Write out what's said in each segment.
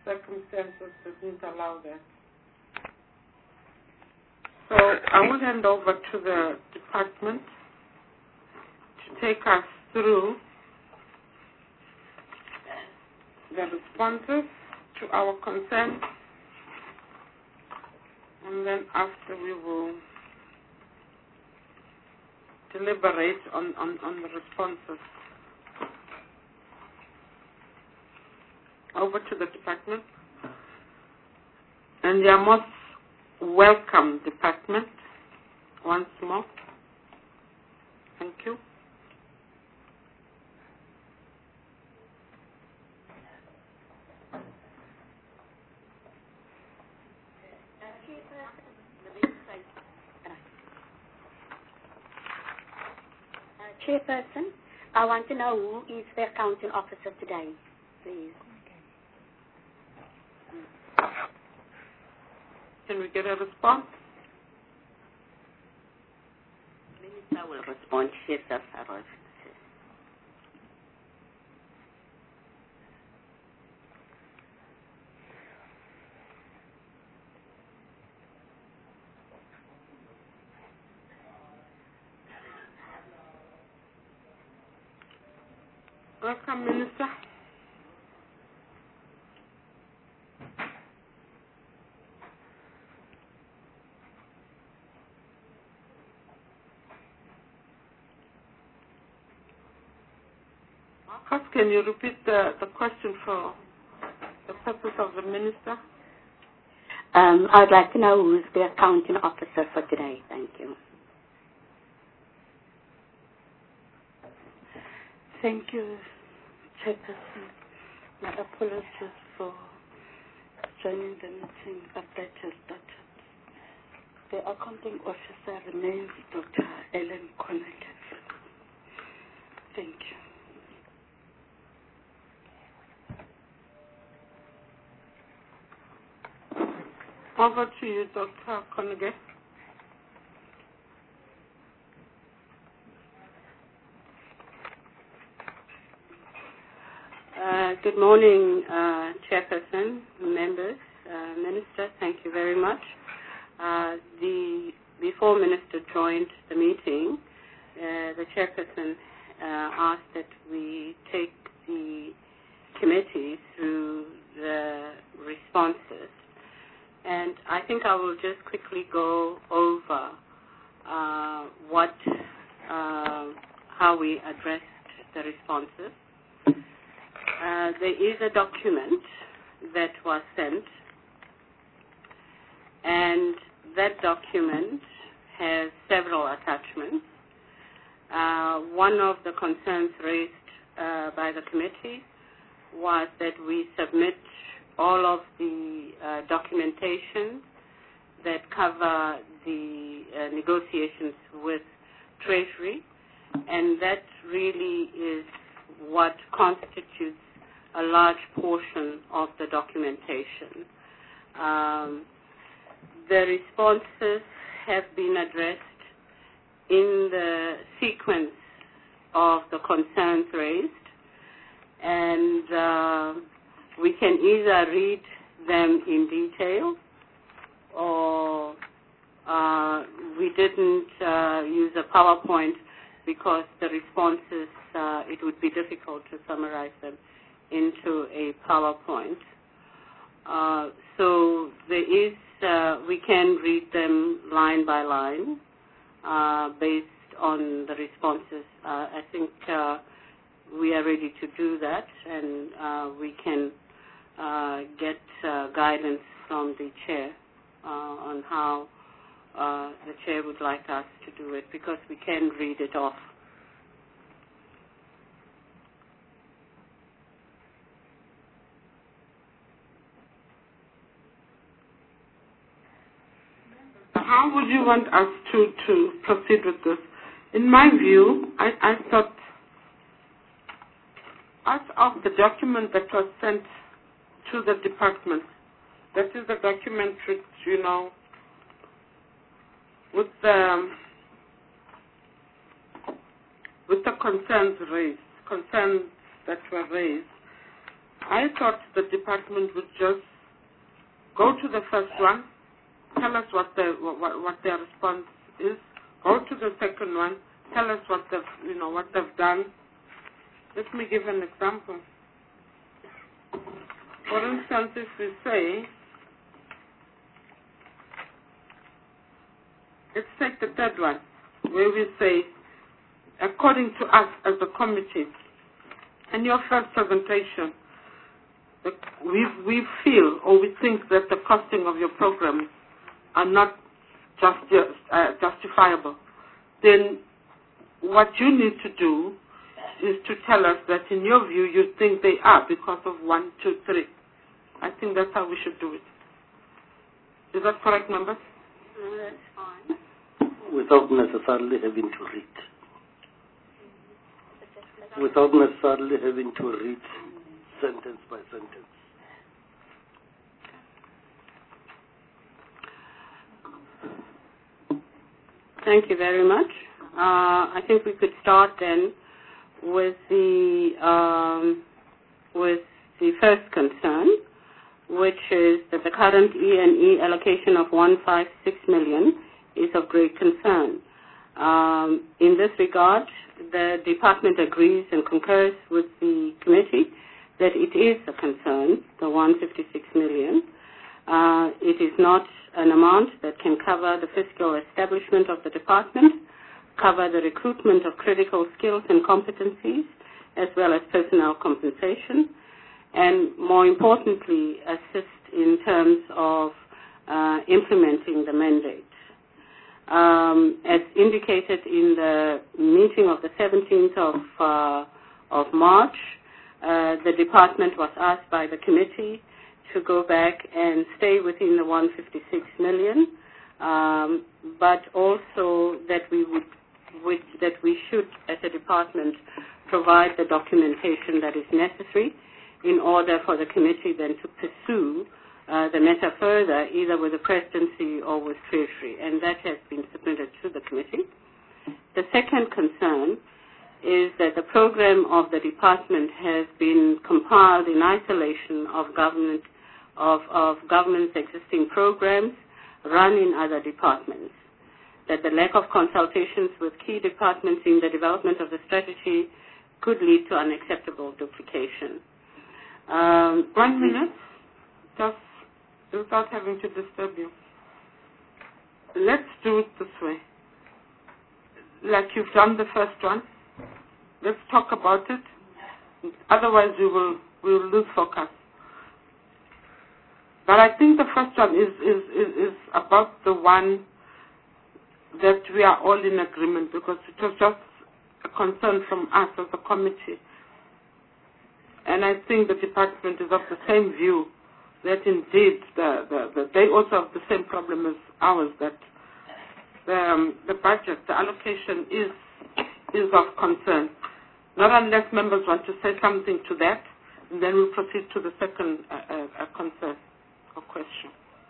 circumstances didn't allow that. So I will hand over to the department to take us through the responses to our concerns, and then after we will deliberate on the responses. Over to the department. And you are most welcome, department, once more. Thank you. Chairperson, I want to know who is the accounting officer today, please. Can we get a response? Minister will respond. Yes, sir. Welcome, Minister. Marcus, can you repeat the question for the purpose of the Minister? I'd like to know who's the accounting officer for today. Thank you. Thank you, Chairperson. My apologies for joining the meeting, but that has started. The accounting officer remains Dr. Ellen Koneke. Thank you. Over to you, Dr. Koneke. Good morning, Chairperson, members, Minister. Thank you very much. Before Minister joined the meeting, the Chairperson asked that we take the committee through the responses. And I think I will just quickly go over how we addressed the responses. There is a document that was sent, and that document has several attachments. One of the concerns raised by the committee was that we submit all of the documentation that cover the negotiations with Treasury, and that really is what constitutes a large portion of the documentation. The responses have been addressed in the sequence of the concerns raised, and we can either read them in detail, or we didn't use a PowerPoint because the responses, it would be difficult to summarize them into a PowerPoint. So there is, we can read them line by line based on the responses. I think we are ready to do that, and we can get guidance from the chair on how the chair would like us to do it, because we can read it off. How would you want us to proceed with this? In my view, I thought out of the document that was sent to the department, that is the document which, you know, with the concerns that were raised, I thought the department would just go to the first one, tell us what their response is, go to the second one, tell us what they've done. Let me give an example. For instance, if we say, let's take the third one, where we say, according to us as a committee, in your first presentation, we feel or we think that the costing of your programs are not justifiable. Then what you need to do is to tell us that in your view you think they are because of 1, 2, 3. I think that's how we should do it. Is that correct, members? That's fine. Without necessarily having to read. Without necessarily having to read sentence by sentence. Thank you very much. I think we could start then with the first concern, which is that the current E&E allocation of 156 million is of great concern. In this regard, the department agrees and concurs with the committee that it is a concern, the 156 million. It is not an amount that can cover the fiscal establishment of the department, cover the recruitment of critical skills and competencies, as well as personnel compensation, and more importantly, assist in terms of implementing the mandate. As indicated in the meeting of the 17th of March, the department was asked by the committee to go back and stay within the 156 million, but also that we should, as a department, provide the documentation that is necessary in order for the committee then to pursue the matter further, either with the presidency or with Treasury, and that has been submitted to the committee. The second concern is that the program of the department has been compiled in isolation of government's existing programs run in other departments, that the lack of consultations with key departments in the development of the strategy could lead to unacceptable duplication. 1 minute, just without having to disturb you. Let's do it this way. Like you've done the first one, let's talk about it. Otherwise, we will lose focus. But I think the first one is about the one that we are all in agreement, because it was just a concern from us as a committee. And I think the department is of the same view that indeed they also have the same problem as ours, that the budget, the allocation is of concern. Not unless members want to say something to that, and then we'll proceed to the second concern or question.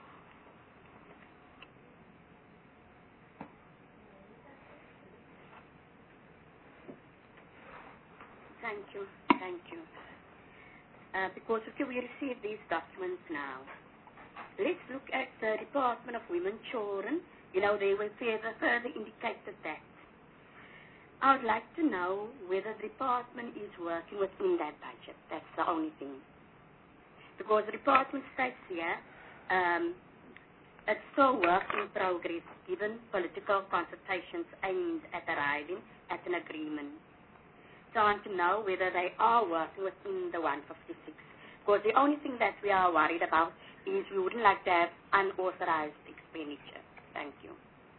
Thank you. Because we receive these documents now. Let's look at the Department of Women and Children. They will further indicated that. I would like to know whether the department is working within that budget. That's the only thing. Because the department states here, it's still work in progress, given political consultations aimed at arriving at an agreement. So I want to know whether they are working within the 156. Because the only thing that we are worried about is we wouldn't like to have unauthorized expenditure. Thank you.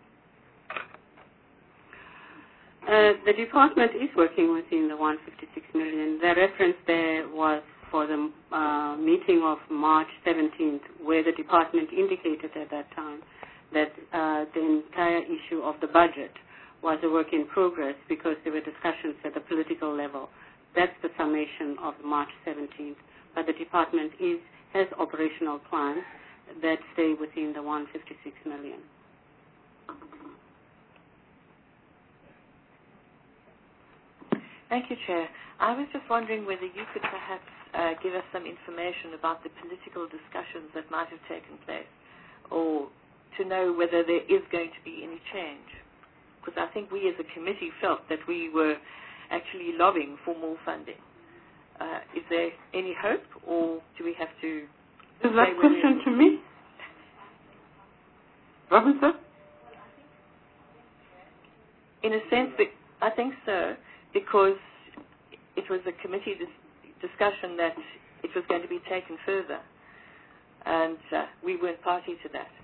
The department is working within the 156 million. The reference there was for the meeting of March 17th, where the department indicated at that time that the entire issue of the budget was a work in progress because there were discussions at the political level. That's the summation of March 17th. But the department has operational plans that stay within the 156 million. Thank you, Chair. I was just wondering whether you could perhaps give us some information about the political discussions that might have taken place, or to know whether there is going to be any change? Because I think we as a committee felt that we were actually lobbying for more funding. Is there any hope, or do we have to... Is that question to me? Robinson? In a sense, I think so, because it was a committee discussion that it was going to be taken further, and we weren't party to that.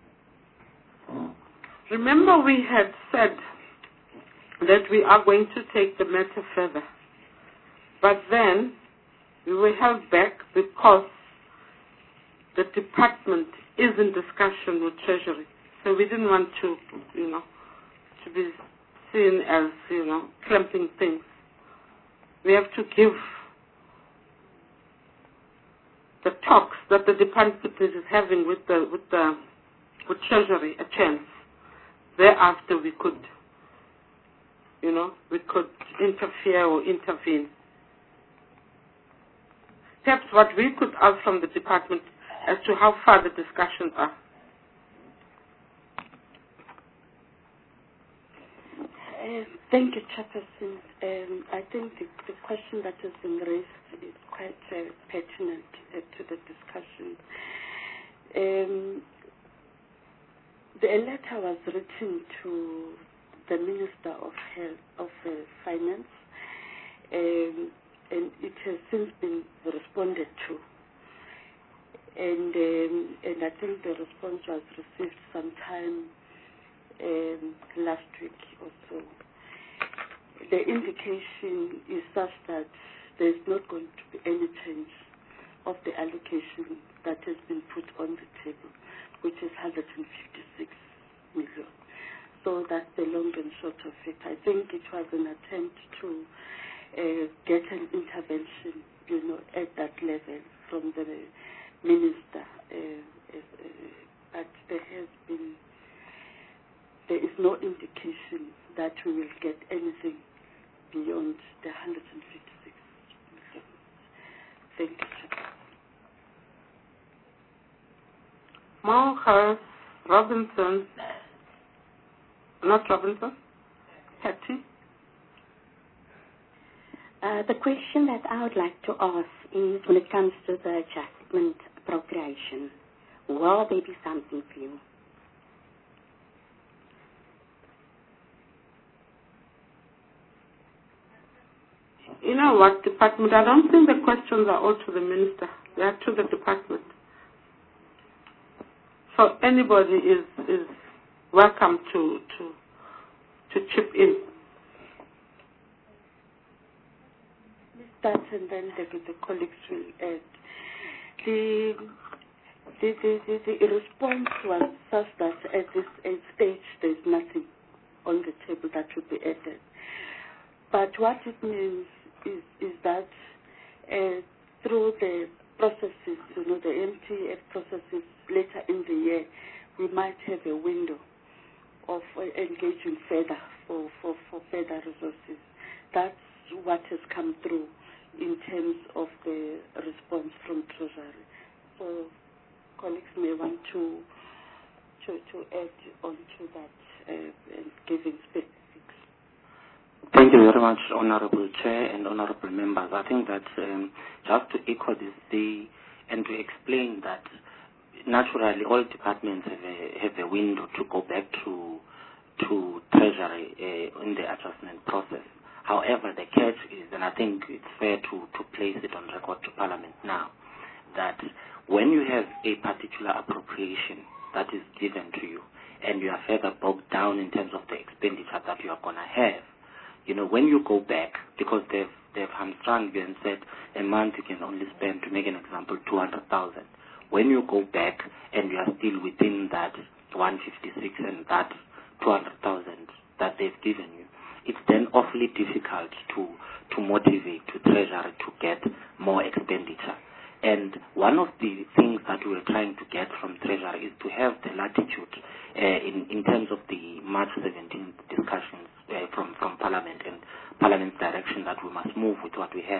Remember, we had said that we are going to take the matter further, but then we were held back because the department is in discussion with Treasury, so we didn't want to, to be seen as, clamping things. We have to give the talks that the department is having with Treasury a chance. Thereafter, we could interfere or intervene. Perhaps what we could ask from the department as to how far the discussions are. Thank you, Chairperson. I think the question that has been raised is quite pertinent to the discussion. The letter was written to the Minister of Finance, and it has since been responded to. And I think the response was received sometime last week or so. The indication is such that there is not going to be any change of the allocation that has been put on the table, which is 156 million. So that's the long and short of it. I think it was an attempt to get an intervention, at that level from the minister. But there is no indication that we will get anything beyond the 156 million. Thank you. Malhurst, Robinson, not Robinson, Hattie. The question that I would like to ask is when it comes to the adjustment appropriation, will there be something for you? You know what, department? I don't think the questions are all to the minister. They are to the department. So anybody is welcome to chip in. That and then the colleagues will add. The response was such that at this stage there's nothing on the table that will be added. But what it means is that through the processes, the MTF processes later in the year, we might have a window of engaging further for further resources. That's what has come through in terms of the response from Treasury. So colleagues may want to add on to that and giving specifics. Thank you very much, Honorable Chair and Honorable Members. I think that just to echo this, and to explain that naturally all departments have a window to go back to Treasury in the adjustment process. However, the catch is, and I think it's fair to place it on record to Parliament now, that when you have a particular appropriation that is given to you and you are further bogged down in terms of the expenditure that you are going to have, when you go back, because they've hamstrung you and said a month you can only spend, to make an example, 200,000. When you go back and you are still within that 156 and that 200,000 that they've given you, it's then awfully difficult to motivate to Treasury to get more expenditure. And one of the things that we were trying to get from Treasury is to have the latitude in terms of the March 17th discussions from Parliament and Parliament's direction that we must move with what we have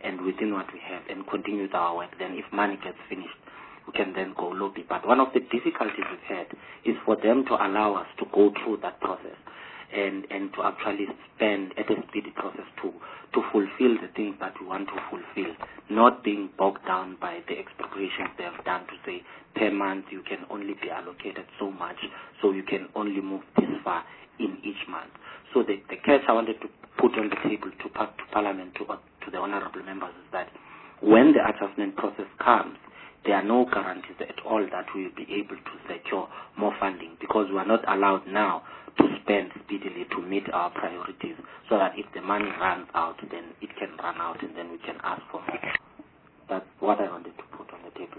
and within what we have and continue with our work. Then if money gets finished, we can then go lobby. But one of the difficulties we've had is for them to allow us to go through that process and to actually spend at a speedy process to fulfill the things that we want to fulfill, not being bogged down by the expropriations they have done to say per month you can only be allocated so much, so you can only move this far in each month. So the case I wanted to put on the table to Parliament, to the honourable members, is that when the adjustment process comes, there are no guarantees at all that we will be able to secure more funding, because we are not allowed now to spend speedily to meet our priorities, so that if the money runs out, then it can run out and then we can ask for more. That's what I wanted to put on the table.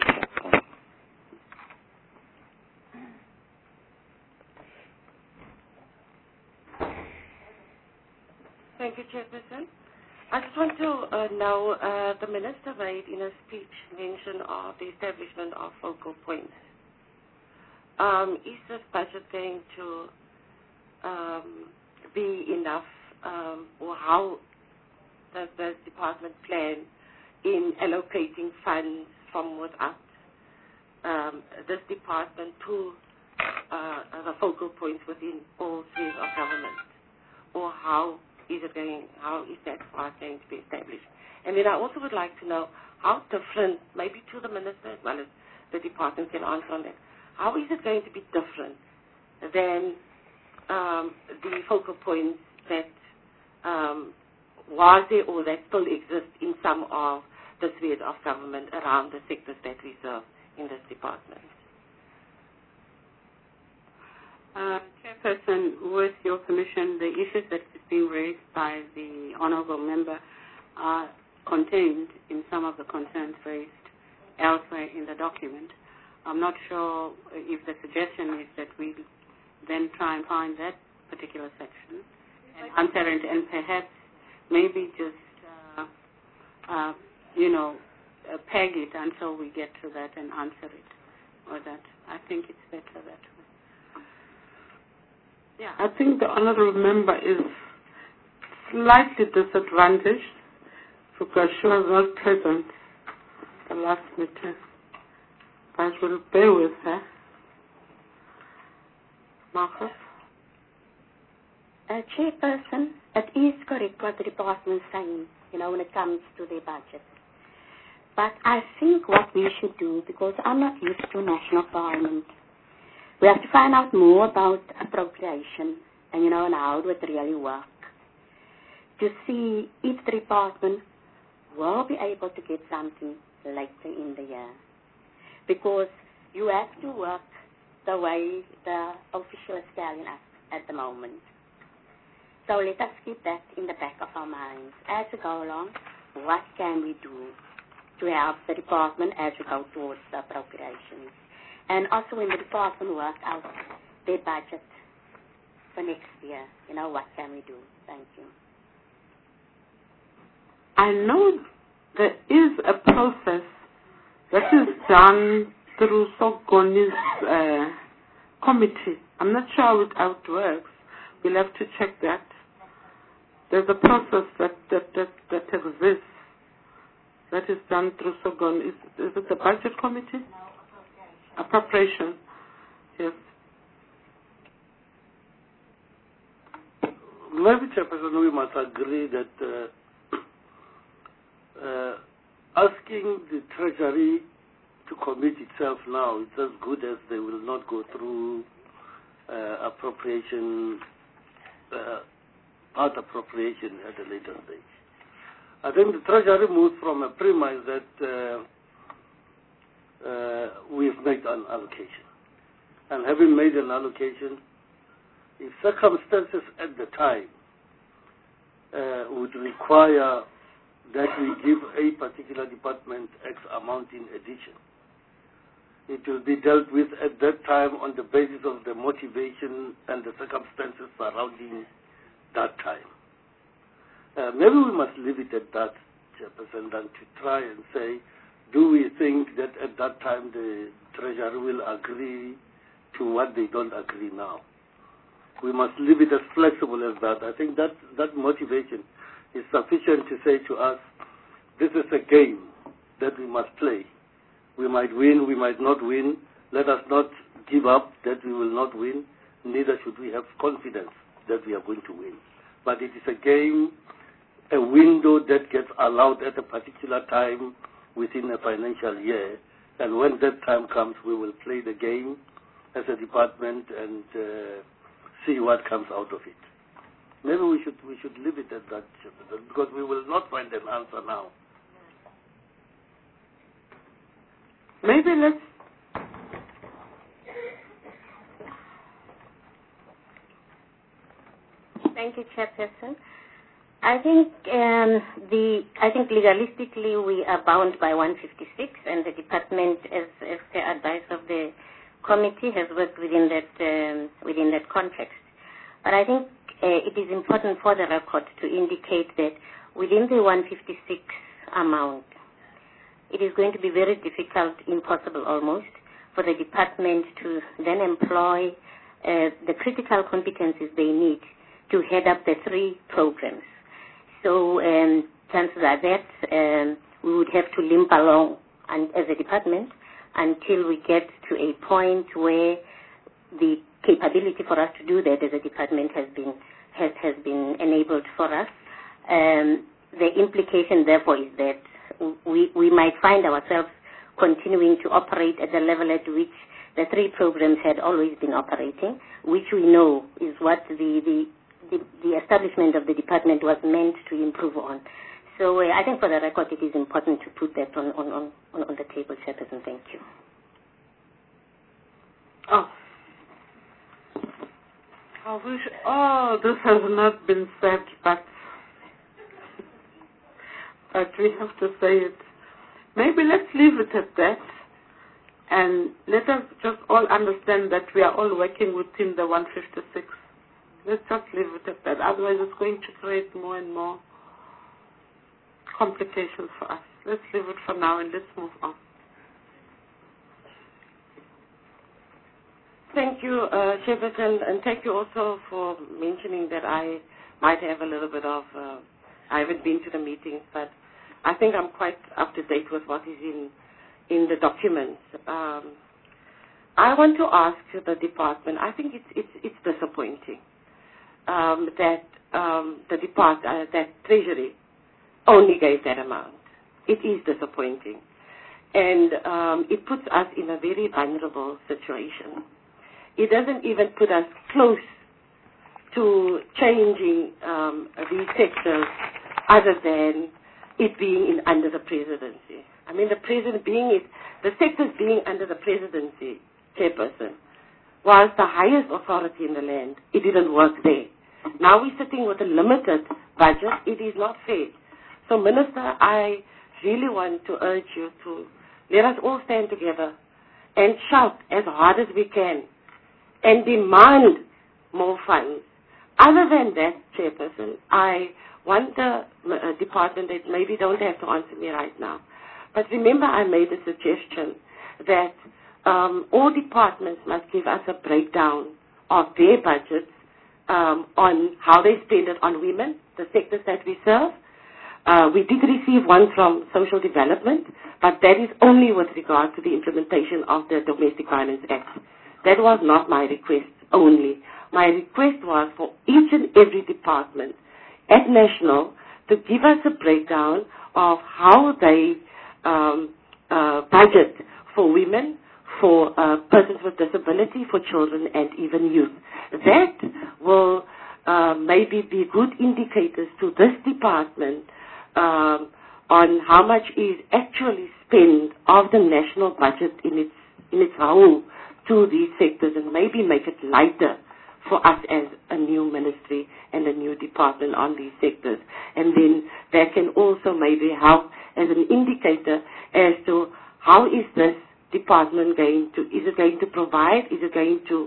Thank you, Chairperson. I just want to know, the Minister made in a speech mention of the establishment of focal points. Is this budget going to be enough, or how does the department plan in allocating funds from without this department to the focal points within all spheres of government? Or how is that part going to be established? And then I also would like to know how different, maybe to the Minister as well as the department can answer on that, how is it going to be different than the focal points that was there or that still exist in some of the spheres of government around the sectors that we serve in this department? Chairperson, with your permission, the issues that is being raised by the honourable member are contained in some of the concerns raised elsewhere in the document. I'm not sure if the suggestion is that we then try and find that particular section and answer it, and perhaps maybe just, peg it until we get to that and answer it. Or that. I think it's better that way. Yeah, I think the honourable member is slightly disadvantaged because she was not present the last meeting. But we'll bear with her. Marcus? Chairperson, it is correct what the department is saying, when it comes to their budget. But I think what we should do, because I'm not used to national parliament, we have to find out more about appropriation and, and how it would really work, to see if the department will be able to get something later in the year. Because you have to work the way the official is telling us at the moment. So let us keep that in the back of our minds as we go along. What can we do to help the department as we go towards the appropriations? And also when the department work out their budget for next year, what can we do? Thank you. I know there is a process that is done through Sogoni's committee. I'm not sure how it works. We'll have to check that. There's a process that exists that is done through Sogon. Is it the budget committee? No, appropriation. Yes. Maybe, Chairperson, we must agree that asking the Treasury to commit itself now is as good as they will not go through appropriation, part appropriation at a later stage. I think the Treasury moves from a premise that we've made an allocation. And having made an allocation, if circumstances at the time would require that we give a particular department X amount in addition, it will be dealt with at that time on the basis of the motivation and the circumstances surrounding that time. Maybe we must leave it at that, Chairperson, than to try and say, do we think that at that time the Treasury will agree to what they don't agree now? We must leave it as flexible as that. I think that motivation is sufficient to say to us, this is a game that we must play. We might win, we might not win. Let us not give up that we will not win. Neither should we have confidence that we are going to win. But it is a game, a window that gets allowed at a particular time within a financial year. And when that time comes, we will play the game as a department and see what comes out of it. Maybe we should leave it at that, because we will not find an answer now. Maybe let's... Thank you, Chairperson. I think legalistically we are bound by 156, and the department, as the advice of the committee, has worked within that context. But I think it is important for the record to indicate that within the 156 amount, it is going to be very difficult, impossible almost, for the department to then employ the critical competencies they need to head up the 3 programs. So chances are that we would have to limp along as a department until we get to a point where the capability for us to do that as a department has been enabled for us. The implication, therefore, is that we might find ourselves continuing to operate at the level at which the 3 programs had always been operating, which we know is what the establishment of the department was meant to improve on. So I think for the record it is important to put that on the table, Chairperson. Thank you. I wish this has not been said, but we have to say it. Maybe let's leave it at that, and let us just all understand that we are all working within the 156. Let's just leave it at that. Otherwise, it's going to create more and more complications for us. Let's leave it for now and let's move on. Thank you, Chairperson, and thank you also for mentioning that I might have a little bit of, I haven't been to the meetings, but I think I'm quite up to date with what is in the documents. I want to ask the department, I think it's disappointing that that Treasury only gave that amount. It is disappointing. And it puts us in a very vulnerable situation. It doesn't even put us close to changing these sectors other than it being under the presidency. I mean, the sectors being under the presidency, Chairperson, was the highest authority in the land. It didn't work there. Now we're sitting with a limited budget. It is not fair. So, Minister, I really want to urge you to let us all stand together and shout as hard as we can and demand more funds. Other than that, Chairperson, I want the department that maybe don't have to answer me right now. But remember, I made a suggestion that all departments must give us a breakdown of their budgets on how they spend it on women, the sectors that we serve. We did receive one from Social Development, but that is only with regard to the implementation of the Domestic Violence Act. That was not my request only. My request was for each and every department at National to give us a breakdown of how they budget for women, for persons with disability, for children, and even youth. That will maybe be good indicators to this department on how much is actually spent of the national budget in its whole to these sectors, and maybe make it lighter for us as a new ministry and a new department on these sectors. And then that can also maybe help as an indicator as to how is this department going to provide, is it going to,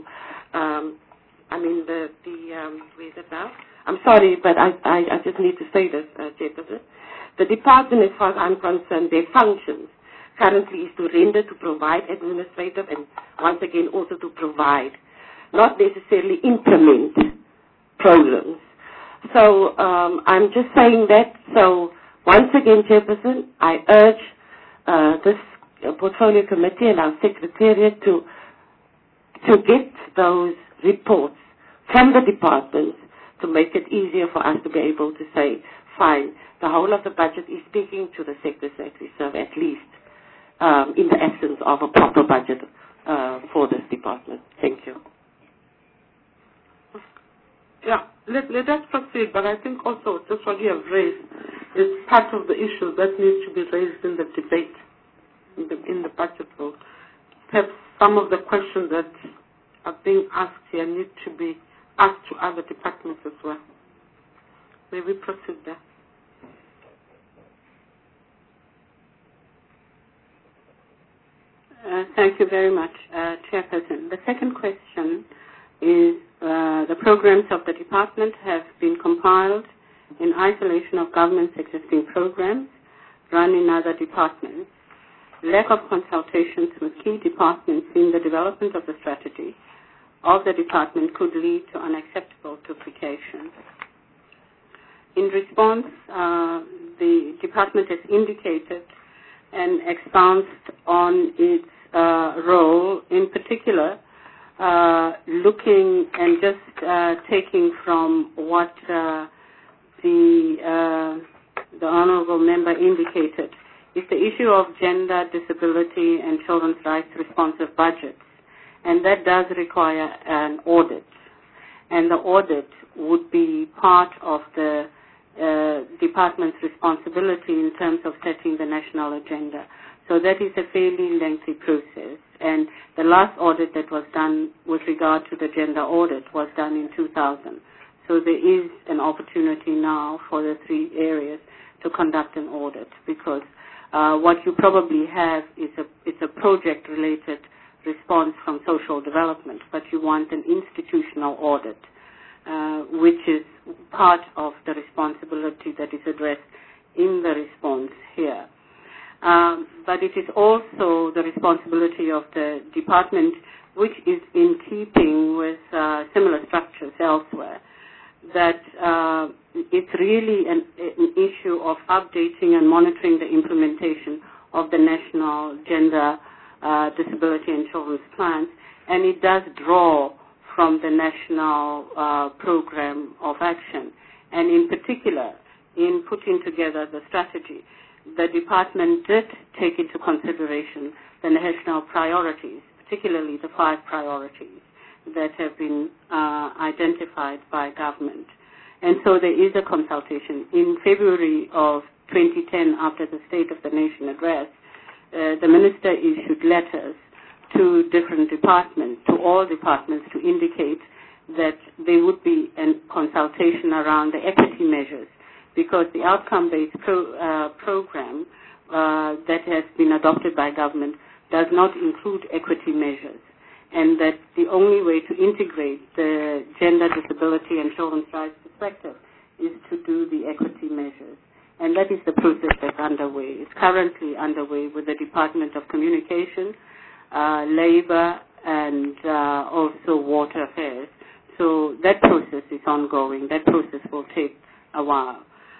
where is it now? I'm sorry, but I just need to say this, Chairperson. The department, as far as I'm concerned, their functions currently is to render, to provide administrative, and once again also to provide, not necessarily implement programs. So I'm just saying that so Once again, Chairperson, I urge this portfolio committee and our secretariat to get those reports from the departments to make it easier for us to be able to say, fine, the whole of the budget is speaking to the sectors that we serve, at least in the absence of a proper budget for this department. Thank you. Yeah, let us proceed, but I think also just what you have raised is part of the issue that needs to be raised in the debate, in the budget vote. Perhaps some of the questions that are being asked here need to be asked to other departments as well. May we proceed there? Thank you very much, Chairperson. The second question is the programs of the department have been compiled in isolation of government's existing programs run in other departments. Lack of consultations with key departments in the development of the strategy of the department could lead to unacceptable duplication. In response, the department has indicated and expounded on its role, in particular, looking and just taking from what the Honourable Member indicated, is the issue of gender, disability, and children's rights responsive budgets. And that does require an audit. And the audit would be part of the department's responsibility in terms of setting the national agenda. So that is a fairly lengthy process. And the last audit that was done with regard to the gender audit was done in 2000. So there is an opportunity now for the three areas to conduct an audit, because what you probably have is a project-related response from social development, but you want an institutional audit, which is part of the responsibility that is addressed in the response here. But it is also the responsibility of the department, which is in keeping with similar structures elsewhere, that it's really an issue of updating and monitoring the implementation of the National Gender, Disability and Children's Plans, and it does draw from the National Program of Action. And in particular, in putting together the strategy, the department did take into consideration the national priorities, particularly the 5 priorities that have been identified by government. And so there is a consultation. In February of 2010, after the State of the Nation address, the Minister issued letters to different departments, to all departments, to indicate that there would be a consultation around the equity measures, because the outcome-based program that has been adopted by government does not include equity measures, and that the only way to integrate the gender, disability and children's rights perspective is to do the equity measures. And that is the process that's underway. It's currently underway with the Department of Communication, Labour, and also Water Affairs. So that process is ongoing. That process will take a while.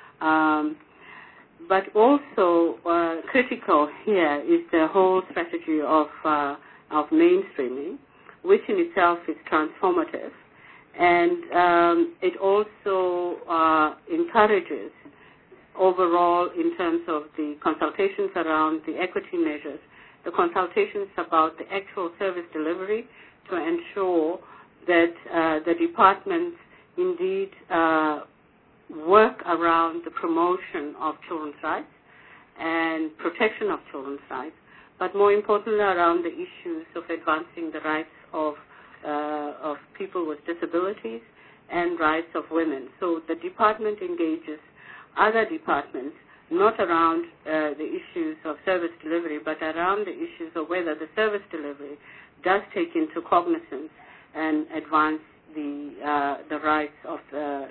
But also critical here is the whole strategy of mainstreaming, which in itself is transformative, and it also encourages overall, in terms of the consultations around the equity measures, the consultations about the actual service delivery to ensure that the departments indeed work around the promotion of children's rights and protection of children's rights, but more importantly around the issues of advancing the rights of people with disabilities and rights of women. So the department engages other departments, not around the issues of service delivery, but around the issues of whether the service delivery does take into cognizance and advance the rights of the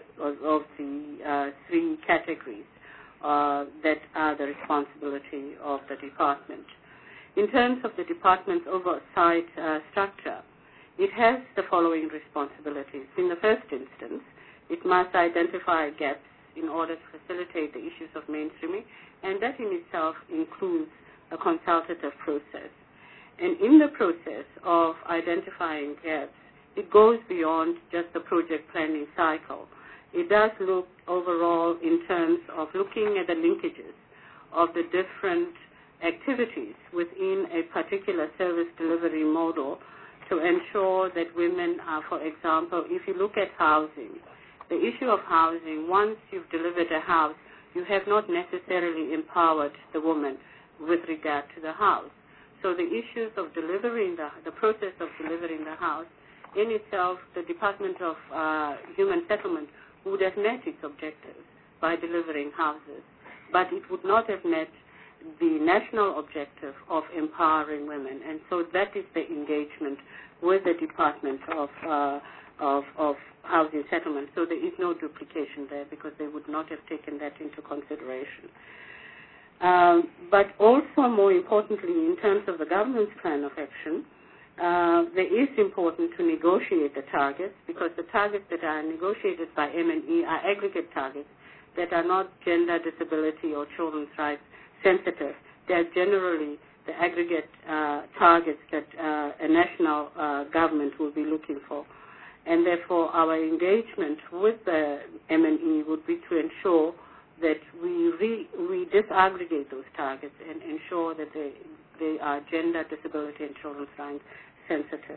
3 categories that are the responsibility of the department. In terms of the department's oversight structure, it has the following responsibilities. In the first instance, it must identify gaps in order to facilitate the issues of mainstreaming, and that in itself includes a consultative process. And in the process of identifying gaps, it goes beyond just the project planning cycle. It does look overall in terms of looking at the linkages of the different activities within a particular service delivery model to ensure that women are, for example, if you look at housing, the issue of housing, once you've delivered a house, you have not necessarily empowered the woman with regard to the house. So the issues of delivering the process of delivering the house, in itself, the Department of Human Settlement would have met its objectives by delivering houses, but it would not have met the national objective of empowering women. And so that is the engagement with the Department of Housing Settlement. So there is no duplication there because they would not have taken that into consideration. But also, more importantly, in terms of the government's plan of action, there is important to negotiate the targets because the targets that are negotiated by M&E are aggregate targets that are not gender, disability, or children's rights sensitive. They are generally the aggregate targets that a national government will be looking for. And therefore, our engagement with the M&E would be to ensure that we disaggregate those targets and ensure that they are gender, disability, and children's rights sensitive.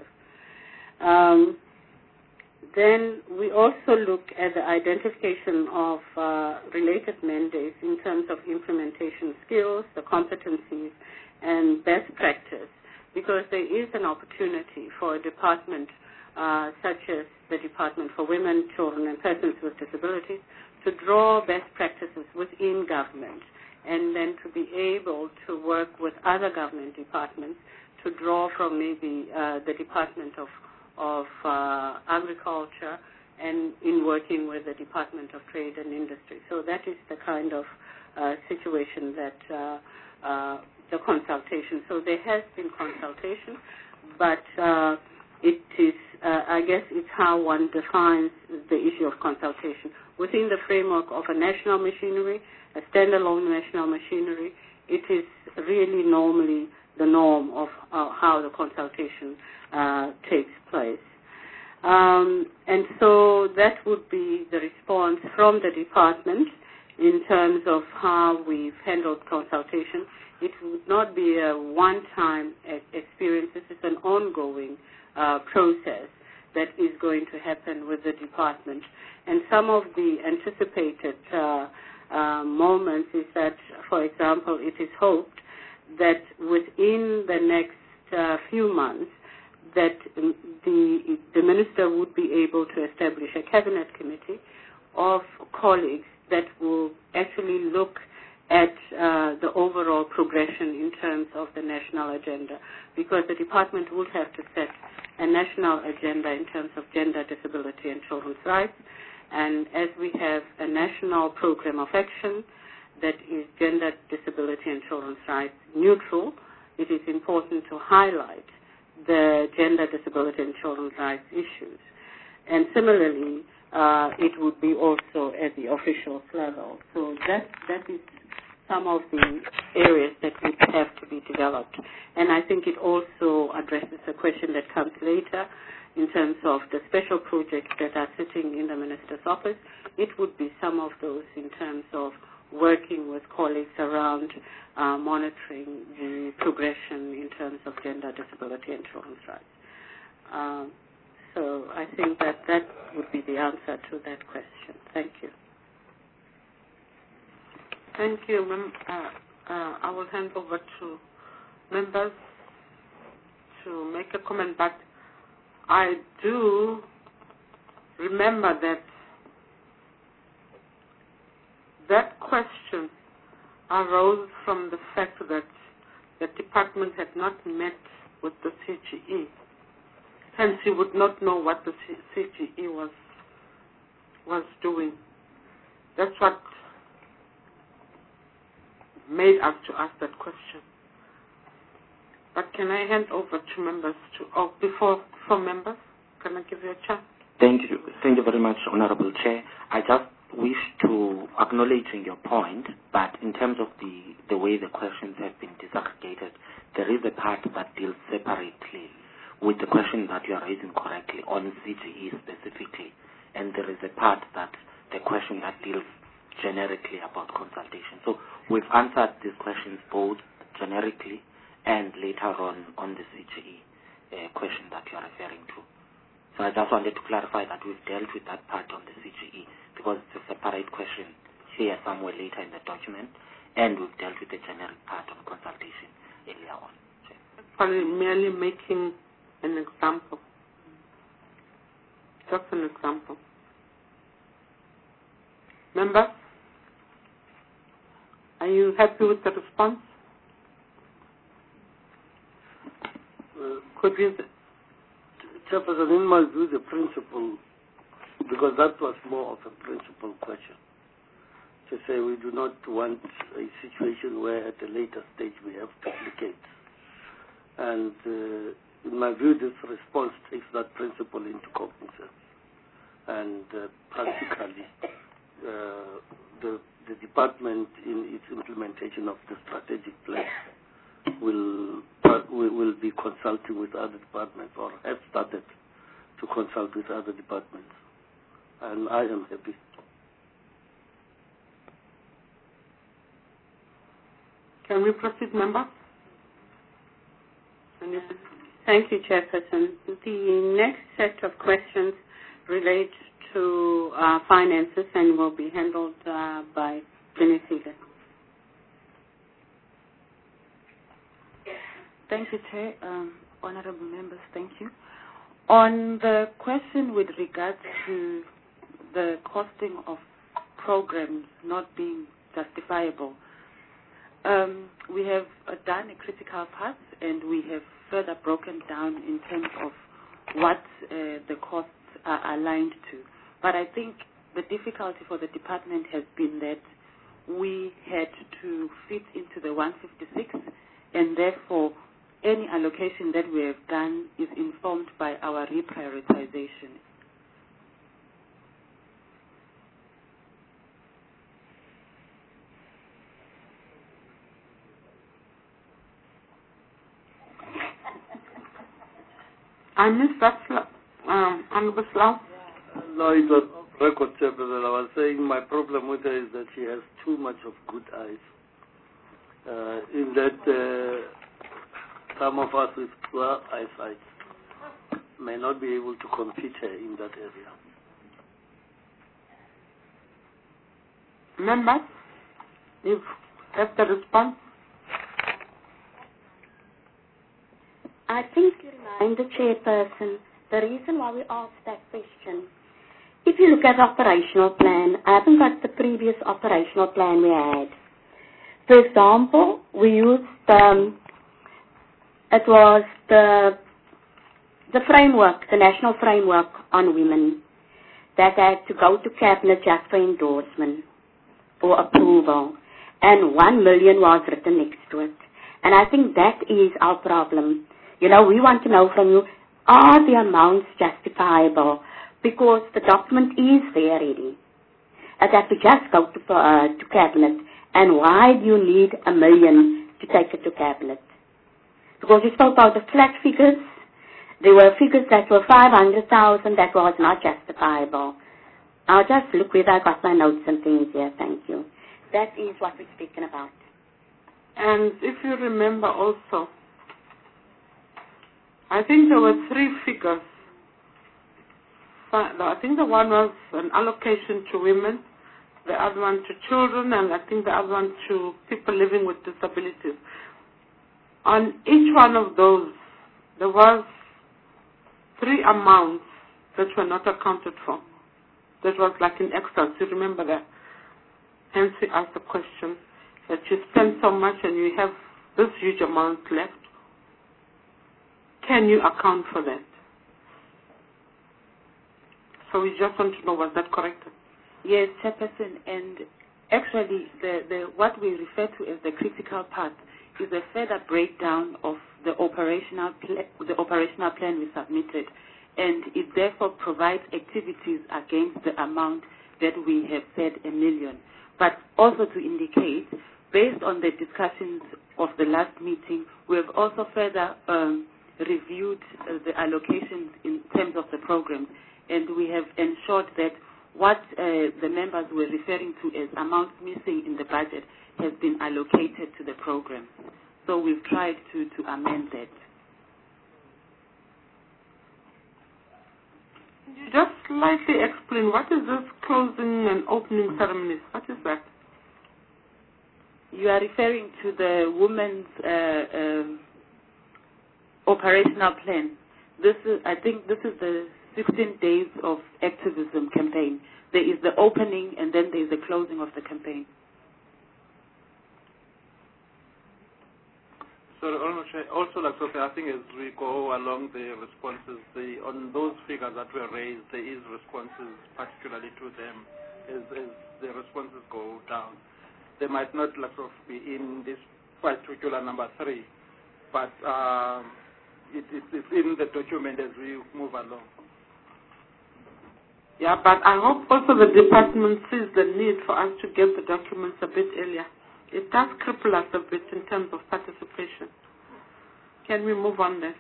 Then we also look at the identification of related mandates in terms of implementation skills, the competencies, and best practice, because there is an opportunity for a department such as the Department for Women, Children, and Persons with Disabilities to draw best practices within government and then to be able to work with other government departments to draw from maybe the Department of Agriculture and in working with the Department of Trade and Industry. So that is the kind of situation that the consultation. So there has been consultation, but it is, I guess it's how one defines the issue of consultation. Within the framework of a national machinery, a standalone national machinery, it is really normally the norm of how the consultation takes place. And so that would be the response from the department in terms of how we've handled consultation. It would not be a one-time experience. This is an ongoing process that is going to happen with the department. And some of the anticipated moments is that, for example, it is hoped that within the next few months that the minister would be able to establish a cabinet committee of colleagues that will actually look at the overall progression in terms of the national agenda, because the department would have to set a national agenda in terms of gender, disability, and children's rights. And as we have a national program of action that is gender, disability, and children's rights neutral, it is important to highlight the gender, disability, and children's rights issues. And similarly, it would be also at the officials level. So that is some of the areas that would have to be developed. And I think it also addresses a question that comes later in terms of the special projects that are sitting in the minister's office. It would be some of those in terms of working with colleagues around monitoring the progression in terms of gender, disability, and children's rights. So I think that would be the answer to that question. Thank you. Thank you, ma'am. I will hand over to members to make a comment, but I do remember that question arose from the fact that the department had not met with the CGE. Hence, you would not know what the CGE was doing. That's what made us to ask that question. But can I hand over to members before members? Can I give you a chance? Thank you very much, Honorable Chair. I just wish to acknowledging your point, but in terms of the way the questions have been disaggregated, there is a part that deals separately with the question that you are raising correctly on CGE specifically, and there is a part that the question that deals generically about consultation. So we've answered these questions both generically and later on the CGE question that you are referring to. So I just wanted to clarify that we've dealt with that part on the CGE because it's a separate question here somewhere later in the document, and we've dealt with the generic part on consultation earlier on. Probably merely making an example. Just an example. Members, are you happy with the response? Could we, Chairperson, in my view, the principle, because that was more of a principle question, to say we do not want a situation where at a later stage we have duplicates. And in my view, this response takes that principle into cognizance. And practically, the department in its implementation of the strategic plan will be consulting with other departments or have started to consult with other departments. And I am happy. Can we proceed, members? Thank you, Chairperson. The next set of questions relate to finances and will be handled by Benesida. Thank you, Chair. Honorable members, thank you. On the question with regards to the costing of programs not being justifiable, we have done a critical path, and we have further broken down in terms of what the costs are aligned to. But I think the difficulty for the department has been that we had to fit into the 156, and therefore any allocation that we have done is informed by our reprioritization. I missed that, Honorable Slough. No, it was record, Chairperson. I was saying my problem with her is that she has too much of good eyes. In that some of us with poor eyesight may not be able to compete her in that area. Members, you have the response. I think you remind the chairperson the reason why we asked that question. If you look at the operational plan, I haven't got the previous operational plan we had. For example, we used it was the framework, the national framework on women that had to go to cabinet just for endorsement or approval, and 1 million was written next to it. And I think that is our problem. You know, we want to know from you, are the amounts justifiable? Because the document is there already. It has to just go to cabinet. And why do you need 1 million to take it to cabinet? Because we spoke about the flat figures. There were figures that were 500,000 that was not justifiable. I'll just look whether I got my notes and things here. Thank you. That is what we're speaking about. And if you remember also, I think there were 3 figures. I think the one was an allocation to women, the other one to children, and I think the other one to people living with disabilities. On each one of those, there was 3 amounts that were not accounted for. That was like in excess. You remember that? Hence we asked the question that you spend so much and you have this huge amount left. Can you account for that? So we just want to know, was that correct? Yes, Chairperson, and actually the what we refer to as the critical path is a further breakdown of the operational plan we submitted, and it therefore provides activities against the amount that we have said 1 million, but also to indicate, based on the discussions of the last meeting, we have also further reviewed the allocations in terms of the programs, and we have ensured that what the members were referring to as amounts missing in the budget has been allocated to the program. So we've tried to amend that. Can you just slightly explain what is this closing and opening ceremonies? What is that? You are referring to the women's operational plan. I think this is the 16 days of activism campaign. There is the opening and then there is the closing of the campaign. So also, like Sophie, I think as we go along the responses, on those figures that were raised, there is responses particularly to them as the responses go down. They might not be in this particular number 3, but it's in the document as we move along. Yeah, but I hope also the department sees the need for us to get the documents a bit earlier. It does cripple us a bit in terms of participation. Can we move on then?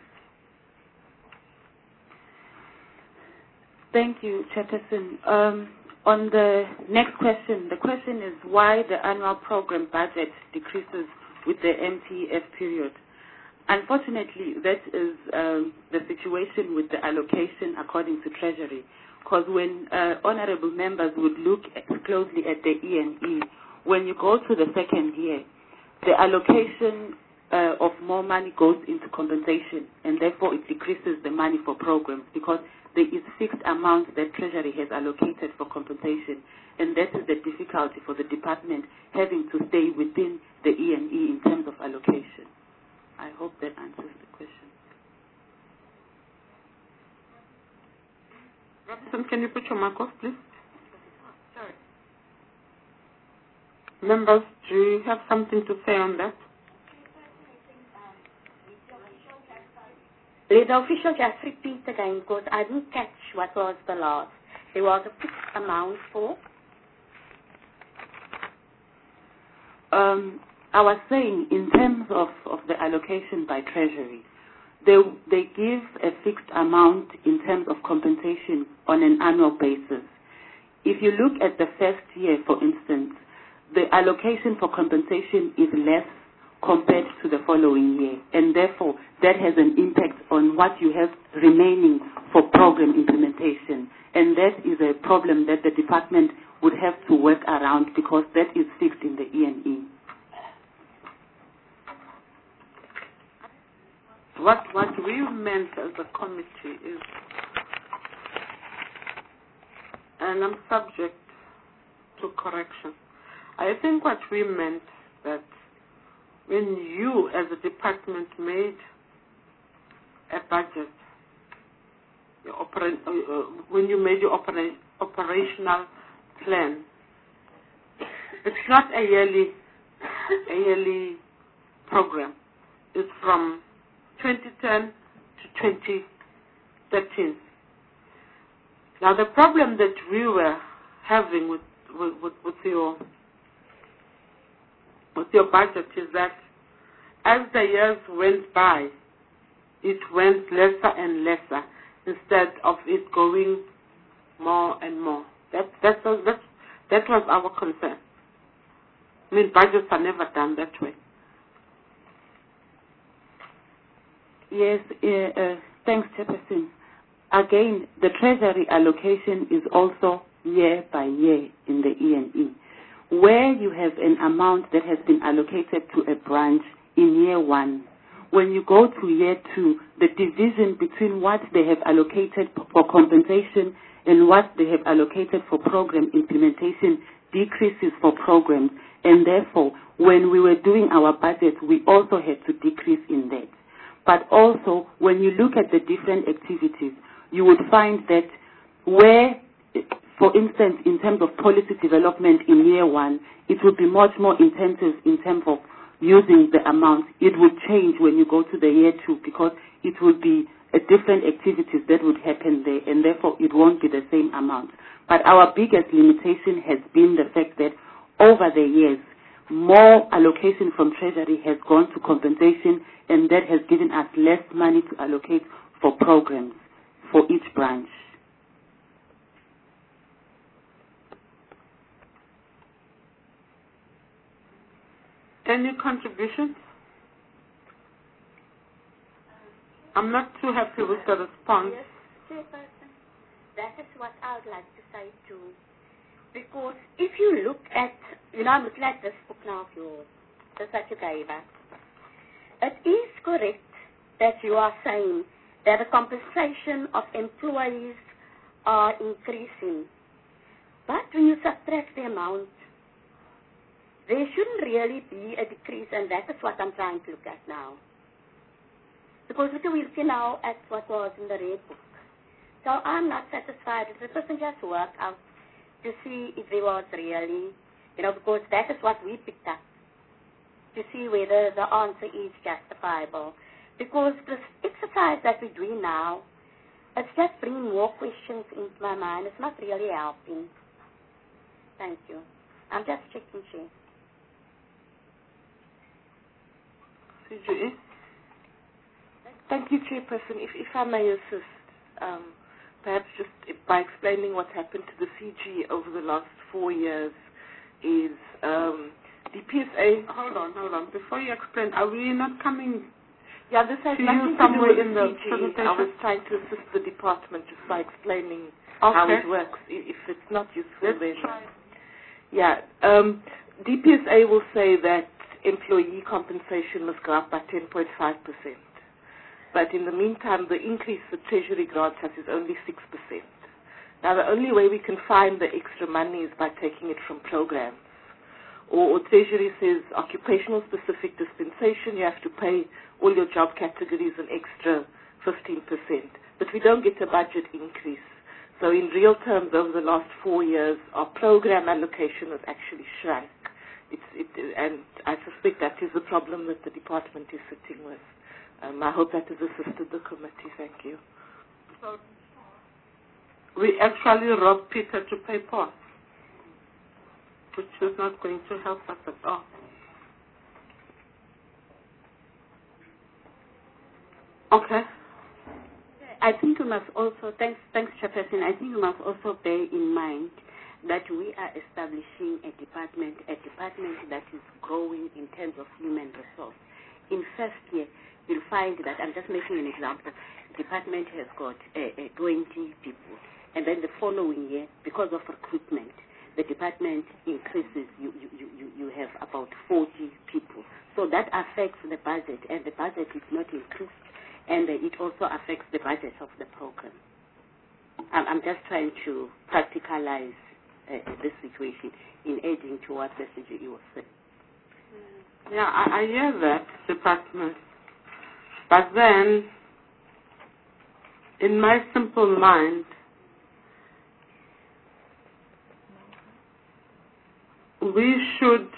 Thank you, Chairperson. On the next question, the question is why the annual program budget decreases with the MTF period. Unfortunately, that is the situation with the allocation according to Treasury. Because when honorable members would look closely at the E&E, when you go to the second year, the allocation of more money goes into compensation, and therefore it decreases the money for programs because there is fixed amounts that Treasury has allocated for compensation, and that is the difficulty for the department having to stay within the E&E in terms of allocation. I hope that answers the question. Robinson, can you put your mic off, please? Sorry. Members, do you have something to say on that? The official just repeat again because I didn't catch what was the last. There was a fixed amount for? I was saying in terms of the allocation by Treasury, they give a fixed amount in terms of compensation on an annual basis. If you look at the first year, for instance, the allocation for compensation is less compared to the following year, and therefore that has an impact on what you have remaining for program implementation, and that is a problem that the department would have to work around because that is fixed in the E&E. What we meant as a committee is, and I'm subject to correction, I think what we meant that when you as a department made a budget, when you made your operational plan, it's not a yearly program. It's from 2010 to 2013. Now the problem that we were having with your budget is that as the years went by, it went lesser and lesser instead of it going more and more. That was our concern. I mean, budgets are never done that way. Yes, thanks, Chairperson. Again, the Treasury allocation is also year by year in the E&E. Where you have an amount that has been allocated to a branch in year 1, when you go to year 2, the division between what they have allocated for compensation and what they have allocated for program implementation decreases for programs, and therefore, when we were doing our budget, we also had to decrease in that. But also, when you look at the different activities, you would find that where, for instance, in terms of policy development in year 1, it would be much more intensive in terms of using the amount. It would change when you go to the year 2 because it will be different activities that would happen there, and therefore it won't be the same amount. But our biggest limitation has been the fact that over the years, more allocation from Treasury has gone to compensation, and that has given us less money to allocate for programs for each branch. Any contributions? I'm not too happy with the response. Yes, Chairperson, that is what I would like to say too. Because if you look at, I'm looking at this book now of yours, this that you gave us. It is correct that you are saying that the compensation of employees are increasing. But when you subtract the amount, there shouldn't really be a decrease, and that is what I'm trying to look at now. Because we're looking now at what was in the red book. So I'm not satisfied. It doesn't just work out to see if there was really, because that is what we picked up, to see whether the answer is justifiable. Because this exercise that we're doing now, it's just bringing more questions into my mind. It's not really helping. Thank you. I'm just checking, Chair. CGE? Thank you, Chairperson. If I may assist, perhaps just by explaining what happened to the CG over the last 4 years is the PSA... Hold on. Before you explain, are we not coming... Yeah, this has nothing to do with the CG. I was trying to assist the department just by explaining how it works. If it's not useful, then... try. Yeah, DPSA will say that employee compensation must go up by 10.5%. But in the meantime, the increase the Treasury grants us is only 6%. Now, the only way we can find the extra money is by taking it from programs. Or Treasury says occupational specific dispensation, you have to pay all your job categories an extra 15%. But we don't get a budget increase. So in real terms, over the last 4 years, our program allocation has actually shrunk. And I suspect that is the problem that the department is sitting with. I hope that has assisted the committee. Thank you. So we actually robbed Peter to pay Paul, which is not going to help us at all. Okay. I think you must also, thanks Chairperson, I think you must also bear in mind that we are establishing a department that is growing in terms of human resource. In first year, you'll find that, I'm just making an example, department has got 20 people, and then the following year, because of recruitment, the department increases, you have about 40 people. So that affects the budget, and the budget is not increased, and it also affects the budget of the program. I'm just trying to practicalize this situation in adding to what the CGE was saying. Yeah, I hear that, department. But then, in my simple mind, we should,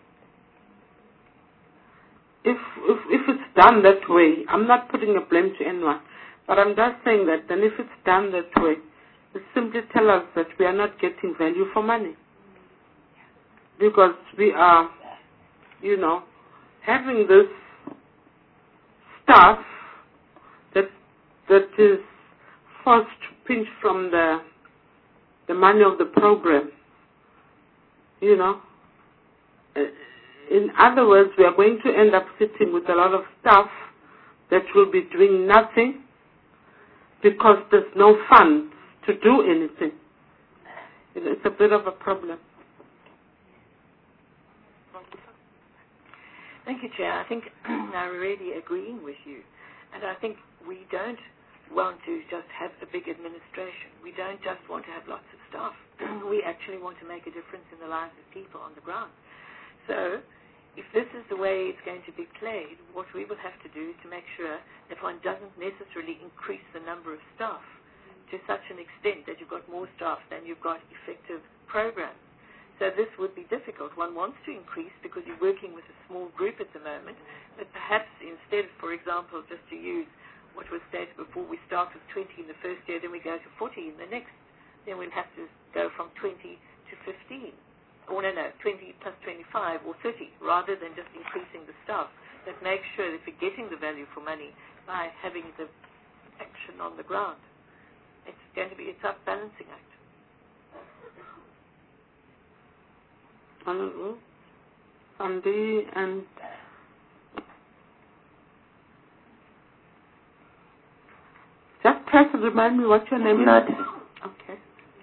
if it's done that way, I'm not putting a blame to anyone, but I'm just saying that then if it's done that way, it simply tell us that we are not getting value for money. Because we are, having this staff that is forced to pinch from the money of the program. In other words, we are going to end up sitting with a lot of staff that will be doing nothing because there's no funds to do anything. It's a bit of a problem. Thank you, Chair. I think I'm really agreeing with you. And I think we don't want to just have a big administration. We don't just want to have lots of staff. We actually want to make a difference in the lives of people on the ground. So if this is the way it's going to be played, what we will have to do is to make sure that one doesn't necessarily increase the number of staff to such an extent that you've got more staff than you've got effective programs. So this would be difficult. One wants to increase because you're working with a small group at the moment, but perhaps instead, for example, just to use what was stated before, we start with 20 in the first year, then we go to 40 in the next. Then we'll have to go from 20 to 15. Or no, 20 plus 25 or 30, rather than just increasing the staff. That makes sure that we're getting the value for money by having the action on the ground. It's going to be a tough balancing act. Honorable Sandy and just try to remind me what your name is. Okay.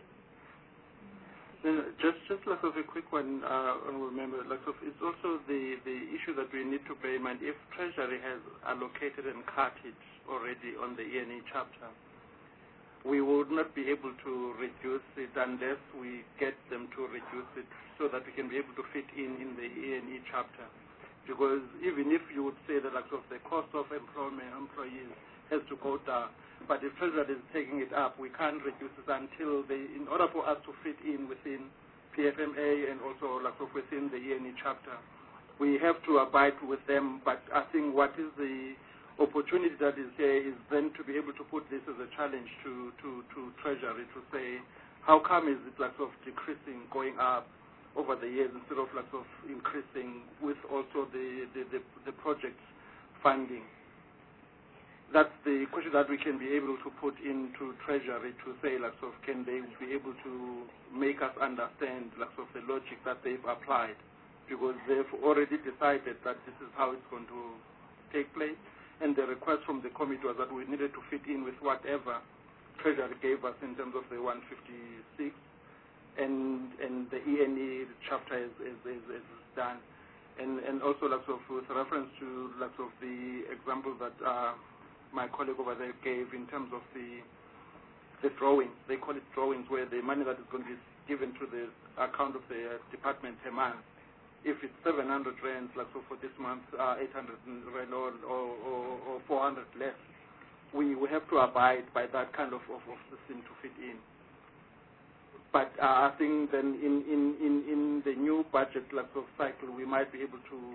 Just like a quick one, remember, like it's also the issue that we need to bear in mind. If Treasury has allocated and cut it already on the E&E chapter, we would not be able to reduce it unless we get them to reduce it so that we can be able to fit in the E&E chapter. Because even if you would say that like the cost of employees has to go down, but if Treasury is taking it up, we can't reduce it until in order for us to fit in within PFMA and also like within the E&E chapter, we have to abide with them. But I think what is the opportunity that is here is then to be able to put this as a challenge to Treasury to say, how come is it like decreasing, going up over the years instead of like increasing with also the project funding? That's the question that we can be able to put into Treasury to say, like, can they be able to make us understand, like, the logic that they've applied, because they've already decided that this is how it's going to take place, and the request from the committee was that we needed to fit in with whatever Treasury gave us in terms of the 156, and the E&E chapter is done, and also, like, with reference to, like, the example that my colleague over there gave in terms of the drawings. They call it drawings, where the money that is going to be given to the account of the department per month, if it's 700 rands, like for this month, 800 rand or 400 less, we have to abide by that kind of system to fit in. But I think then in the new budget cycle, we might be able to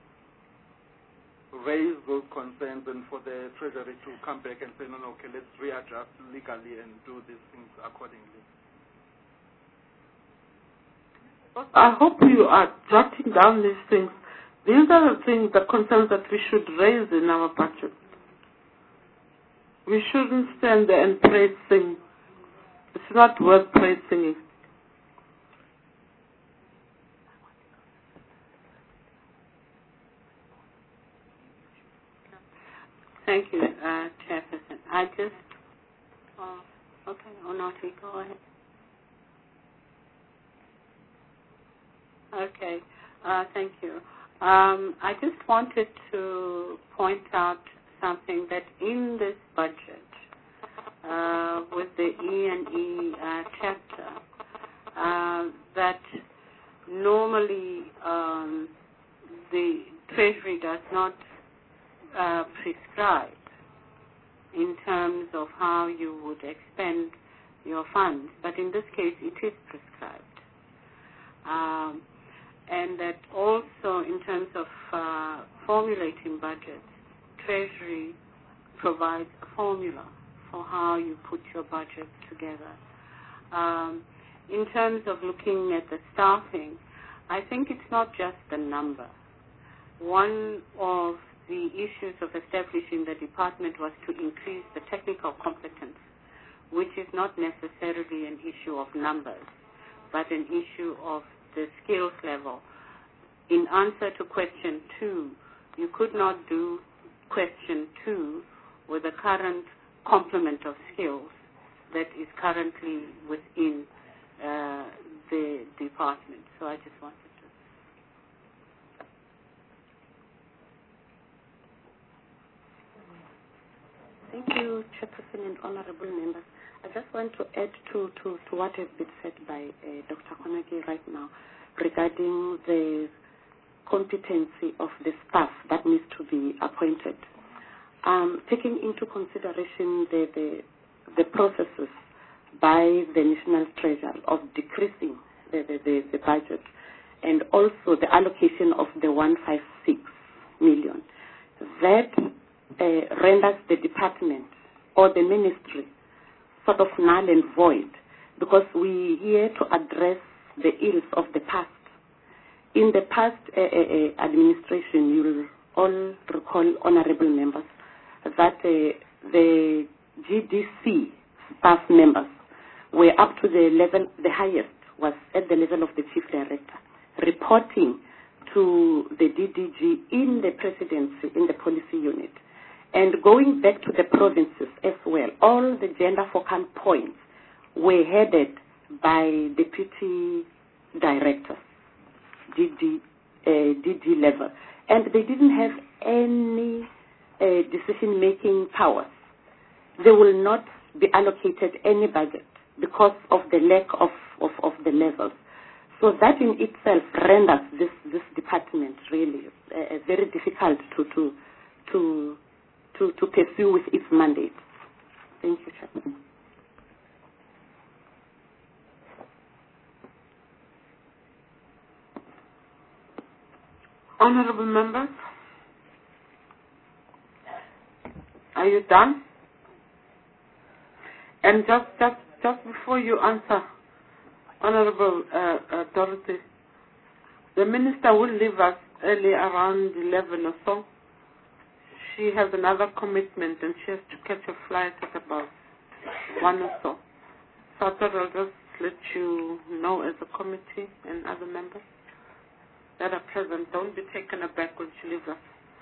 raise those concerns and for the Treasury to come back and say, no, okay, let's readjust legally and do these things accordingly. I hope you are jotting down these things. These are the things, the concerns that we should raise in our budget. We shouldn't stand there and praise sing. It's not worth praise singing. Thank you, Chairperson. I just, okay, Onati, go ahead. Okay, thank you. I just wanted to point out something that in this budget, with the E&E chapter, that normally the Treasury does not prescribe in terms of how you would expend your funds, but in this case it is prescribed. And that also in terms of formulating budgets, Treasury provides a formula for how you put your budget together. In terms of looking at the staffing, I think it's not just the number. One of the issues of establishing the department was to increase the technical competence, which is not necessarily an issue of numbers, but an issue of the skills level. In answer to question 2, you could not do question 2 with the current complement of skills that is currently within the department. So I just wanted to. Thank you, Chairperson and honorable members. I just want to add to what has been said by Dr. Konagi right now regarding the competency of the staff that needs to be appointed. Taking into consideration the processes by the National Treasury of decreasing the budget and also the allocation of the 156 million, that renders the department or the ministry sort of null and void, because we're here to address the ills of the past. In the past administration, you will all recall, honorable members, that the GDC staff members were up to the level, the highest was at the level of the chief director, reporting to the DDG in the presidency, in the policy unit. And going back to the provinces as well, all the gender focal points were headed by deputy directors, DD level. And they didn't have any decision-making powers. They will not be allocated any budget because of the lack of the levels. So that in itself renders this department really very difficult to pursue with its mandate. Thank you, Chairman. Honorable members, are you done? And just before you answer, Honorable Dorothy, the minister will leave us early around 11 or so. She has another commitment and she has to catch a flight at about 1 or so. So I thought I'll just let you know as a committee and other members that are present. Don't be taken aback when she leaves us.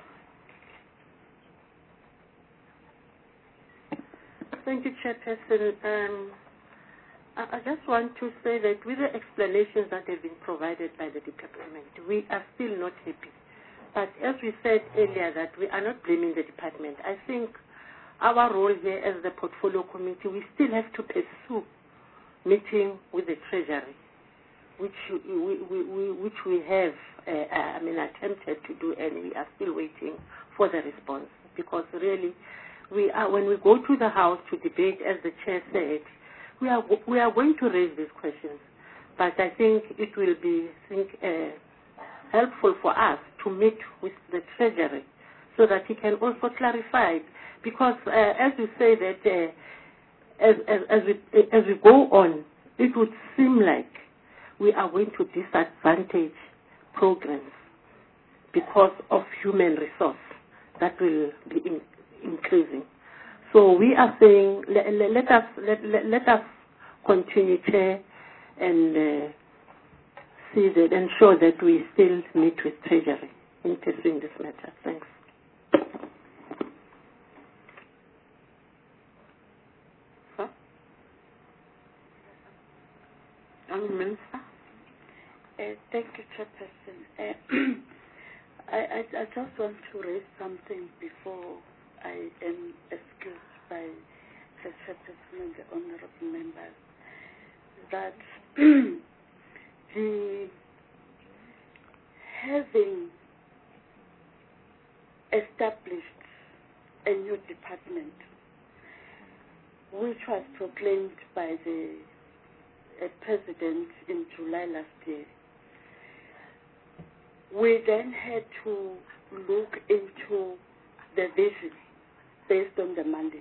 Thank you, Chairperson. I just want to say that with the explanations that have been provided by the department, we are still not happy. But as we said earlier, that we are not blaming the department. I think our role here as the portfolio committee, we still have to pursue meeting with the Treasury, which we have attempted to do, and we are still waiting for the response. Because really, we are, when we go to the House to debate, as the Chair said, we are going to raise these questions. But I think it will be, helpful for us to meet with the Treasury so that he can also clarify. Because as you say that as we go on, it would seem like we are going to disadvantage programs because of human resource that will be increasing. So we are saying let us continue, Chair, and see that, ensure that we still meet with Treasury in pursuing this matter. Thanks. Minister? Thank you, Chairperson. I just want to raise something before I am excused by the Chairperson and the honorable members, that having established a new department, which was proclaimed by the President in July last year, we then had to look into the vision based on the mandate.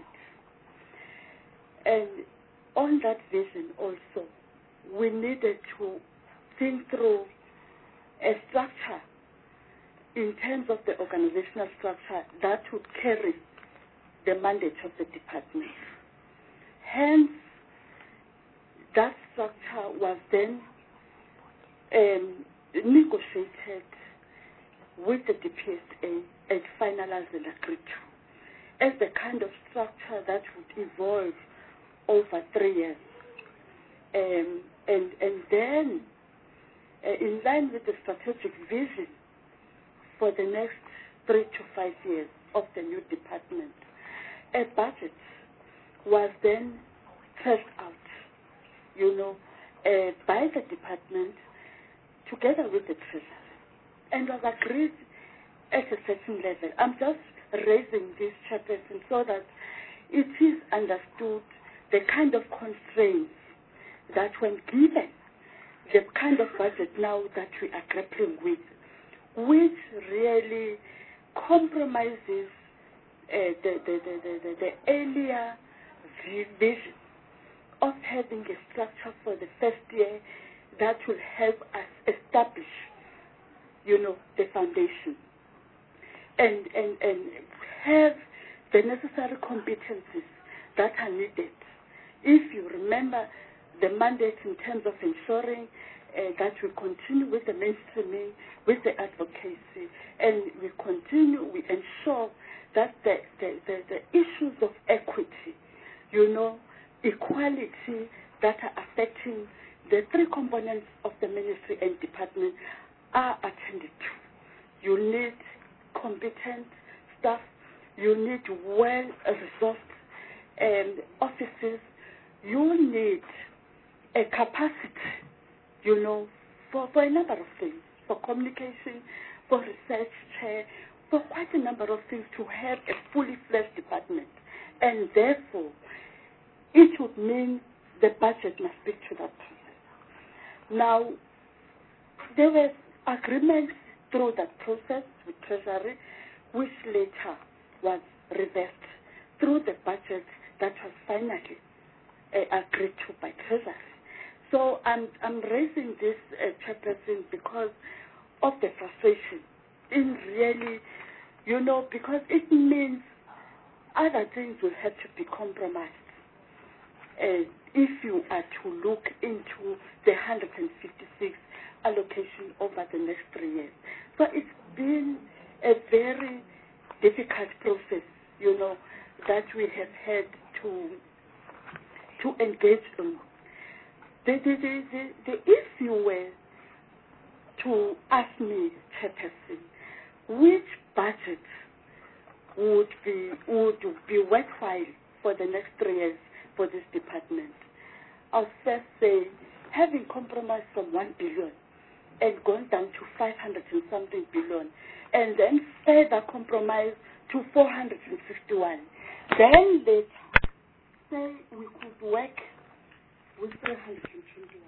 And on that vision also, we needed to think through a structure in terms of the organizational structure that would carry the mandate of the department. Hence, that structure was then negotiated with the DPSA and finalized and agreed to as the kind of structure that would evolve over 3 years. And then, in line with the strategic vision for the next 3 to 5 years of the new department, a budget was then traced out, by the department together with the Treasury, and was agreed at a certain level. I'm just raising this, Chairperson, so that it is understood the kind of constraints that when given the kind of budget now that we are grappling with, which really compromises the earlier vision of having a structure for the first year that will help us establish, the foundation and have the necessary competencies that are needed. If you remember the mandate in terms of ensuring that we continue with the mainstreaming, with the advocacy, and we ensure that the issues of equity, equality that are affecting the three components of the ministry and department are attended to. You need competent staff, you need well-resourced offices, you need a capacity, for a number of things, for communication, for research chair, for quite a number of things to have a fully fledged department. And therefore, it would mean the budget must speak to that process. Now, there were agreements through that process with Treasury, which later was reversed through the budget that was finally agreed to by Treasury. So I'm raising this, Chairperson, because of the frustration in really, because it means other things will have to be compromised if you are to look into the 156 allocation over the next 3 years. So it's been a very difficult process, that we have had to engage in. If you were to ask me, Chairperson, which budget would be worthwhile for the next 3 years for this department, I'll first say, having compromised from 1 billion and gone down to 500 and something billion, and then further compromise to 461, then later say we could work with 321.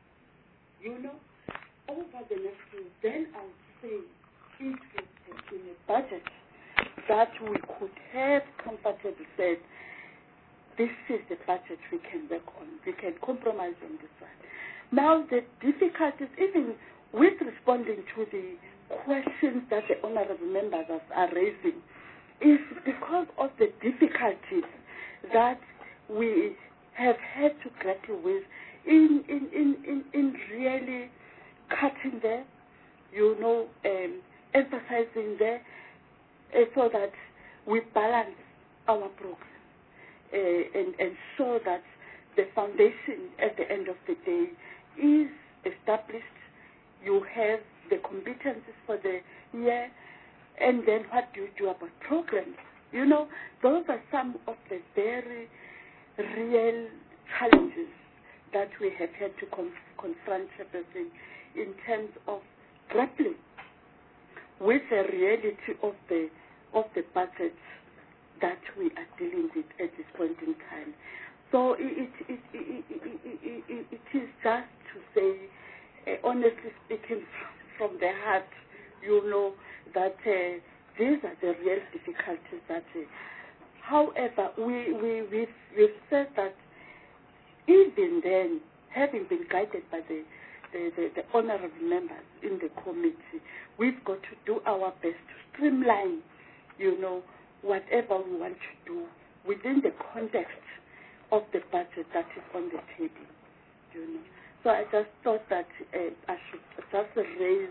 Over the next year, then I would say it would have been a budget that we could have comfortably said, this is the budget we can work on. We can compromise on this one. Now, the difficulties, even with responding to the questions that the honorable members are raising, is because of the difficulties that we have had to grapple with in really cutting there, emphasizing there, so that we balance our program and ensure that the foundation at the end of the day is established. You have the competencies for the year, and then what do you do about programs? Those are some of the very real challenges that we have had to confront in terms of grappling with the reality of the budget that we are dealing with at this point in time. So it is just to say, honestly speaking, from the heart, that these are the real difficulties that. However, we've said that even then, having been guided by the honorable members in the committee, we've got to do our best to streamline, whatever we want to do within the context of the budget that is on the table, So I just thought that I should just raise,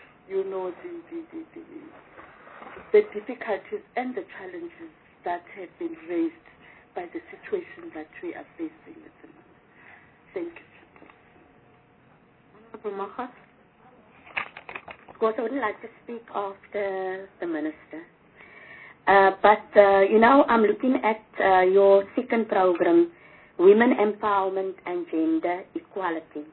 the difficulties and the challenges that have been raised by the situation that we are facing at the moment. Thank you. Honorable Macha. Of course, I wouldn't like to speak after the Minister. But I'm looking at your second program, Women Empowerment and Gender Equality.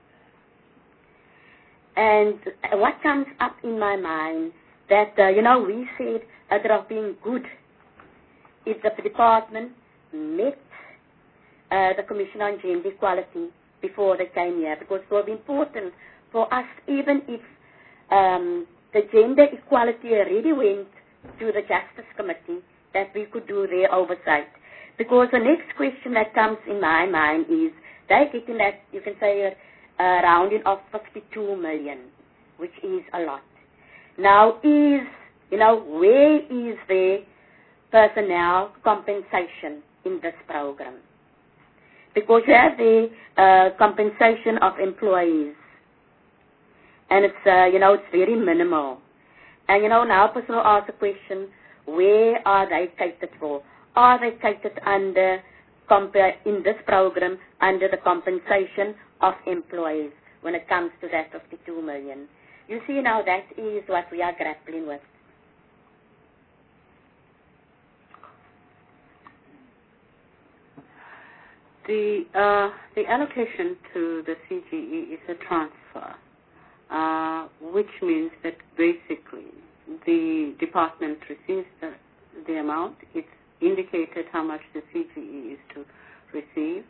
And what comes up in my mind that, we said it would have been good if the department met the Commission on Gender Equality before they came here, because it was important for us, even if the gender equality already went to the Justice Committee, that we could do their oversight. Because the next question that comes in my mind is, they're getting that, you can say, a rounding of 52 million, which is a lot. Now, where is the personnel compensation in this program? Because you have the compensation of employees, and it's, it's very minimal. And, now a person will ask the question, where are they catered for? Are they catered in this program under the compensation of employees when it comes to that 52 million? You see, now that is what we are grappling with. The allocation to the CGE is a transfer, which means that basically the department receives the amount. It's indicated how much the CGE is to receive.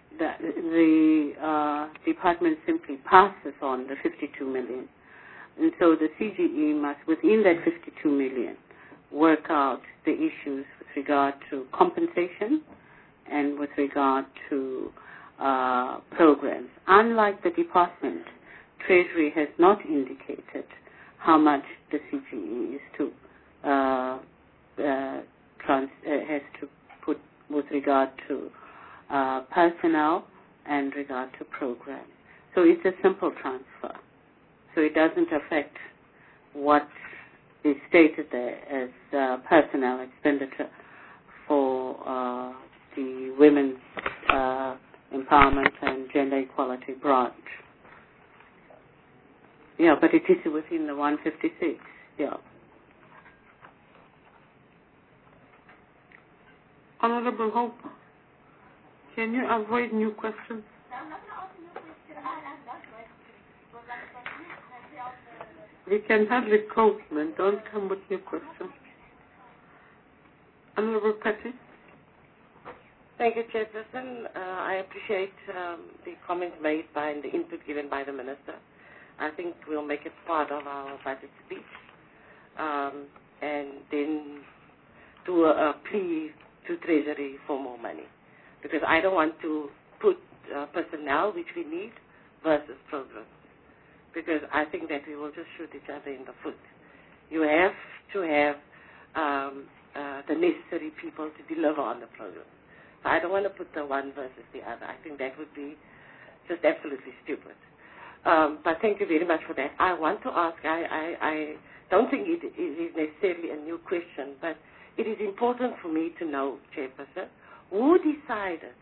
The department simply passes on the 52 million. And so the CGE must, within that 52 million, work out the issues with regard to compensation and with regard to programs. Unlike the department, Treasury has not indicated how much the CGE is to has to put with regard to personnel and regard to programs. So it's a simple transfer. So it doesn't affect what is stated there as personnel expenditure for the Women's Empowerment and Gender Equality branch. Yeah, but it is within the 156. Yeah. Honorable Hope, can you avoid new questions? I'm not going to ask a new question. I'm not going to. We can hardly cope, man. Don't come with new questions. Honorable Patty? Thank you, Chairperson. I appreciate the comments made by and the input given by the Minister. I think we'll make it part of our budget speech and then do a plea to Treasury for more money. Because I don't want to put personnel, which we need, versus programs. Because I think that we will just shoot each other in the foot. You have to have the necessary people to deliver on the program. So I don't want to put the one versus the other. I think that would be just absolutely stupid. But thank you very much for that. I want to ask, I don't think it is necessarily a new question, but it is important for me to know, Chairperson, who decided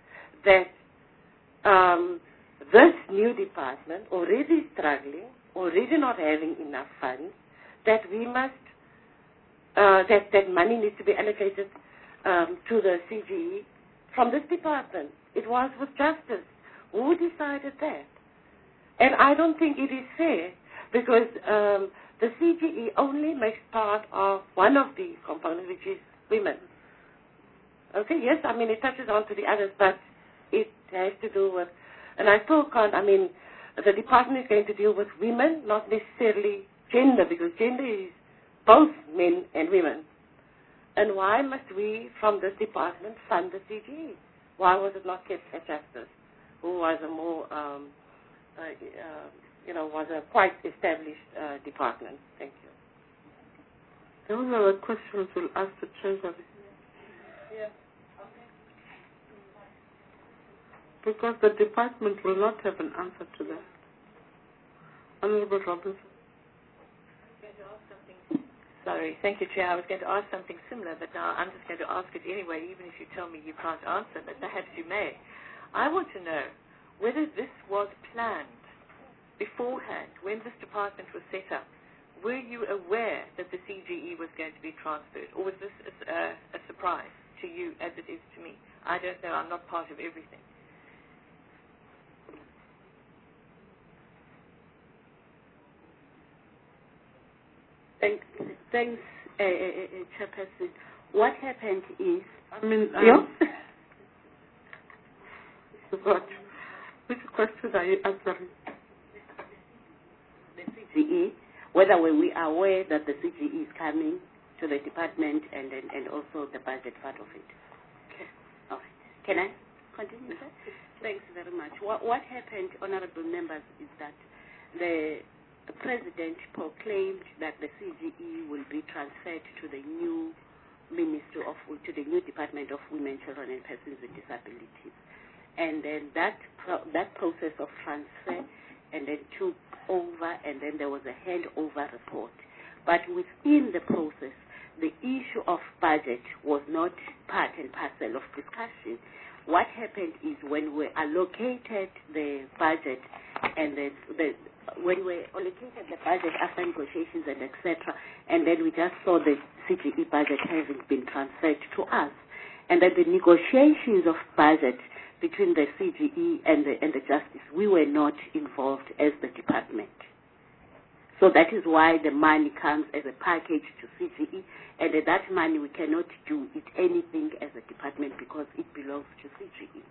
that this new department, already struggling, already not having enough funds, that we must, that money needs to be allocated to the CGE from this department. It was with justice. Who decided that? And I don't think it is fair because the CGE only makes part of one of the components, which is women. Okay, yes, I mean, it touches on to the others, but it has to do with, and I still can't, I mean, the department is going to deal with women, not necessarily gender, because gender is both men and women. And why must we, from this department, fund the CGE? Why was it not kept at Justice, who was a more, was a quite established department? Thank you. Those are the questions we'll ask the Treasury. Yeah. Because the department will not have an answer to that. Honorable Robinson. Sorry, thank you, Chair. I was going to ask something similar, but now I'm just going to ask it anyway, even if you tell me you can't answer, but perhaps you may. I want to know whether this was planned beforehand when this department was set up. Were you aware that the CGE was going to be transferred, or was this a surprise to you as it is to me? I don't know. I'm not part of everything. Thanks, Chairperson. What happened is... Which question are you answering? The CGE, whether we are aware that the CGE is coming to the department and also the budget part of it. Okay. All right. Can I continue, sir? Thanks very much. What happened, honorable members, is that the President proclaimed that the CGE will be transferred to the new to the new Department of Women, Children and Persons with Disabilities. And then that process of transfer and then took over, and then there was a handover report. But within the process, the issue of budget was not part and parcel of discussion. What happened is when we allocated the budget and when we allocated the budget after negotiations and etc., and then we just saw the CGE budget having been transferred to us, and then the negotiations of budget between the CGE and the Justice, we were not involved as the department. So that is why the money comes as a package to CGE, and that money we cannot do it anything as a department because it belongs to CGE.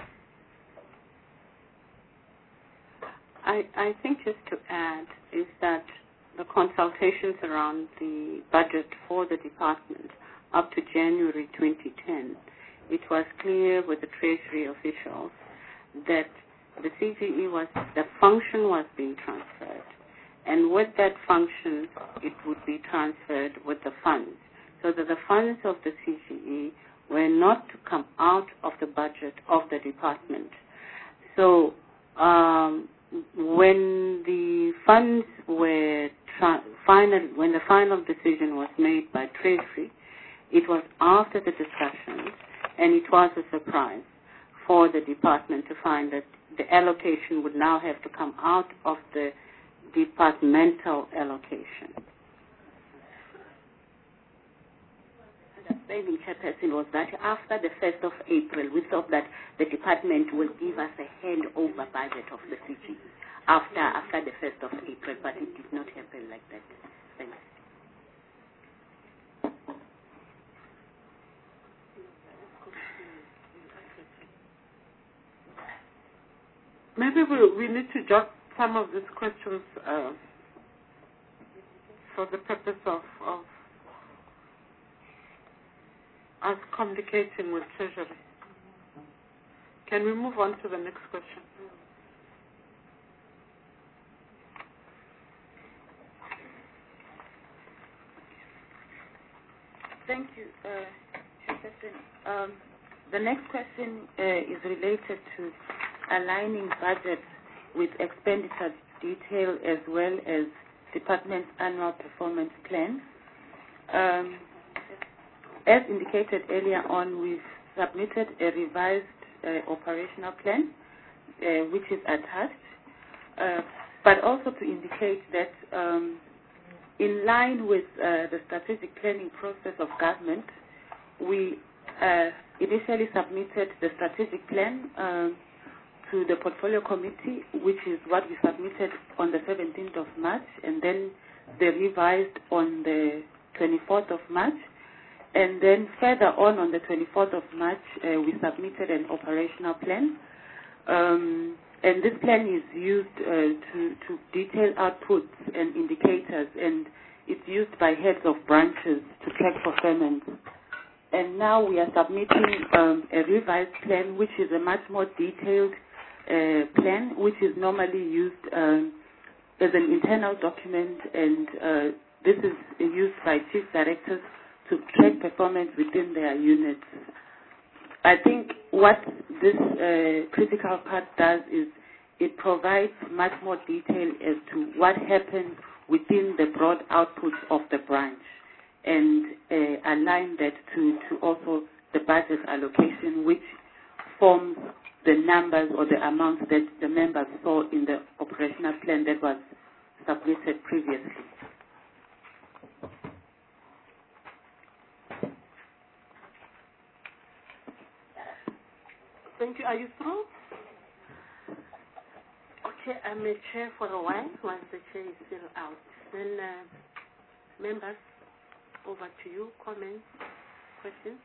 I think just to add is that the consultations around the budget for the department up to January 2010, it was clear with the Treasury officials that the CGE the function was being transferred. And with that function, it would be transferred with the funds. So that the funds of the CGE were not to come out of the budget of the department. So when the funds were when the final decision was made by Treasury, it was after the discussions, and it was a surprise for the department to find that the allocation would now have to come out of the departmental allocation. Understanding, Chairperson, was that after the 1st of April, we thought that the department will give us a handover budget of the CGE after the 1st of April, but it did not happen like that. Thanks. Maybe we need to jot some of these questions for the purpose of us communicating with Treasury. Can we move on to the next question? Thank you, Chairperson. The next question is related to aligning budgets with expenditure detail as well as department's annual performance plan. As indicated earlier on, we've submitted a revised operational plan, which is attached, but also to indicate that in line with the strategic planning process of government, we initially submitted the strategic plan to the portfolio committee, which is what we submitted on the 17th of March, and then they revised on the 24th of March. And then further on the 24th of March, we submitted an operational plan. And this plan is used to detail outputs and indicators, and it's used by heads of branches to track performance. And now we are submitting a revised plan, which is a much more detailed plan, which is normally used as an internal document, and this is used by chief directors to track performance within their units. I think what this critical part does is it provides much more detail as to what happens within the broad outputs of the branch, and align that to also the budget allocation, which forms the numbers or the amounts that the members saw in the operational plan that was submitted previously. Thank you. Are you through? Okay, I may chair for a while once the chair is still out. Then, members, over to you. Comments, questions?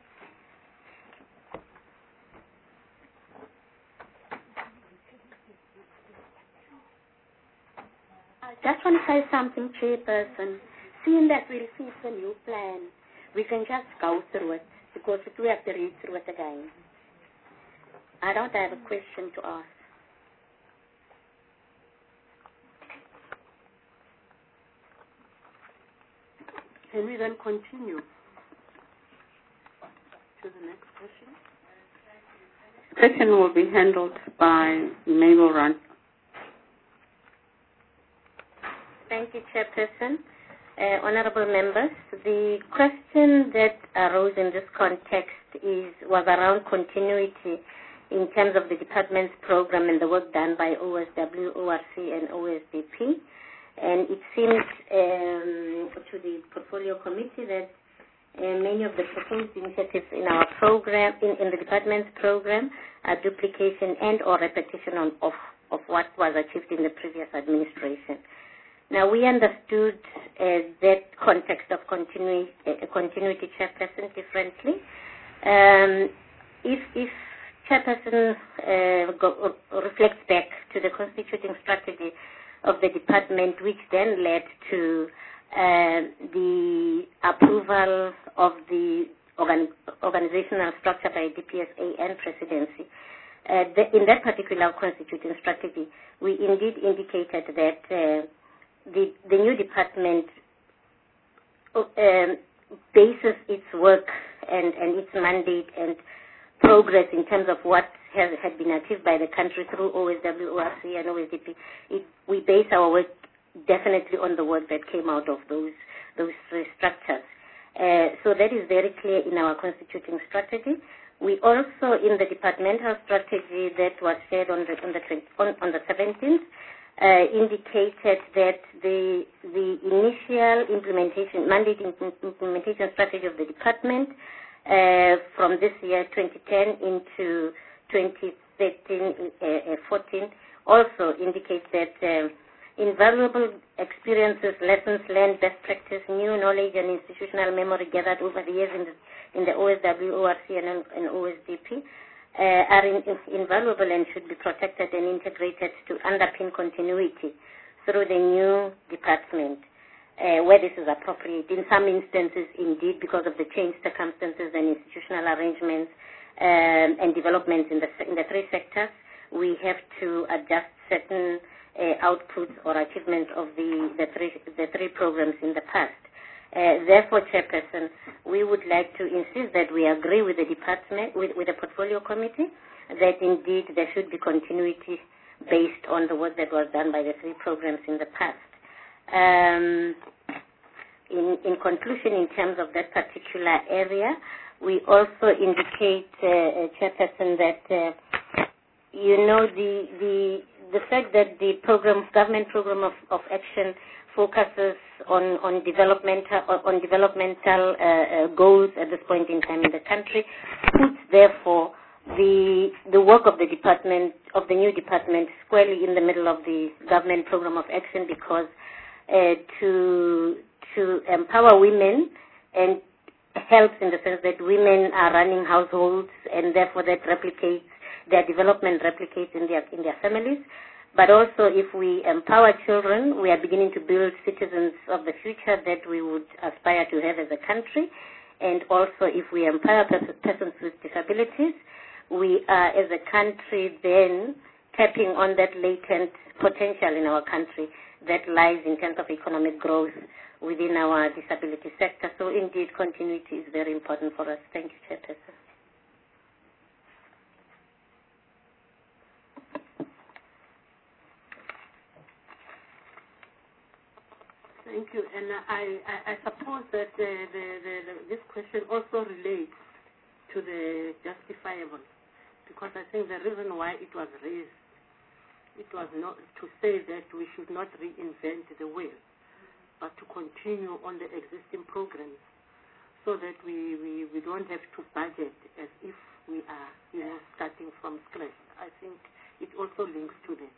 I just want to say something, Chairperson. Seeing that we received a new plan, we can just go through it, because if we have to read through it again. I don't have a question to ask. Can we then continue to the next question? Question will be handled by Mabel Rand. Thank you, Chairperson. Honorable members, the question that arose in this context was around continuity in terms of the department's program and the work done by OSW, ORC, and OSDP. And it seems to the portfolio committee that many of the proposed initiatives in our program, in the department's program, are duplication and or repetition of what was achieved in the previous administration. Now, we understood that context of continuity, Chairperson, differently. If Chairperson reflects back to the constituting strategy of the department, which then led to the approval of the organizational structure by DPSA and presidency. In that particular constituting strategy, we indeed indicated that the new department bases its work and its mandate and progress in terms of what had been achieved by the country through OSW, ORC, and OSDP. We base our work definitely on the work that came out of those three structures. So that is very clear in our constituting strategy. We also, in the departmental strategy that was shared on the 17th, indicated that the initial mandate implementation strategy of the department from this year 2010 into 2013-14 also indicates that invaluable experiences, lessons learned, best practice, new knowledge, and institutional memory gathered over the years in the OSW, ORC, and OSDP are invaluable and should be protected and integrated to underpin continuity through the new department, where this is appropriate. In some instances, indeed, because of the changed circumstances and institutional arrangements and developments in the three sectors, we have to adjust certain outputs or achievements of the three programs in the past. Therefore, Chairperson, we would like to insist that we agree with the department, with the portfolio committee, that indeed there should be continuity based on the work that was done by the three programs in the past. In conclusion, in terms of that particular area, we also indicate, Chairperson, that the fact that the government program of action focuses on developmental goals at this point in time in the country, puts therefore the work of the new department squarely in the middle of the government program of action, because to empower women and helps in the sense that women are running households, and therefore that replicates their development replicates in their families. But also, if we empower children, we are beginning to build citizens of the future that we would aspire to have as a country. And also, if we empower persons with disabilities, we are, as a country, then tapping on that latent potential in our country that lies in terms of economic growth within our disability sector. So, indeed, continuity is very important for us. Thank you, Chairperson. Thank you. And I suppose that this question also relates to the justifiable, because I think the reason why it was raised, it was not to say that we should not reinvent the wheel, but to continue on the existing programs so that we don't have to budget as if we are starting from scratch. I think it also links to that.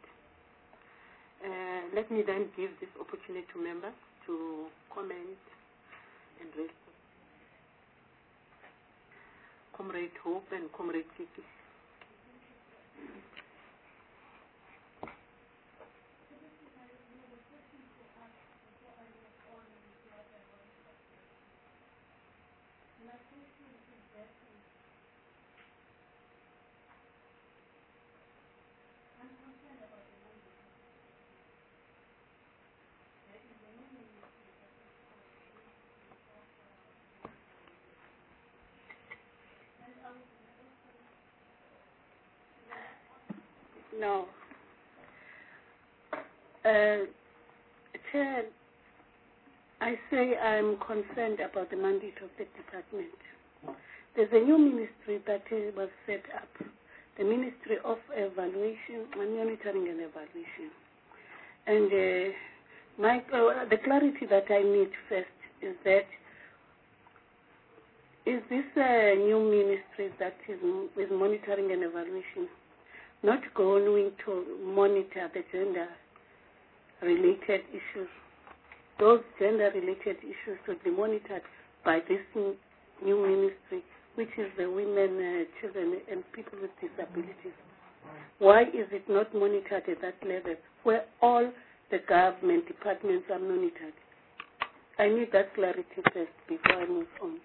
Let me then give this opportunity to members to comment and raise. Comrade Hope and Comrade Kiki. No. Chair, I say I'm concerned about the mandate of the department. There's a new ministry that was set up, the Ministry of Evaluation, Monitoring and Evaluation. And the clarity that I need first is that is this a new ministry that is with monitoring and evaluation not going to monitor the gender-related issues? Those gender-related issues should be monitored by this new ministry, which is the women, children, and people with disabilities. Why is it not monitored at that level, where all the government departments are monitored? I need that clarity first before I move on.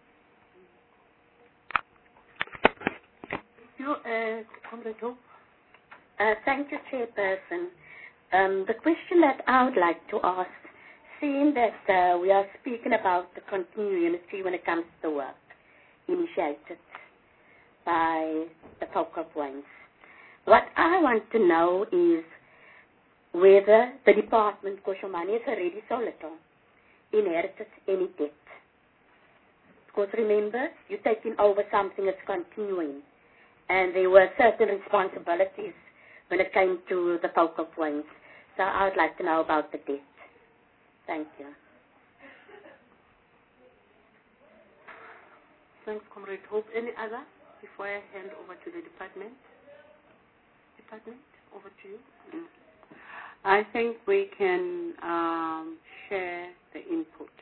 Thank you, Chairperson. The question that I would like to ask, seeing that we are speaking about the continuity when it comes to the work initiated by the focal points, what I want to know is whether the department, Koshomani, has already so little inherited any debt. Because remember, you're taking over something that's continuing. And there were certain responsibilities when it came to the focal points. So I would like to know about the debt. Thank you. Thanks, Comrade Hope. Any other before I hand over to the department? Department, over to you. I think we can share the input.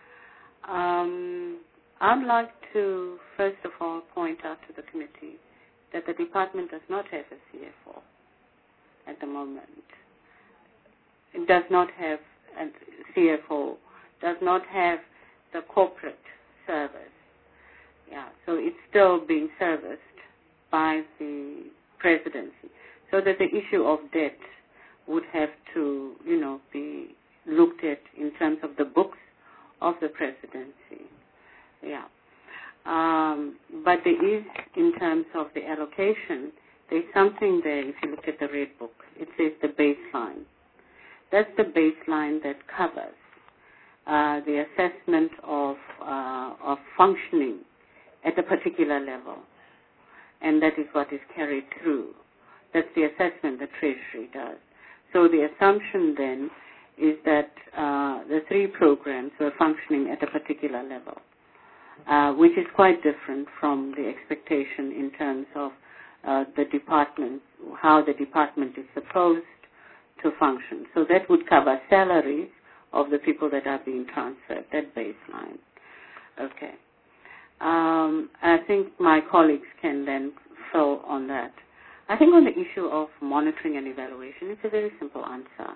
I'd like to, first of all, point out to the committee that the department does not have a CFO at the moment. It does not have a CFO, does not have the corporate service. Yeah, so it's still being serviced by the presidency. So that the issue of debt would have to, be looked at in terms of the books of the presidency. Yeah. But there is, in terms of the allocation, there's something there, if you look at the Red Book, it says the baseline. That's the baseline that covers the assessment of functioning at a particular level. And that is what is carried through. That's the assessment the Treasury does. So the assumption then is that the three programs were functioning at a particular level, which is quite different from the expectation in terms of the department, how the department is supposed to function. So that would cover salaries of the people that are being transferred, that baseline. Okay. I think my colleagues can then fill on that. I think on the issue of monitoring and evaluation, it's a very simple answer.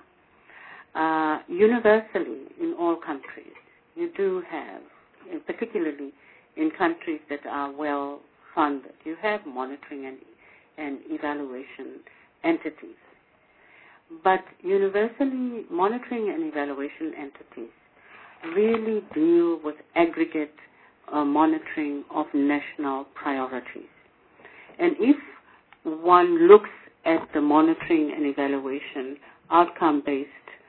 Universally, in all countries, you do have, and particularly in countries that are well funded, you have monitoring and evaluation entities. But universally, monitoring and evaluation entities really deal with aggregate monitoring of national priorities. And if one looks at the monitoring and evaluation outcome-based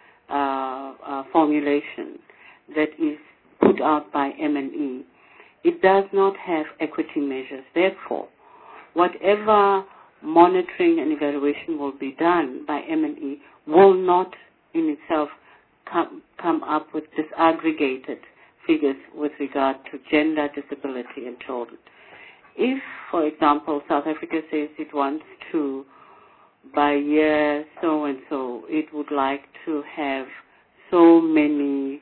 formulation that is put out by M&E, it does not have equity measures. Therefore, whatever monitoring and evaluation will be done by M&E will not in itself come up with disaggregated figures with regard to gender, disability, and children. If, for example, South Africa says it wants to, by year so-and-so, it would like to have so many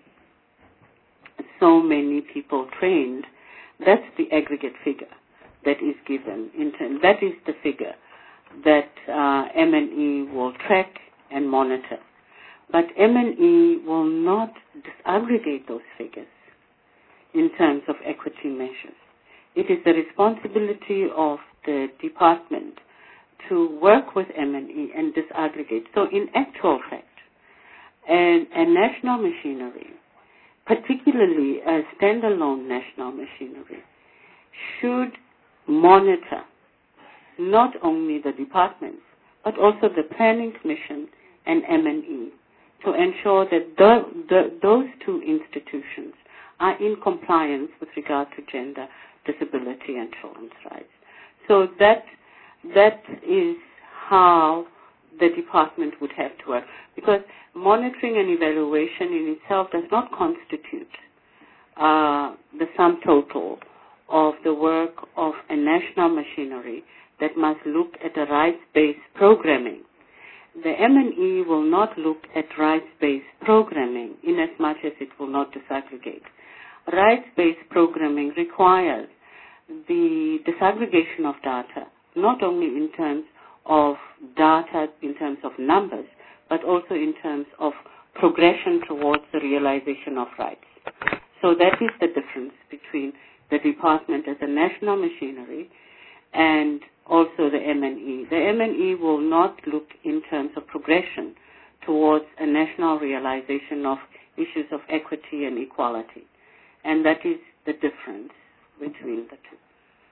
people trained, that's the aggregate figure that is given. That is the figure that M&E will track and monitor. But M&E will not disaggregate those figures in terms of equity measures. It is the responsibility of the department to work with M&E and disaggregate. So in actual fact, a national machinery, particularly a standalone national machinery, should monitor not only the departments, but also the Planning Commission and M&E, to ensure that those two institutions are in compliance with regard to gender, disability, and children's rights. So that is how the department would have to work, because monitoring and evaluation in itself does not constitute the sum total of the work of a national machinery that must look at a rights-based programming. The M&E will not look at rights-based programming in as much as it will not disaggregate. Rights-based programming requires the disaggregation of data, not only in terms of data, in terms of numbers, but also in terms of progression towards the realization of rights. So that is the difference between the department as a national machinery and also the M&E. The M&E will not look in terms of progression towards a national realization of issues of equity and equality. And that is the difference between the two.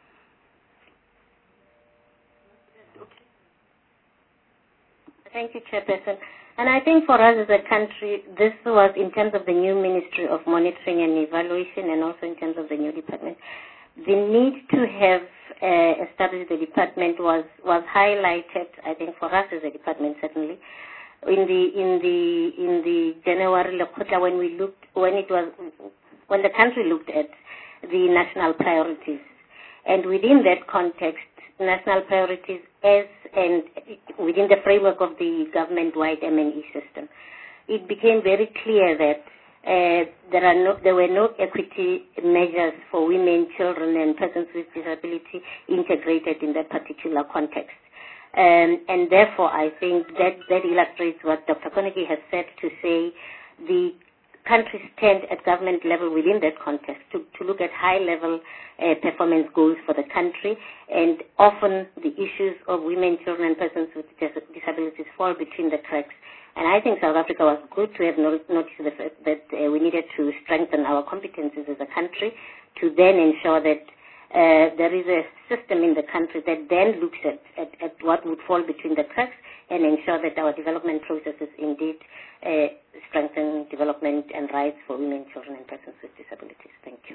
Thank you, Chairperson. And I think for us as a country, this was in terms of the new Ministry of Monitoring and Evaluation, and also in terms of the new department. The need to have established the department was highlighted, I think, for us as a department certainly, in the January Lekgotla when the country looked at the national priorities, and within that context, national priorities and within the framework of the government-wide M&E system, it became very clear that there were no equity measures for women, children, and persons with disability integrated in that particular context. And therefore, I think that illustrates what Dr. Konegi has said, to say the countries stand at government level within that context to look at high-level performance goals for the country, and often the issues of women, children, and persons with disabilities fall between the cracks. And I think South Africa was good to have noticed the fact that we needed to strengthen our competencies as a country to then ensure that there is a system in the country that then looks at what would fall between the cracks and ensure that our development processes indeed strengthen development and rights for women, children, and persons with disabilities. Thank you.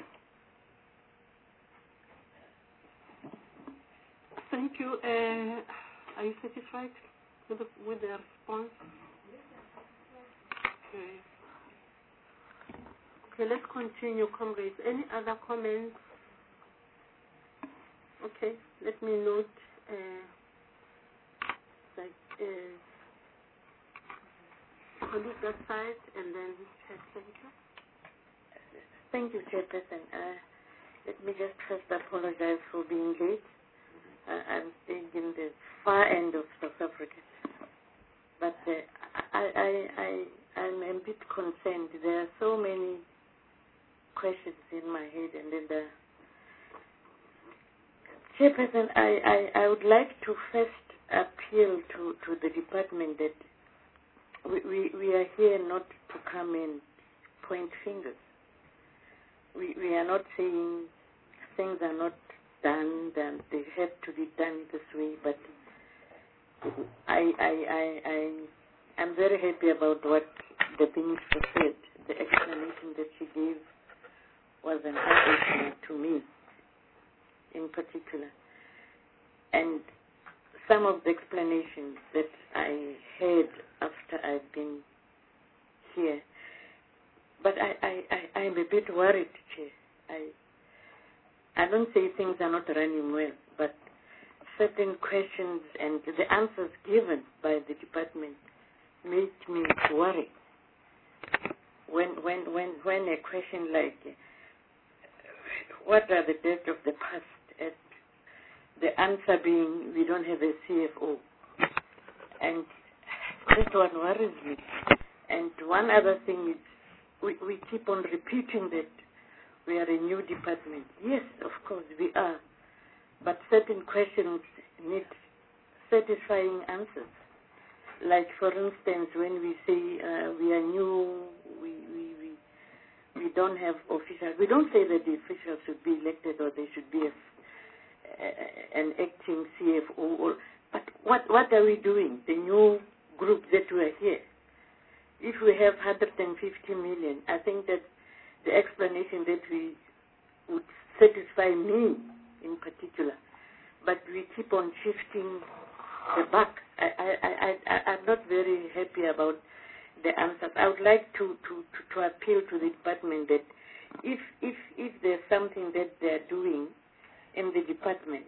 Thank you. Are you satisfied with the response? Okay, let's continue, comrades. Any other comments? Okay, let me note leave that side and then thank you. Thank you, Chairperson. Let me just first apologize for being late. I'm staying in the far end of South Africa. But I'm a bit concerned. There are so many questions in my head, and then Chairperson, I would like to first appeal to the department that we are here not to come and point fingers. We are not saying things are not done, that they have to be done this way, but I'm very happy about what the minister said. The explanation that she gave was an eye-opener to me in particular. And some of the explanations that I heard after I've been here, but I'm a bit worried, Chair. I don't say things are not running well, but certain questions and the answers given by the department made me worry. When a question like, what are the debt of the past? And the answer being, we don't have a CFO. And that one worries me. And one other thing is, we keep on repeating that we are a new department. Yes, of course, we are. But certain questions need satisfying answers. Like, for instance, when we say we are new, we don't have officials. We don't say that the officials should be elected or they should be an acting CFO. But what are we doing? The new group that we're here. If we have 150 million, I think that the explanation that we would satisfy me in particular. But we keep on shifting the buck. I'm not very happy about the answers. I would like to appeal to the department that if there's something that they're doing in the department,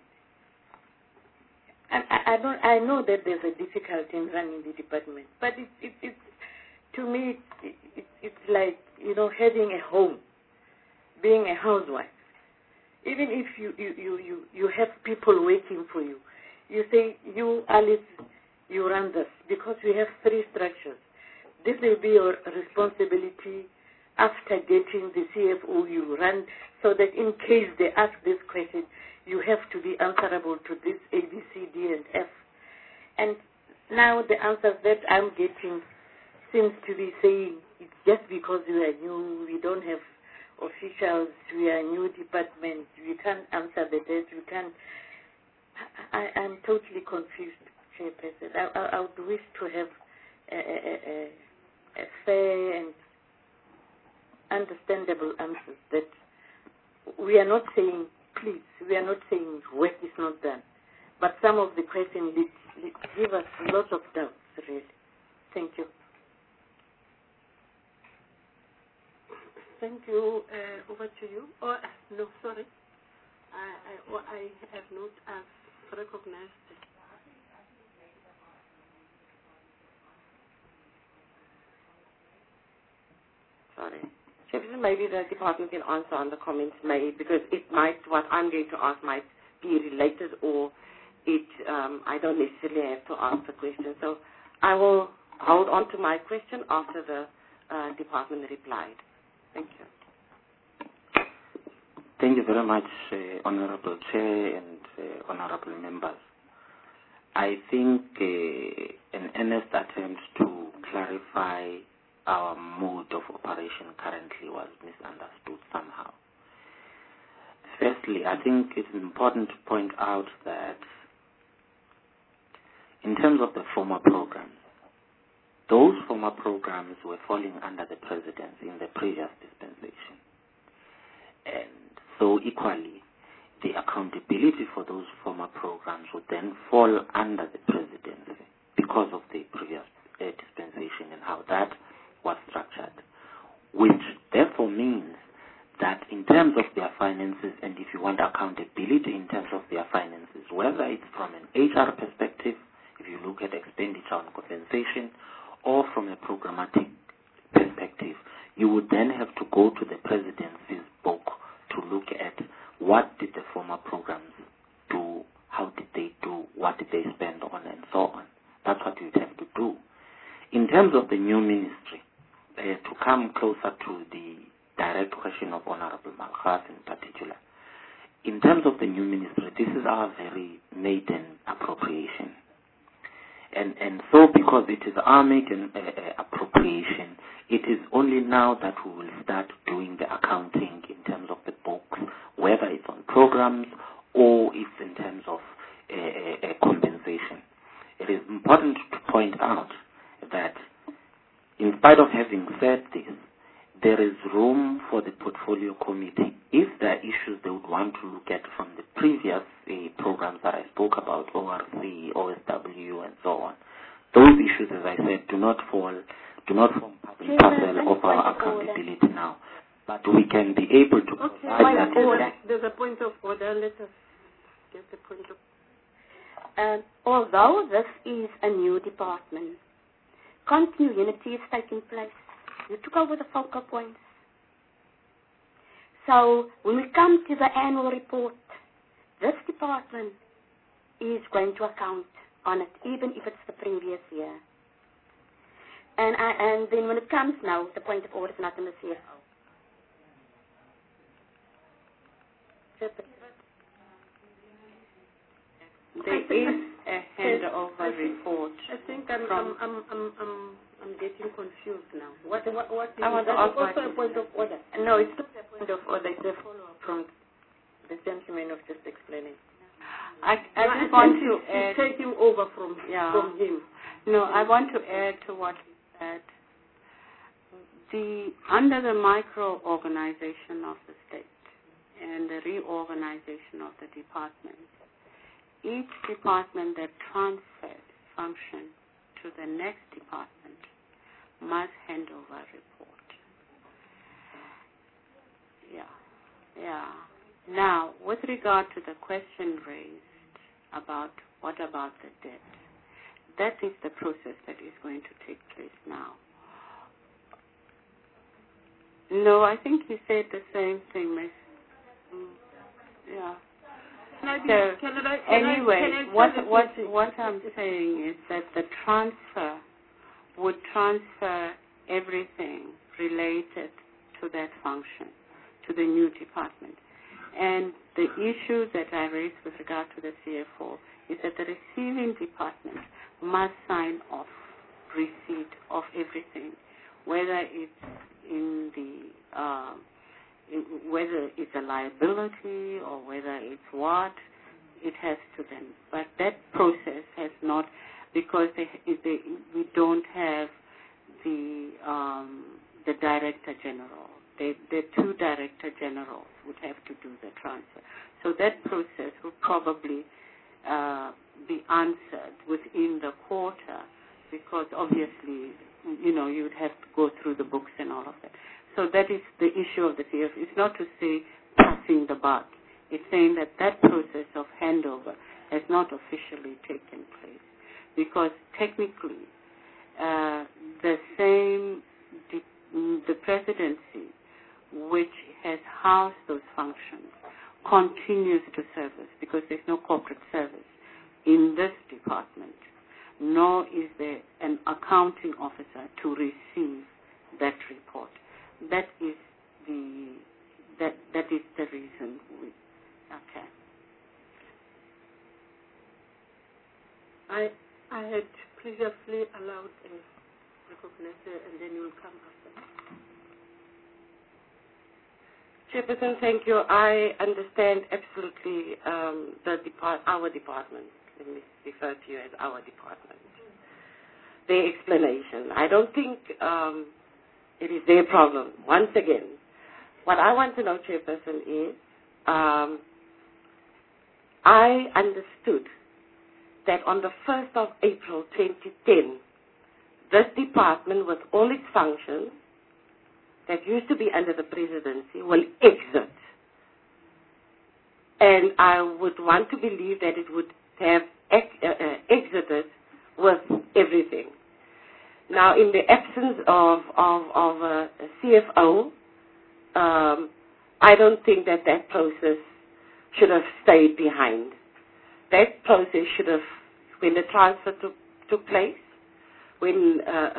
I know that there's a difficulty in running the department, but it's to me it's like, you know, having a home, being a housewife. Even if you have people waiting for you, you say, you, Alice, you run this, because we have 3 structures. This will be your responsibility after getting the CFO you run, so that in case they ask this question, you have to be answerable to this A, B, C, D, and F. And now the answers that I'm getting seems to be saying it's just because we are new, we don't have officials, we are a new department, we can't answer the test, we can't. I'm totally confused, Chairperson. I would wish to have a fair and understandable answers. That we are not saying, please, we are not saying work is not done, but some of the questions give us lots of doubts, really. Thank you. Thank you. Over to you. Oh, no, sorry. I have not recognized. Sorry. Chairperson, maybe the department can answer on the comments made, because it might, what I'm going to ask might be related, or it, I don't necessarily have to ask the question. So I will hold on to my question after the department replied. Thank you. Thank you very much, Honorable Chair and Honorable Members. I think an earnest attempt to clarify our mode of operation currently was misunderstood somehow. Firstly, I think it's important to point out that in terms of the former programs, those former programs were falling under the presidency in the previous dispensation. And so equally, the accountability for those former programs would then fall under the presidency because of the previous dispensation and how that was structured, which therefore means that in terms of their finances, and if you want accountability in terms of their finances, whether it's from an HR perspective, if you look at expenditure on compensation, or from a programmatic perspective, you would then have to go to the presidency's book to look at what did the former programs do, how did they do, what did they spend on, and so on. That's what you'd have to do. In terms of the new ministry, to come closer to the direct question of Honorable Malghas in particular, in terms of the new ministry, this is our very maiden appropriation. And so because it is our maiden appropriation, it is only now that we will start doing the accounting in terms of the books, whether it's on programs or it's in terms of compensation. It is important to point out that in spite of having said this, there is room for the portfolio committee, if there are issues they would want to look at from the previous programs that I spoke about, ORC, OSW, and so on. Those issues, as I said, do not form part and parcel of our accountability now. But we can be able to provide that. There's a point of order. Let us get the point of. Although this is a new department, continuity is taking place. You took over the focal points. So when we come to the annual report, this department is going to account on it, even if it's the previous year. And then when it comes now, the point of order is not in the CFO. There is a handover report. I think I'm getting confused now. What is I want to ask also a point of order? No, it's not a point of order. It's a follow-up from the gentleman of just explaining. I just want to add, taking over from him. No, I want to add to what he said. Under the micro-organization of the state and the reorganization of the departments, each department that transfers function to the next department must hand over a report. Yeah. Now, with regard to the question raised about what about the debt, that is the process that is going to take place now. No, I think he said the same thing, Miss. Yeah. What I'm saying is that the transfer would transfer everything related to that function to the new department. And the issue that I raised with regard to the CFO is that the receiving department must sign off receipt of everything, whether it's whether it's a liability or whether it's what, it has to them. But that process has not, because we don't have the director general. The two director generals would have to do the transfer. So that process will probably be answered within the quarter, because obviously, you would have to go through the books and all of that. So that is the issue of the CF. It's not to say passing the buck. It's saying that process of handover has not officially taken place, because technically the presidency which has housed those functions continues to service, because there's no corporate service in this department, nor is there an accounting officer to receive that report. That is the reason. Okay. I had previously allowed a recognition, and then you will come after. Chairperson, thank you. I understand absolutely our department. Let me refer to you as our department. Their explanation. I don't think it is their problem. Once again, what I want to know, Chairperson, is I understood that on the 1st of April 2010, this department, with all its functions that used to be under the presidency, will exit. And I would want to believe that it would have exited with everything. Now, in the absence of a CFO, I don't think that process should have stayed behind. That process should have, when the transfer took place, when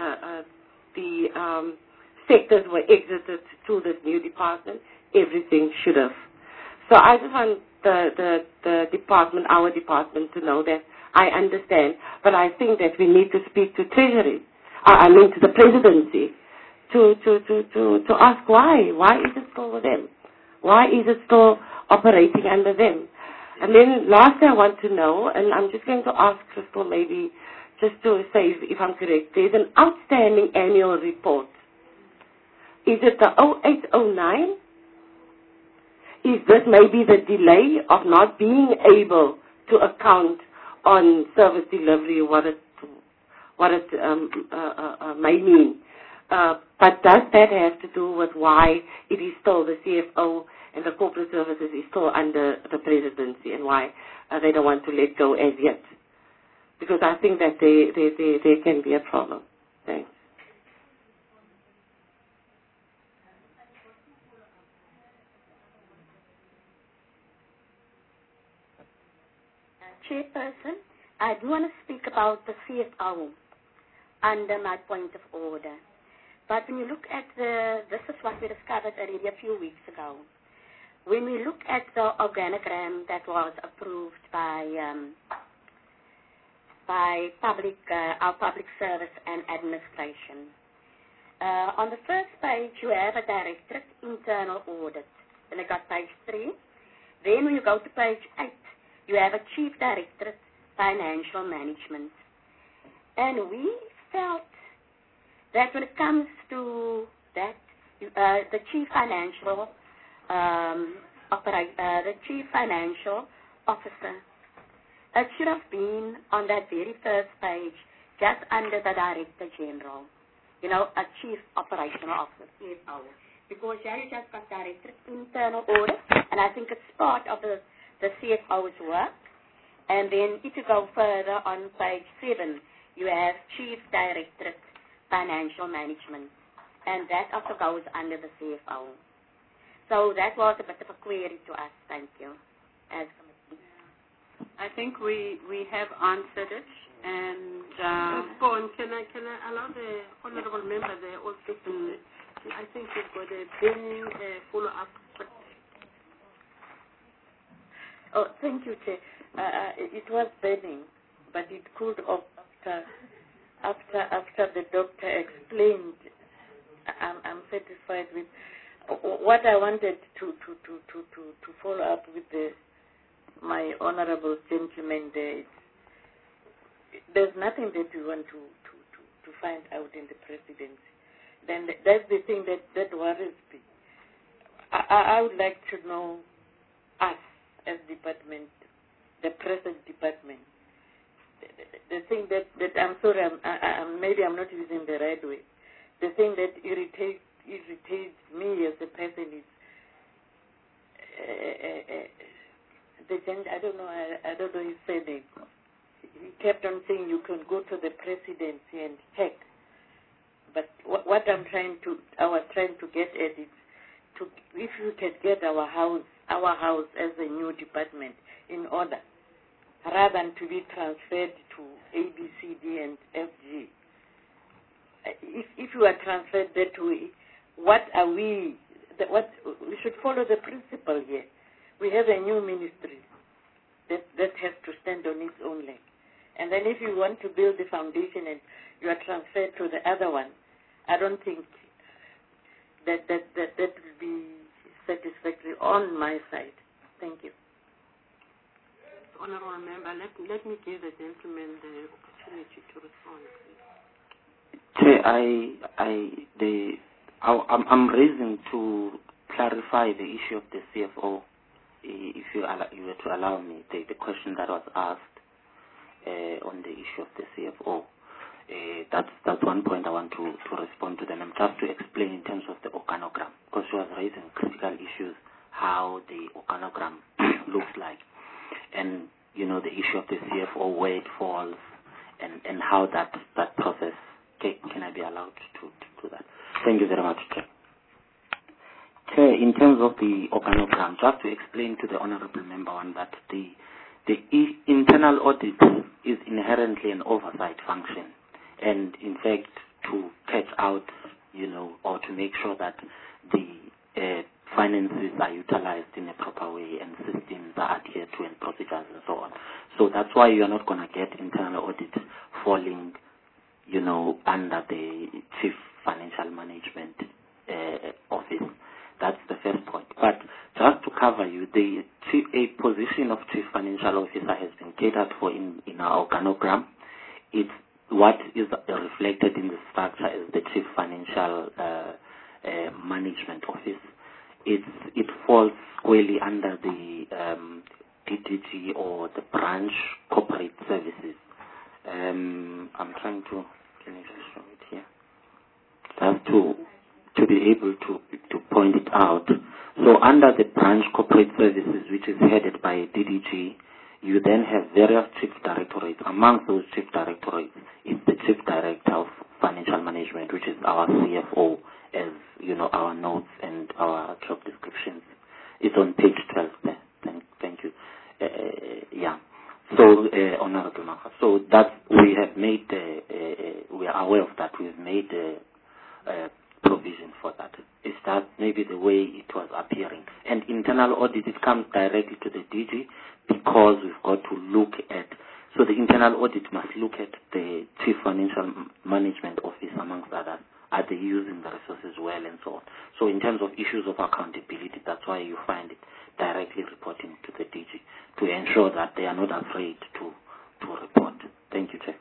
the sectors were exited to this new department, everything should have. So I just want the department, our department, to know that I understand, but I think that we need to speak to Treasury, to the presidency, to ask why. Why is it still with them? Why is it still operating under them? And then lastly, I want to know, and I'm just going to ask Crystal maybe just to say if I'm correct, there's an outstanding annual report. Is it the 0809? Is this maybe the delay of not being able to account on service delivery, what it may mean? But does that have to do with why it is still the CFO and the corporate services is still under the presidency, and why they don't want to let go as yet? Because I think that there can be a problem. Thanks. Chairperson, I do want to speak about the CFO under my point of order. But when you look at this is what we discovered already a few weeks ago. When we look at the organogram that was approved by our public service and administration, on the first page you have a directorate internal audit. Then I got page 3. Then when you go to page 8, you have a Chief Directorate Financial Management. And we felt that when it comes to that, the Chief Financial Officer, it should have been on that very first page, just under the Director General, a Chief Operational Officer, CFO. Because here you just got Director Internal Audit, and I think it's part of the CFO's work. And then if you go further on page 7, you have Chief Directorate Financial Management, and that also goes under the CFO. So that was a bit of a query to us. Thank you. I think we have answered it, and can I allow the honourable member there also to? I think we've got a burning follow-up. Oh, thank you, Chair. It was burning, but it cooled off after the doctor explained. I'm satisfied with what I wanted to follow up with my honourable gentleman there. There's nothing that we want to find out in the presidency. Then that's the thing that worries me. I would like to know us as department, the present department. The thing that I'm sorry, maybe I'm not using the right way. The thing that irritates me as a person is I don't know his surname. He kept on saying you can go to the presidency and hack. But what I was trying to get at is if you can get our house as a new department in order, rather than to be transferred to A, B, C, D, and F, G. If you are transferred that way, what are we? We should follow the principle here. We have a new ministry that has to stand on its own leg. And then if you want to build the foundation and you are transferred to the other one, I don't think that will be satisfactory on my side. Thank you. Honourable Member, let me give the gentleman the opportunity to respond, please. I'm raising to clarify the issue of the CFO, if you were to allow me, the question that was asked on the issue of the CFO. That's one point I want to respond to them, and just to explain in terms of the organogram, because she was raising critical issues, how the organogram looks like, and the issue of the CFO, where it falls, and how that process. Can I be allowed to do that? Thank you very much, Chair. Chair, in terms of the organogram, just to explain to the honourable member one that the internal audit is inherently an oversight function, and in fact to catch out, or to make sure that the finances are utilized in a proper way and systems are adhered to and procedures and so on. So that's why you are not going to get internal audit falling, under the Chief Financial Management Office. That's the first point. But just to cover you, a position of Chief Financial Officer has been catered for in our organogram. It's what is reflected in the structure as the Chief Financial Management Office. It falls squarely under the DDG, or the Branch Corporate Services. I'm trying to, can I just show it here? Just to be able to point it out. So under the Branch Corporate Services, which is headed by DDG, you then have various chief directorates. Among those chief directorates is the Chief Director of Financial Management, which is our CFO, as our notes and our job descriptions. It's on page 12 there. Thank you. Yeah. So, Honorable Maka, so that we have made, we are aware of that. We've made provision for that. It's that maybe the way it was appearing. And internal audit, it comes directly to the DG, because we've got to look at, so the internal audit must look at the Chief Financial Management Office, amongst others, Are they using the resources well and so on? So in terms of issues of accountability, that's why you find it directly reporting to the DG to ensure that they are not afraid to report. Thank you, Chair.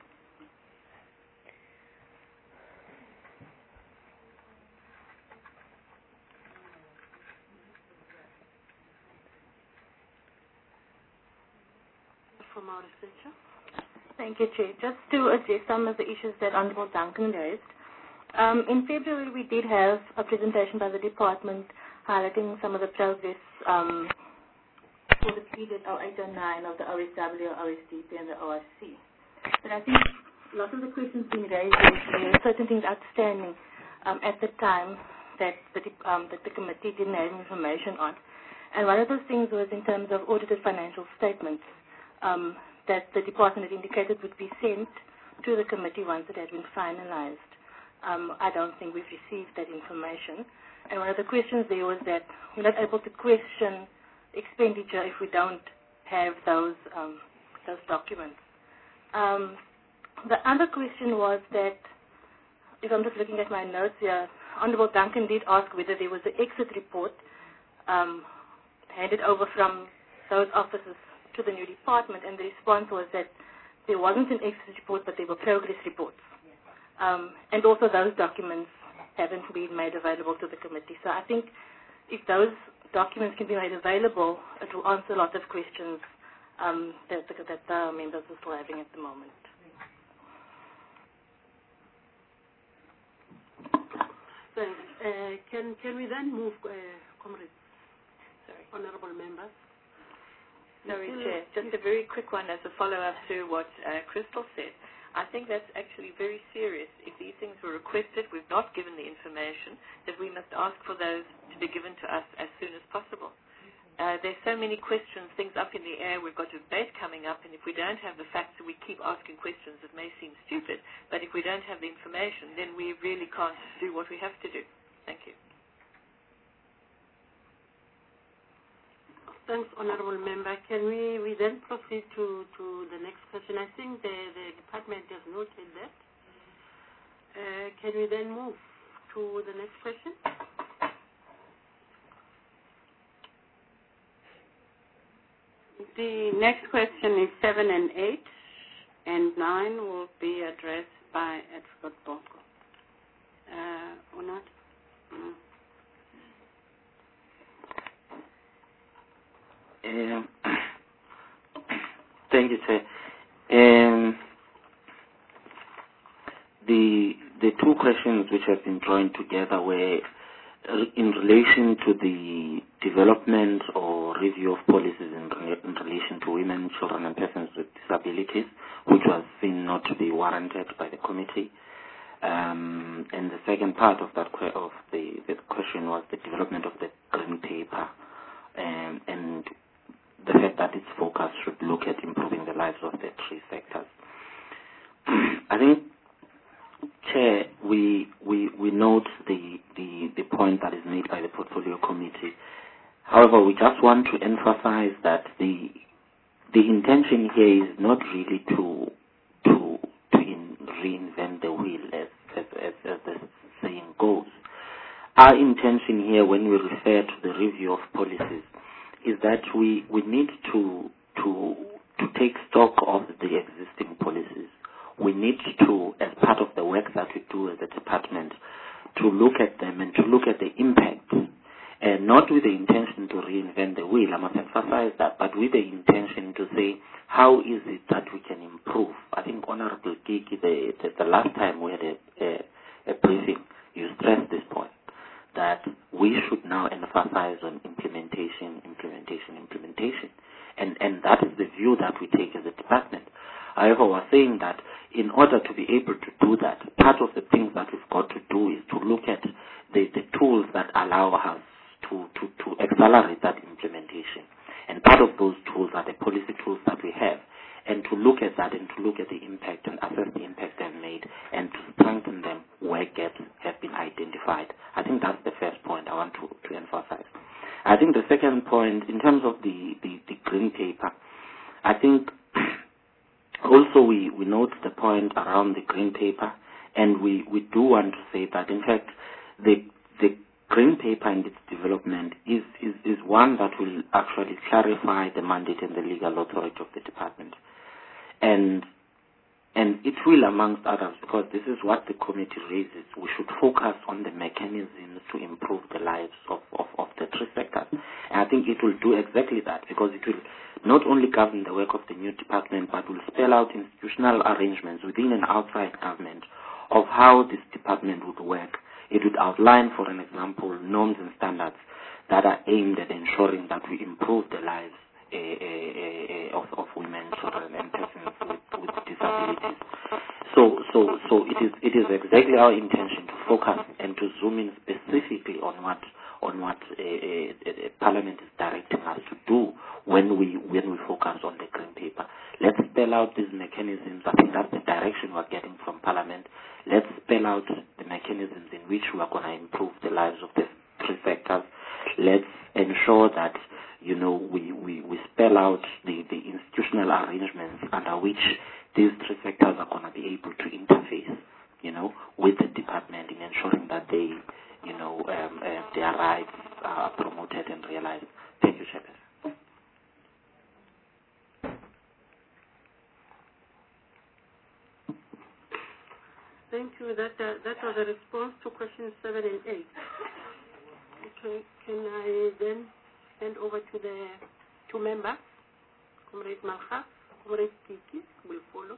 From our researcher. Thank you, Chair. Just to address some of the issues that Honourable Duncan raised. In February, we did have a presentation by the department highlighting some of the progress for the period 0809 of the OSW, OSDP, and the ORC. But I think a lot of the questions being raised is there were certain things outstanding at the time that the committee didn't have information on. And one of those things was in terms of audited financial statements that the department had indicated would be sent to the committee once it had been finalized. I don't think we've received that information. And one of the questions there was that we're not able to question expenditure if we don't have those documents. The other question was that, if I'm just looking at my notes here, Honourable Duncan did ask whether there was an exit report handed over from those officers to the new department, and the response was that there wasn't an exit report, but there were progress reports. And also those documents haven't been made available to the committee. So I think if those documents can be made available, it will answer a lot of questions that the members are still having at the moment. Thanks. Can we then move, comrades? Sorry. Honourable members. Sorry, Chair. Just a very quick one as a follow-up to what Crystal said. I think that's actually very serious. If these things were requested, we've not given the information, that we must ask for those to be given to us as soon as possible. There's so many questions, things up in the air. We've got a debate coming up, and if we don't have the facts and we keep asking questions, it may seem stupid, but if we don't have the information, then we really can't do what we have to do. Thank you. Thanks, Honourable Member. Can we then proceed to the next question? I think the department has noted that. Can we then move to the next question? The next question is 7 and 8, and 9 will be addressed by Edward Boko. Or not? Thank you, Chair. The two questions which have been joined together were in relation to the development or review of policies in relation to women, children, and persons with disabilities, which was seen not to be warranted by the committee. And the second part of that the question was the development of the green paper and the fact that its focus should look at improving the lives of the three sectors. I think, Chair, we note the point that is made by the Portfolio Committee. However, we just want to emphasize that the intention here is not really to reinvent the wheel, as the saying goes. Our intention here, when we refer to the review of policies, is that we need to take stock of the existing policies. We need to, as part of the work that we do as a department, to look at them and to look at the impact, and not with the intention to reinvent the wheel, I must emphasize that, but with the intention to say, how is it that we can improve? I think Honourable Kiki, the last time we had a briefing, you stressed this point, that we should now emphasize on implementation. And that is the view that we take as a department. However, we're saying that in order to be able to do that, part of the things that we've got to do is to look at the tools that allow us to accelerate that implementation. And part of those tools are the policy tools that we have. And to look at that and to look at the impact and assess the impact they've made and to strengthen them where gaps have been identified. I think that's the first point I want to emphasize. I think the second point, in terms of the green paper, I think also we note the point around the green paper And we do want to say that, in fact, the green paper and its development is one that will actually clarify the mandate and the legal authority of the department. And it will, amongst others, because this is what the committee raises, we should focus on the mechanisms to improve the lives of the three sectors. And I think it will do exactly that, because it will not only govern the work of the new department, but will spell out institutional arrangements within and outside government of how this department would work. It would outline, for an example, norms and standards that are aimed at ensuring that we improve the lives of women, children, and persons with disabilities. So it is exactly our intention to focus and to zoom in specifically on what Parliament is directing us to do when we focus on the green paper. Let's spell out these mechanisms. I think that's the direction we're getting from Parliament. Let's spell out the mechanisms in which we are going to improve the lives of the three sectors. Let's ensure that we spell out the institutional arrangements under which these three sectors are going to be able to interface, with the department in ensuring that they, their rights are promoted and realized. Thank you, Chairperson. Thank you. That was a response to questions 7 and 8. Okay, can I then hand over to the two members? Comrade Malha, Comrade Kiki will follow.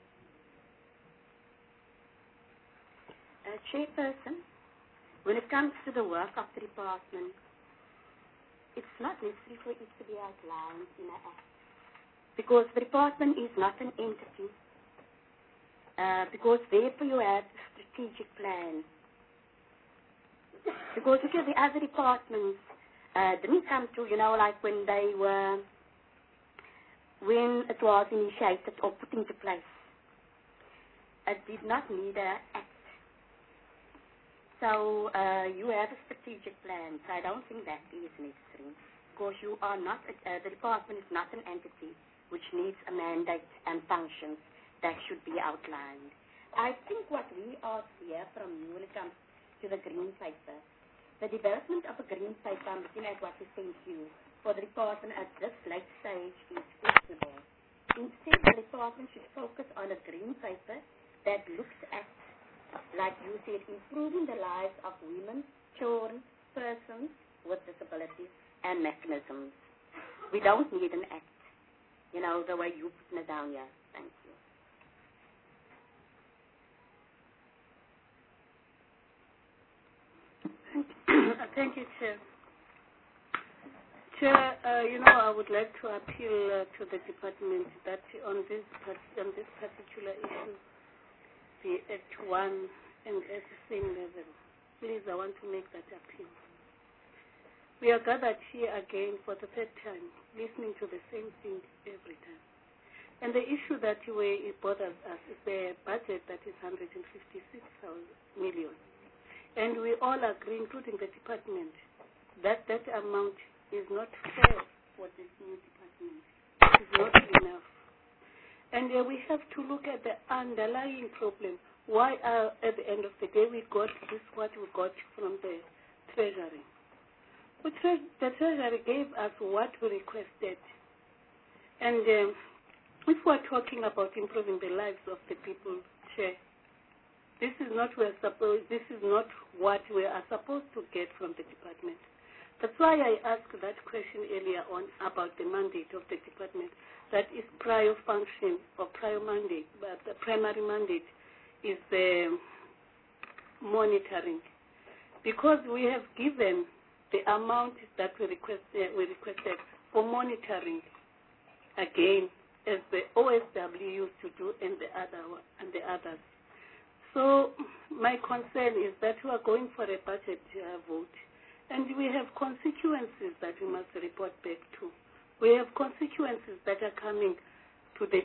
Chairperson, when it comes to the work of the department, it's not necessary for it to be outlined in an act, because the department is not an entity. Because therefore you have a strategic plan. Because if you have the other departments didn't come to, like when it was initiated or put into place, it did not need an act. So you have a strategic plan. So I don't think that is necessary, because you are not, the department is not an entity which needs a mandate and functions that should be outlined. I think what we ask here from you when it comes to the green paper, the development of a green paper, I'm looking at what we sent you, for the department at this late stage is questionable. Instead, the department should focus on a green paper that looks at, like you said, improving the lives of women, children, persons with disabilities, and mechanisms. We don't need an act, the way you put it down here. Thank you. Thank you, Chair. Chair, I would like to appeal to the department that on this particular issue, be at one and at the same level. Please, I want to make that appeal. We are gathered here again for the third time, listening to the same thing every time. And the issue that it bothers us is the budget that is 156 million. And we all agree, including the department, that that amount is not fair for this new department. It is not enough. And we have to look at the underlying problem. Why at the end of the day we got this, what we got from the Treasury. The Treasury gave us what we requested. And if we're talking about improving the lives of the people, Chair, this is not what we are supposed to get from the department. That's why I asked that question earlier on about the mandate of the department. That is prior function or prior mandate, but the primary mandate is the monitoring. Because we have given the amount that we requested for monitoring, again, as the OSW used to do and the others. So my concern is that we are going for a budget vote, and we have constituencies that we must report back to. We have constituencies that are coming to the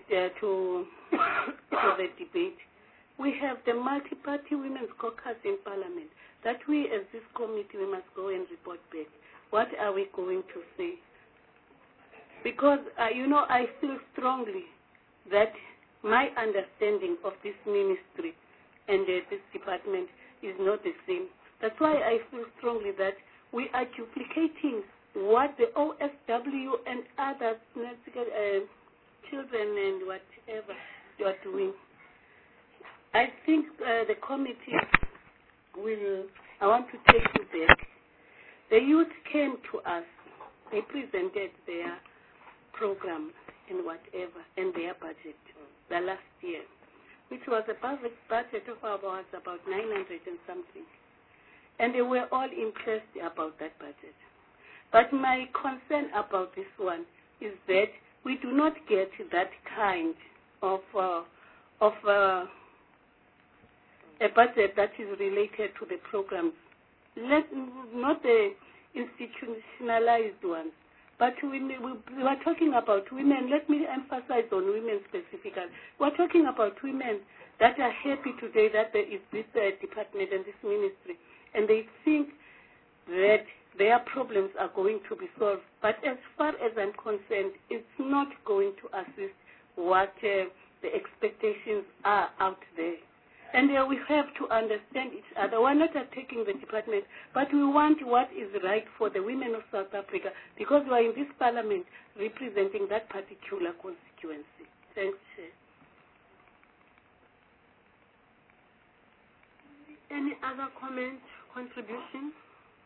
debate. We have the multi-party women's caucus in Parliament that we, as this committee, we must go and report back. What are we going to say? Because I feel strongly that my understanding of this ministry and this department is not the same. That's why I feel strongly that we are duplicating what the OSW and other children and whatever you are doing. I think the committee will, I want to take you back. The youth came to us. They presented their program and whatever, and their budget the last year, which was a budget of about 900 and something. And they were all impressed about that budget. But my concern about this one is that we do not get that kind of a budget that is related to the programs. Not the institutionalized ones. But we are talking about women. Let me emphasize on women specifically. We're talking about women that are happy today that there is this department and this ministry, and they think that their problems are going to be solved. But as far as I'm concerned, it's not going to assist what the expectations are out there. And we have to understand each other. We're not attacking the department, but we want what is right for the women of South Africa, because we are in this parliament representing that particular constituency. Thanks, Chair. Any other comment, contribution?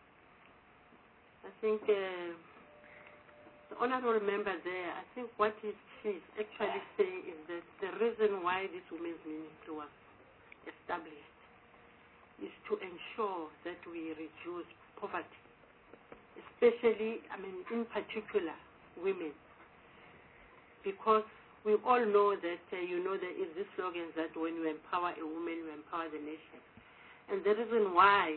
I think the honorable member there, I think what she's actually saying is that the reason why this women's ministry was established is to ensure that we reduce poverty, especially, in particular, women. Because we all know that, there is this slogan that when you empower a woman, you empower the nation. And the reason why,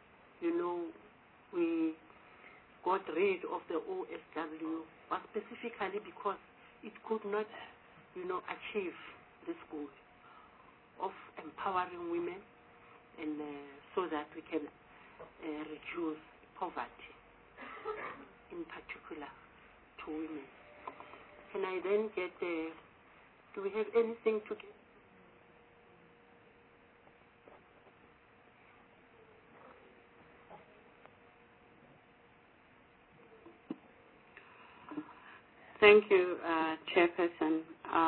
we got rid of the OSW was specifically because it could not, achieve this goal of empowering women, and so that we can reduce poverty, in particular to women. Can I then get do we have anything to get? Thank you, Chairperson.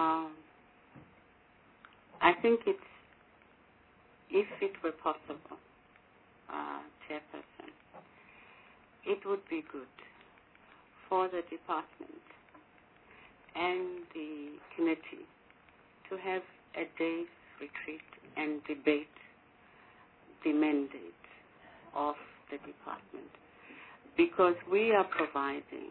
I think if it were possible, Chairperson, it would be good for the department and the committee to have a day's retreat and debate the mandate of the department, because we are providing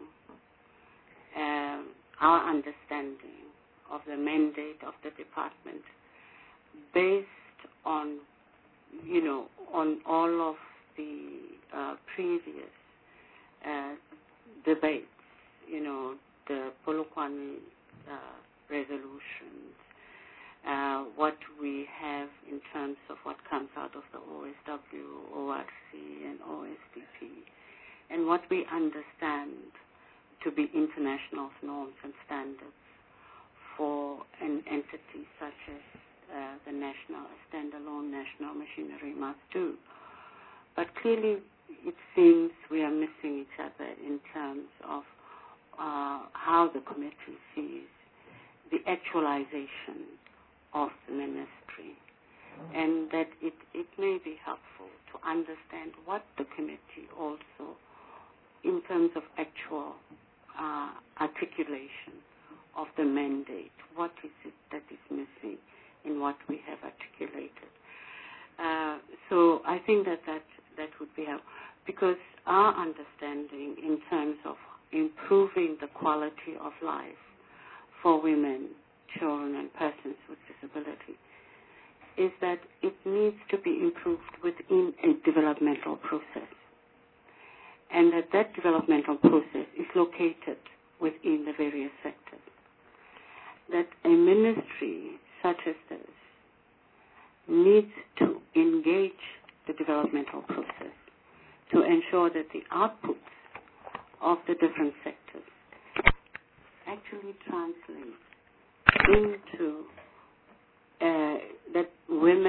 our understanding of the mandate of the department based on, on all of the previous debates, the Polokwane resolutions, what we have in terms of what comes out of the OSW, ORC, and OSDP, and what we understand to be international norms and standards for an entity such as the standalone national machinery must do. But clearly, it seems we are missing each other in terms of how the committee sees the actualization of the ministry, and that it may be helpful to understand what the committee also, in terms of actual articulation of the mandate, what is it that is missing in what we have articulated. So I think that would be helpful, because our understanding in terms of improving the quality of life for women, children, and persons with disability is that it needs to be improved within a developmental process, and that developmental process is located within the various sectors. That a ministry such as this needs to engage the developmental process to ensure that the outputs of the different sectors actually translate into that women,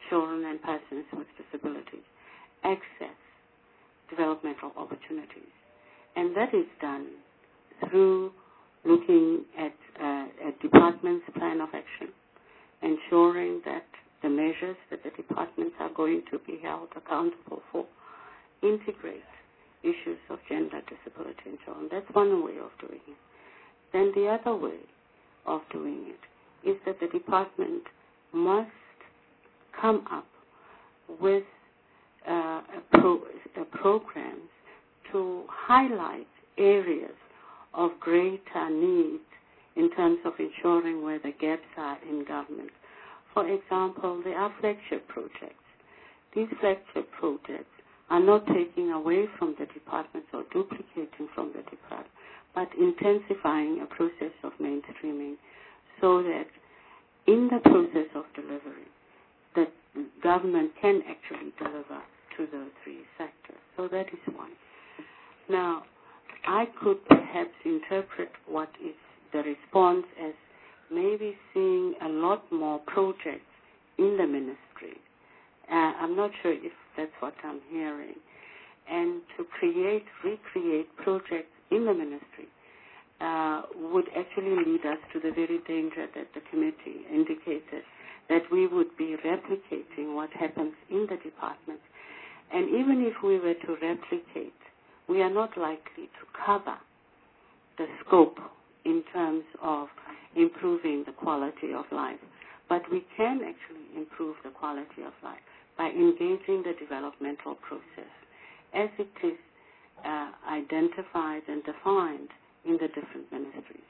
children and persons with disabilities access developmental opportunities. And that is done through looking at a department's plan of action, ensuring that the measures that the departments are going to be held accountable for integrate issues of gender, disability, and so on. That's one way of doing it. Then the other way of doing it is that the department must come up with programs to highlight areas of greater need in terms of ensuring where the gaps are in government. For example, there are flagship projects. These flagship projects are not taking away from the departments or duplicating from the department, but intensifying a process of mainstreaming so that in the process of delivery, the government can actually deliver to those three sectors. So that is one. Now, I could perhaps interpret what is the response as maybe seeing a lot more projects in the ministry. I'm not sure if that's what I'm hearing. And to recreate projects in the ministry would actually lead us to the very danger that the committee indicated, that we would be replicating what happens in the departments. And even if we were to replicate, we are not likely to cover the scope in terms of improving the quality of life. But we can actually improve the quality of life by engaging the developmental process as it is identified and defined in the different ministries.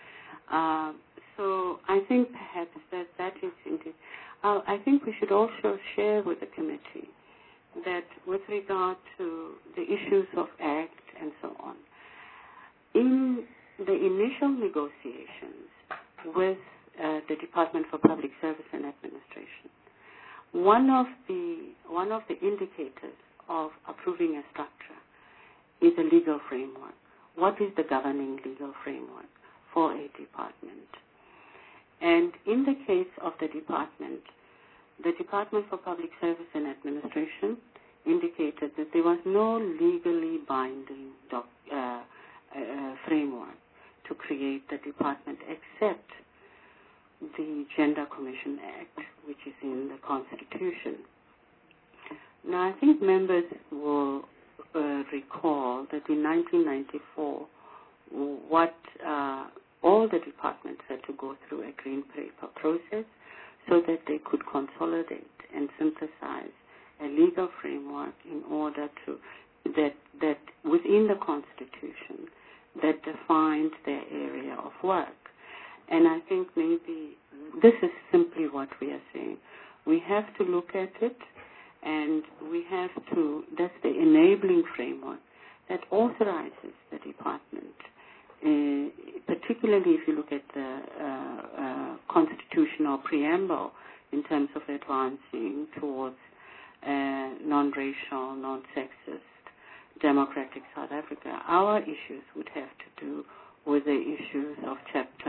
So I think perhaps that is indeed. I think we should also share with the committee that with regard to the issues of ACT and so on, in the initial negotiations with the Department for Public Service and Administration, one of the indicators of approving a structure is a legal framework. What is the governing legal framework for a department? And in the case of the Department for Public Service and Administration indicated that there was no legally binding framework to create the department except the Gender Commission Act, which is in the Constitution. Now, I think members will recall that in 1994, what all the departments had to go through a green paper process so that they could consolidate and synthesize a legal framework in order to that within the Constitution that defined their area of work. And I think maybe this is simply what we are saying. We have to look at it, and we have to, that's the enabling framework that authorizes the department, particularly if you look at the constitutional preamble in terms of advancing towards non-racial, non-sexist, democratic South Africa. Our issues would have to do with the issues of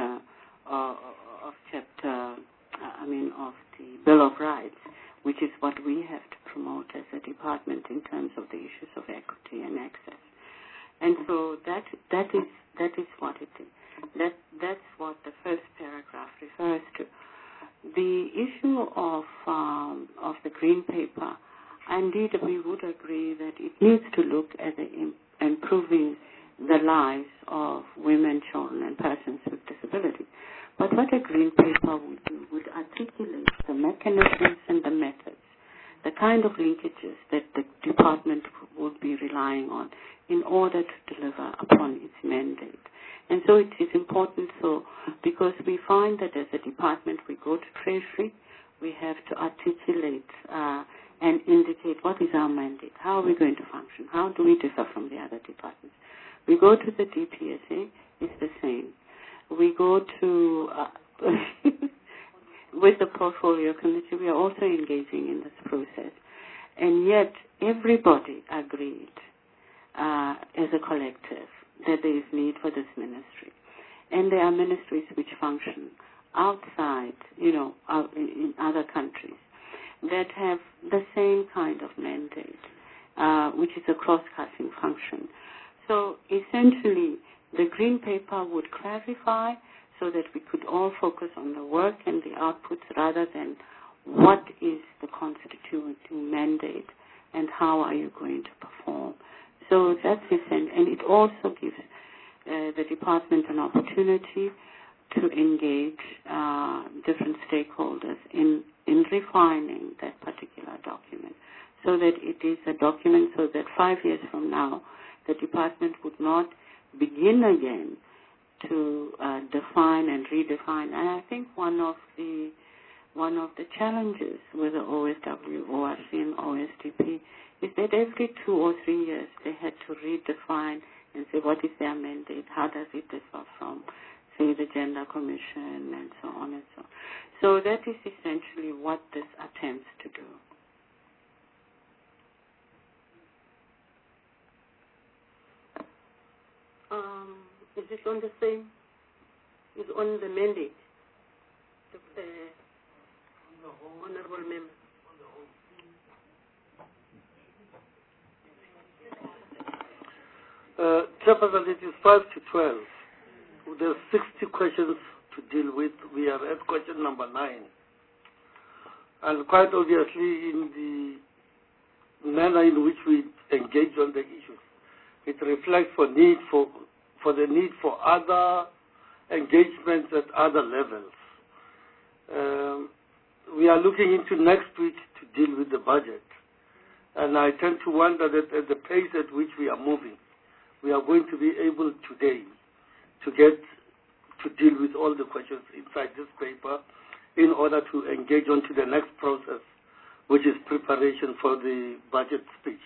of the Bill of Rights, which is what we have to promote as a department in terms of the issues of equity and access. And so that is what it is. That's what the first paragraph refers to. The issue of the green paper, indeed we would agree that it needs to look at improving the lives of women, children, and persons with disability. But what a green paper would do would articulate the mechanisms and the methods, the kind of linkages that the department would be relying on in order to deliver upon its mandate. And so it is important, because we find that as a department we go to Treasury, we have to articulate and indicate what is our mandate, how are we going to function, how do we differ from the other departments. We go to the DPSA, it's the same. We go to, with the portfolio committee, we are also engaging in this process. And yet, everybody agreed as a collective that there is need for this ministry. And there are ministries which function outside, in other countries. that have the same kind of mandate, which is a cross-cutting function. So essentially, the green paper would clarify so that we could all focus on the work and the outputs rather than what is the constituting mandate and how are you going to perform. So that's essential. And it also gives the department an opportunity to engage different stakeholders in refining that particular document so that it is a document so that 5 years from now the department would not begin again to define and redefine. And I think one of the challenges with the OSW, ORC, and OSDP is that every 2 or 3 years they had to redefine and say what is their mandate, how does it differ from, say, the Gender Commission, and so on and so on. So that is essentially what this attempts to do. Is it on the same? Is on the mandate? The honorable member. Chairperson, it is 5 to 12. There's 60 questions to deal with. We are at question number 9. And quite obviously, in the manner in which we engage on the issues, it reflects the need for other engagements at other levels. We are looking into next week to deal with the budget. And I tend to wonder that at the pace at which we are moving, we are going to be able today to deal with all the questions inside this paper in order to engage onto the next process, which is preparation for the budget speech.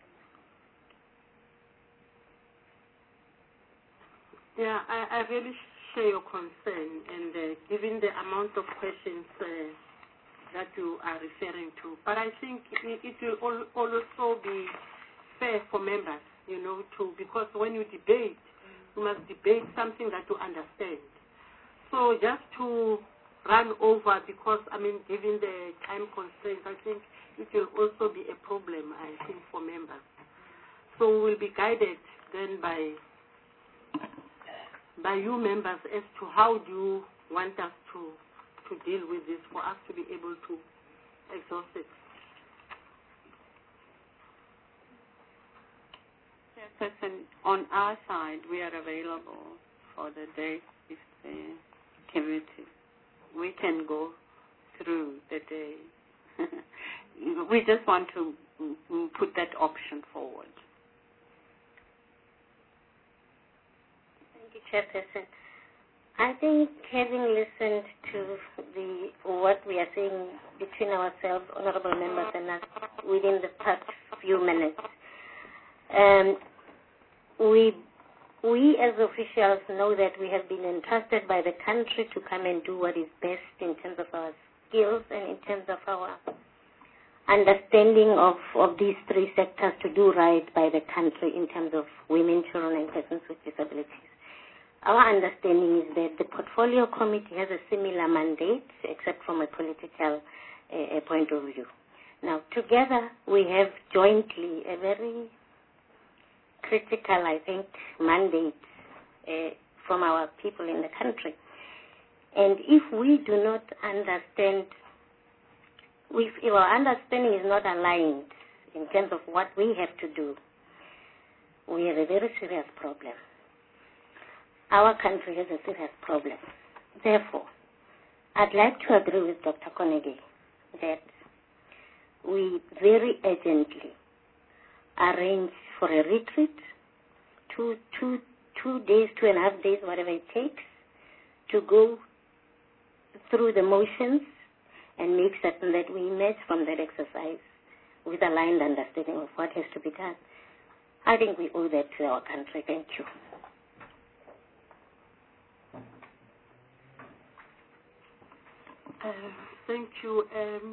Yeah, I really share your concern, and given the amount of questions that you are referring to, but I think it will also be fair for members, because when you debate, you must debate something that you understand. So just to run over, because, given the time constraints, I think it will also be a problem, for members. So we'll be guided then by you members as to how do you want us to deal with this for us to be able to exhaust it. Chairperson, on our side, we are available for the day if the committee. We can go through the day. We just want to put that option forward. Thank you, Chairperson. I think having listened to what we are saying between ourselves, honorable members, and us within the past few minutes, we as officials know that we have been entrusted by the country to come and do what is best in terms of our skills and in terms of our understanding of these 3 sectors to do right by the country in terms of women, children, and persons with disabilities. Our understanding is that the Portfolio Committee has a similar mandate, except from a political point of view. Now, together, we have jointly a very critical, I think, mandate from our people in the country. And if we do not understand, if our understanding is not aligned in terms of what we have to do, we have a very serious problem. Our country has a serious problem. Therefore, I'd like to agree with Dr. Konegi that we very urgently arrange for a retreat, 2 days, 2.5 days, whatever it takes, to go through the motions and make certain that we emerge from that exercise with aligned understanding of what has to be done. I think we owe that to our country. Thank you. Thank you.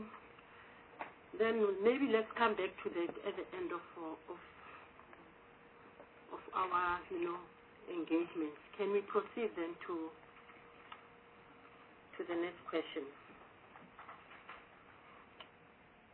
Then maybe let's come back to that at the end of our, engagements. Can we proceed then to the next question?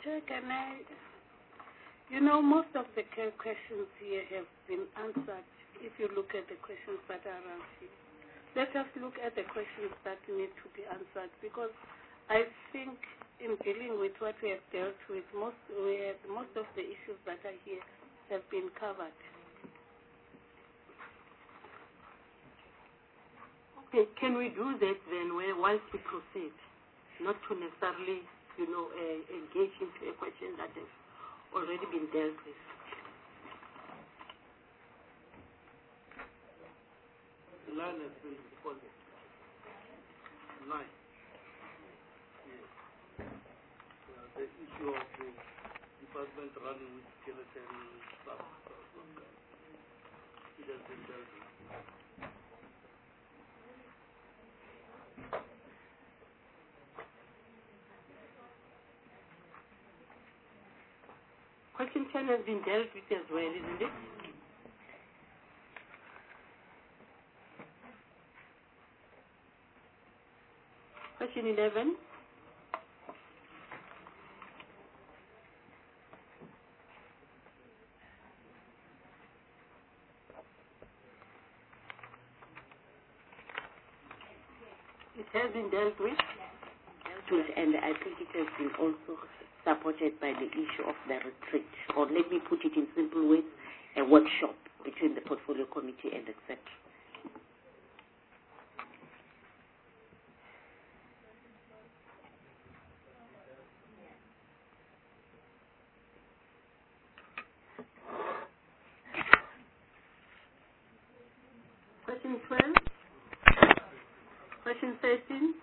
Chair, can I? You know, most of the questions here have been answered if you look at the questions that are around here. Let us look at the questions that need to be answered, because I think in dealing with what we have dealt with, most of the issues that are here have been covered. Okay, can we do that then whilst we proceed? Not to necessarily, engage into a question that has already been dealt with. The line has been responded. Line. Yes. The issue of the department running with skeleton staff. It has been dealt with. Question 10 has been dealt with as well, isn't it? Question 11. It has been dealt with. And I think it has been also supported by the issue of the retreat, or let me put it in simple ways, a workshop between the portfolio committee and etc. Question 12. Question 13.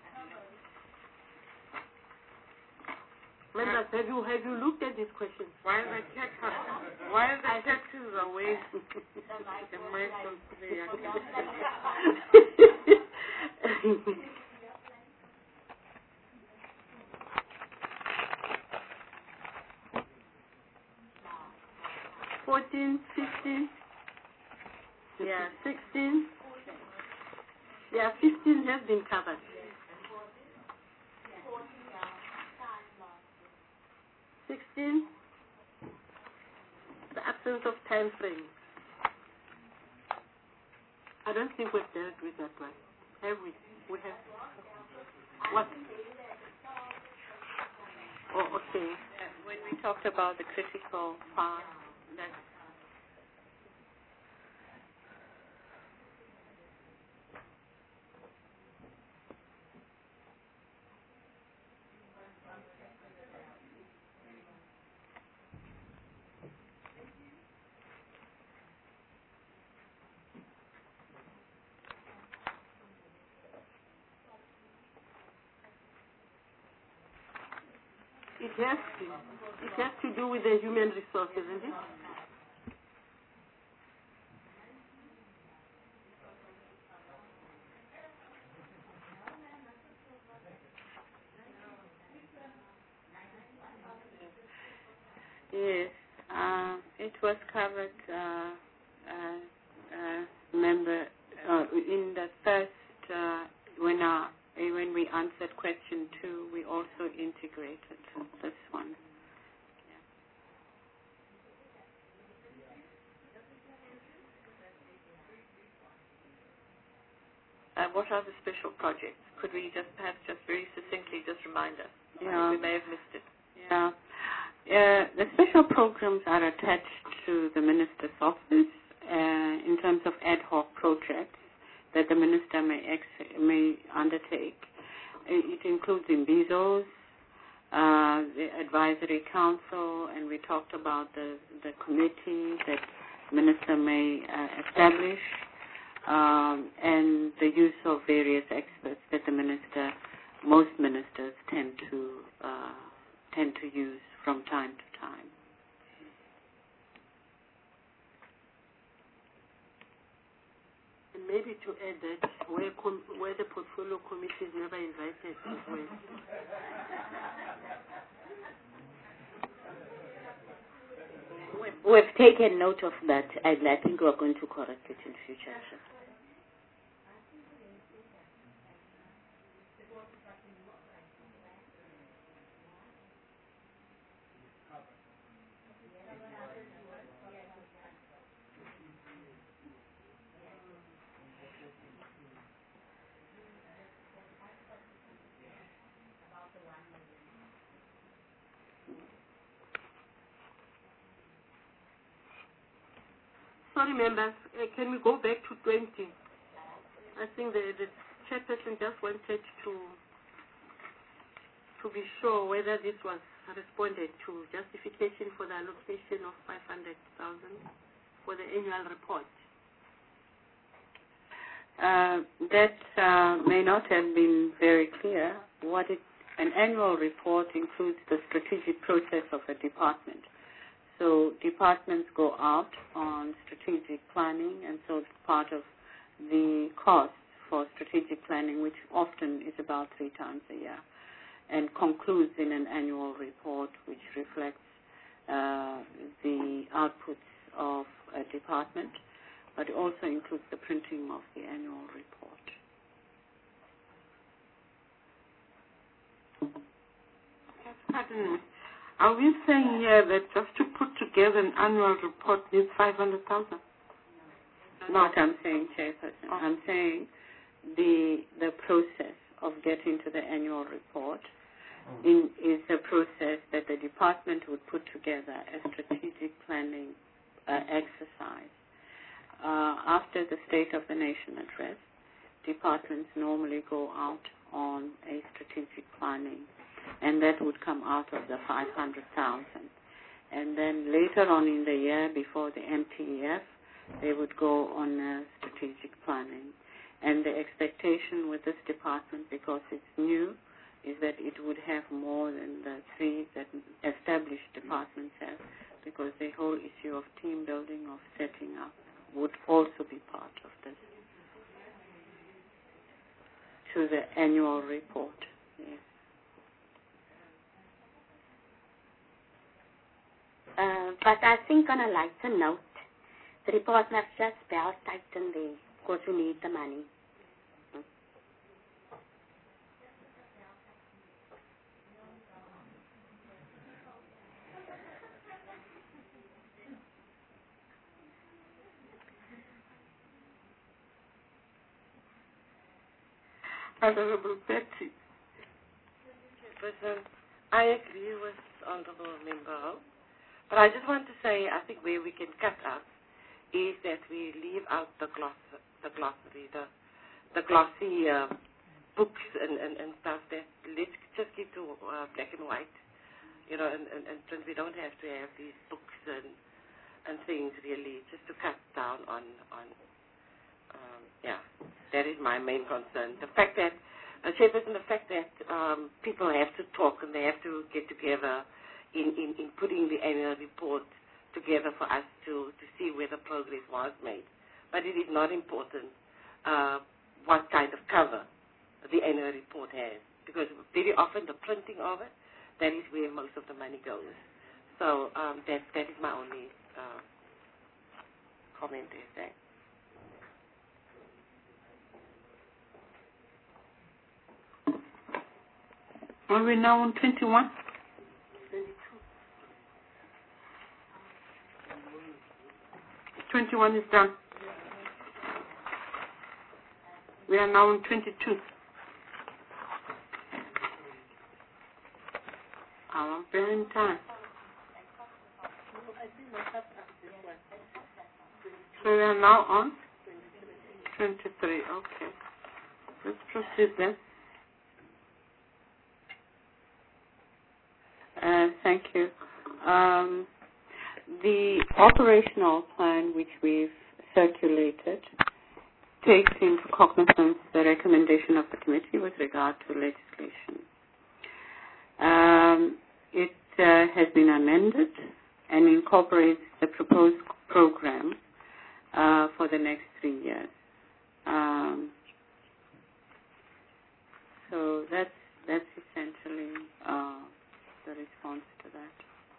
Members, have you looked at these questions? While the taxes are away, the mic don't play again. $14, $15, 16, 15 has been covered. 16, the absence of time frame. I don't think we've dealt with that one. Have we? We have. What? Oh, okay. When we talked about the critical part, that's It has to do with the human resources, isn't it? Yes, it was covered, remember, in the first, when we answered question 2, we also integrated this one. What are the special projects? Could we perhaps very succinctly remind us? Yeah. We may have missed it. Yeah. The special programs are attached to the Minister's office in terms of ad hoc projects that the Minister may undertake. It includes Imbizos, the Advisory Council, and we talked about the committee that the Minister may establish, and the use of various experts that most ministers tend to use from time to time. And maybe to add that where the portfolio committee is never invited as well. We've taken note of that, and I think we're going to correct it in future. sorry, members, can we go back to 20? I think the chairperson just wanted to be sure whether this was responded to, justification for the allocation of 500,000 for the annual report. That may not have been very clear. An annual report includes the strategic process of a department. So departments go out on strategic planning, and so it's part of the cost for strategic planning, which often is about 3 times a year, and concludes in an annual report which reflects the outputs of a department, but also includes the printing of the annual report. Pardon me. Are we saying here that just to put together an annual report needs 500,000? Not what I'm saying, Chairperson. Oh. I'm saying the process of getting to the annual report is a process that the department would put together a strategic planning exercise. After the State of the Nation address, departments normally go out on a strategic planning, and that would come out of the 500,000. And then later on in the year, before the MTEF, they would go on strategic planning. And the expectation with this department, because it's new, is that it would have more than the 3 that established departments have, because the whole issue of team building, of setting up, would also be part of this, to the annual report. Yes. But I think on a lighter note, the report must just belt tighten there, because we need the money. Honorable Betty. I agree with Honorable Member, but I just want to say I think where we can cut out is that we leave out the glossary, the glossy books and stuff. That let's just keep to black and white, and we don't have to have these books and things really, just to cut down on that is my main concern. The fact that, Chairperson, the fact that people have to talk and they have to get together in putting the annual report together for us to see where the progress was made. But it is not important what kind of cover the annual report has, because very often the printing of it, that is where most of the money goes. So that is my only comment there. Are we now on 21? 21 is done. We are now on 22. I'm very in time. So we are now on 23. Okay. Let's proceed then. Thank you. The operational plan which we've circulated takes into cognizance the recommendation of the committee with regard to legislation. It has been amended and incorporates the proposed program for the next 3 years. So that's essentially the response to that.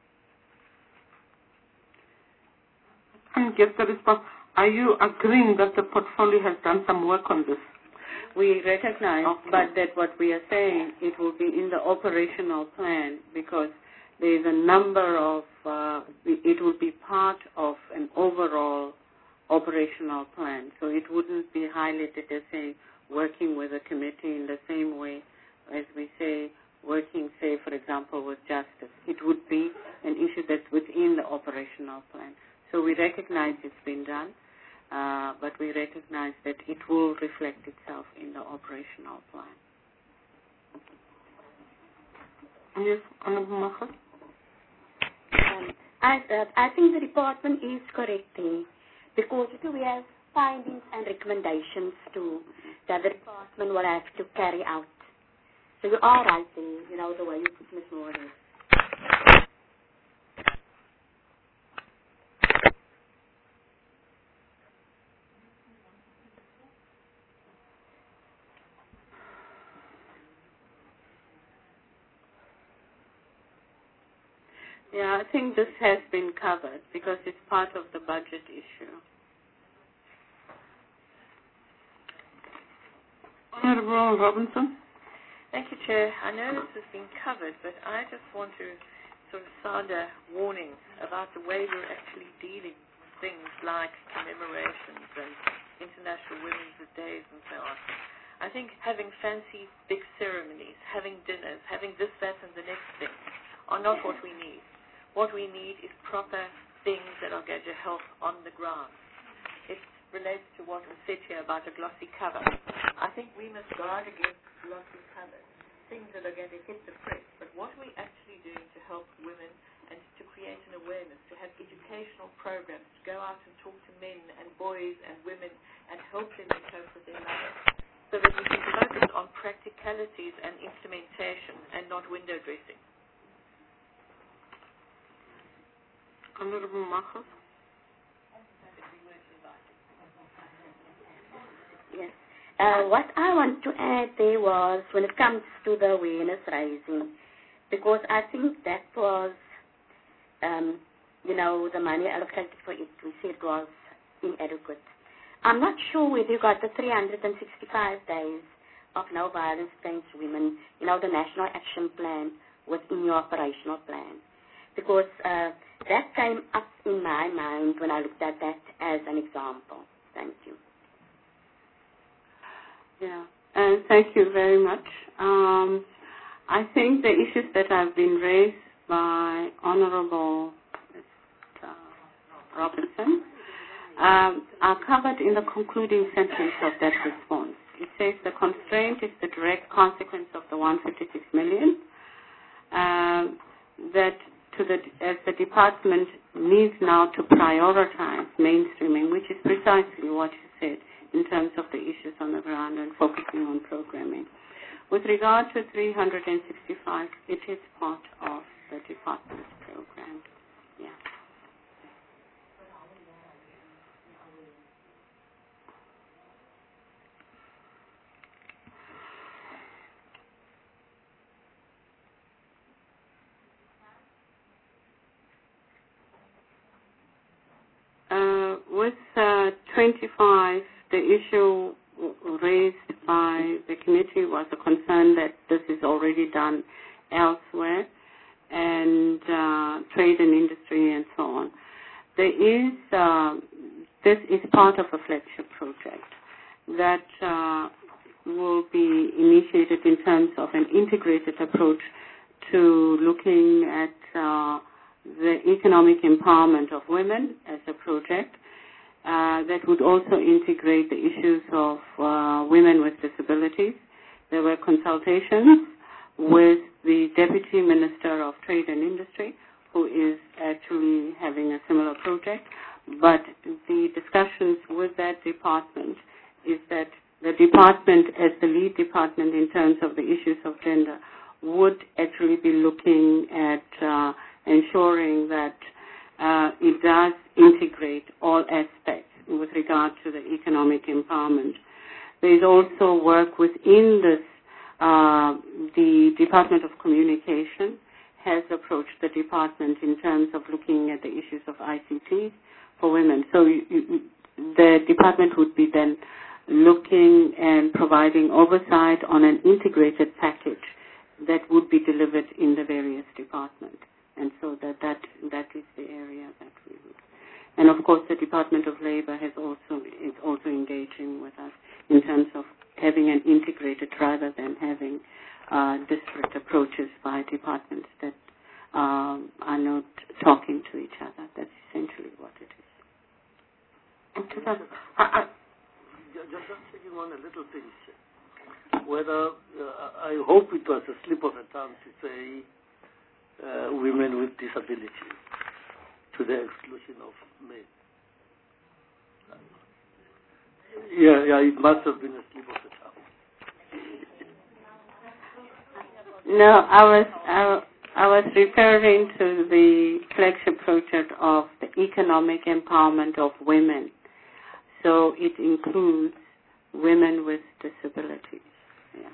I can't get the response. Are you agreeing that the portfolio has done some work on this? We recognize, but that what we are saying, it will be in the operational plan, because there is a number of, it will be part of an overall operational plan. So it wouldn't be highlighted as saying working with a committee in the same way as we say working, say, for example, with justice. It would be an issue that's within the operational plan. So So we recognize it's been done, but we recognize that it will reflect itself in the operational plan. Yes, Honorable Mahas. I think the department is correct there, because we have findings and recommendations that the department will have to carry out. So you are right there, the way you put Ms. Moore. Yeah, I think this has been covered because it's part of the budget issue. Honorable Robinson. Thank you, Chair. I know this has been covered, but I just want to sort of sound a warning about the way we're actually dealing with things like commemorations and International Women's Days and so on. I think having fancy big ceremonies, having dinners, having this, that, and the next thing are not what we need. What we need is proper things that are going to help on the ground. It relates to what was said here about a glossy cover. I think we must guard against glossy covers, things that are going to hit the press. But what are we actually doing to help women and to create an awareness, to have educational programs, to go out and talk to men and boys and women and help them to cope with their lives, so that we can focus on practicalities and implementation and not window dressing. Honorable Mahas. Yes. What I want to add there was when it comes to the awareness raising, because I think that was, the money allocated for it, we said was inadequate. I'm not sure whether you got the 365 days of no violence against women, the National Action Plan within your operational plan. Because that came up in my mind when I looked at that as an example. Thank you. Yeah, and thank you very much. I think the issues that have been raised by Honorable Robinson are covered in the concluding sentence of that response. It says the constraint is the direct consequence of the 156 million as the department needs now to prioritize mainstreaming, which is precisely what you said in terms of the issues on the ground and focusing on programming. With regard to 365, it is part of the department's program. Yeah. With 25, the issue raised by the committee was a concern that this is already done elsewhere, and trade and industry and so on. This is part of a flagship project that will be initiated in terms of an integrated approach to looking at the economic empowerment of women as a project that would also integrate the issues of women with disabilities. There were consultations with the Deputy Minister of Trade and Industry, who is actually having a similar project, but the discussions with that department is that the department, as the lead department in terms of the issues of gender, would actually be looking at ensuring that it does integrate all aspects with regard to the economic empowerment. There is also work within this. The Department of Communication has approached the department in terms of looking at the issues of ICT for women. So the department would be then looking and providing oversight on an integrated package that would be delivered in the various departments. And so that is the area that we would. And of course, the Department of Labor is also engaging with us in terms of having an integrated rather than having disparate approaches by departments that are not talking to each other. That's essentially what it is. little things. Whether I hope it was a slip of the tongue to say women with disabilities to the exclusion of men. Yeah, it must have been a slip of the tongue. No, I was referring to the flagship project of the economic empowerment of women. So it includes women with disabilities. Yeah.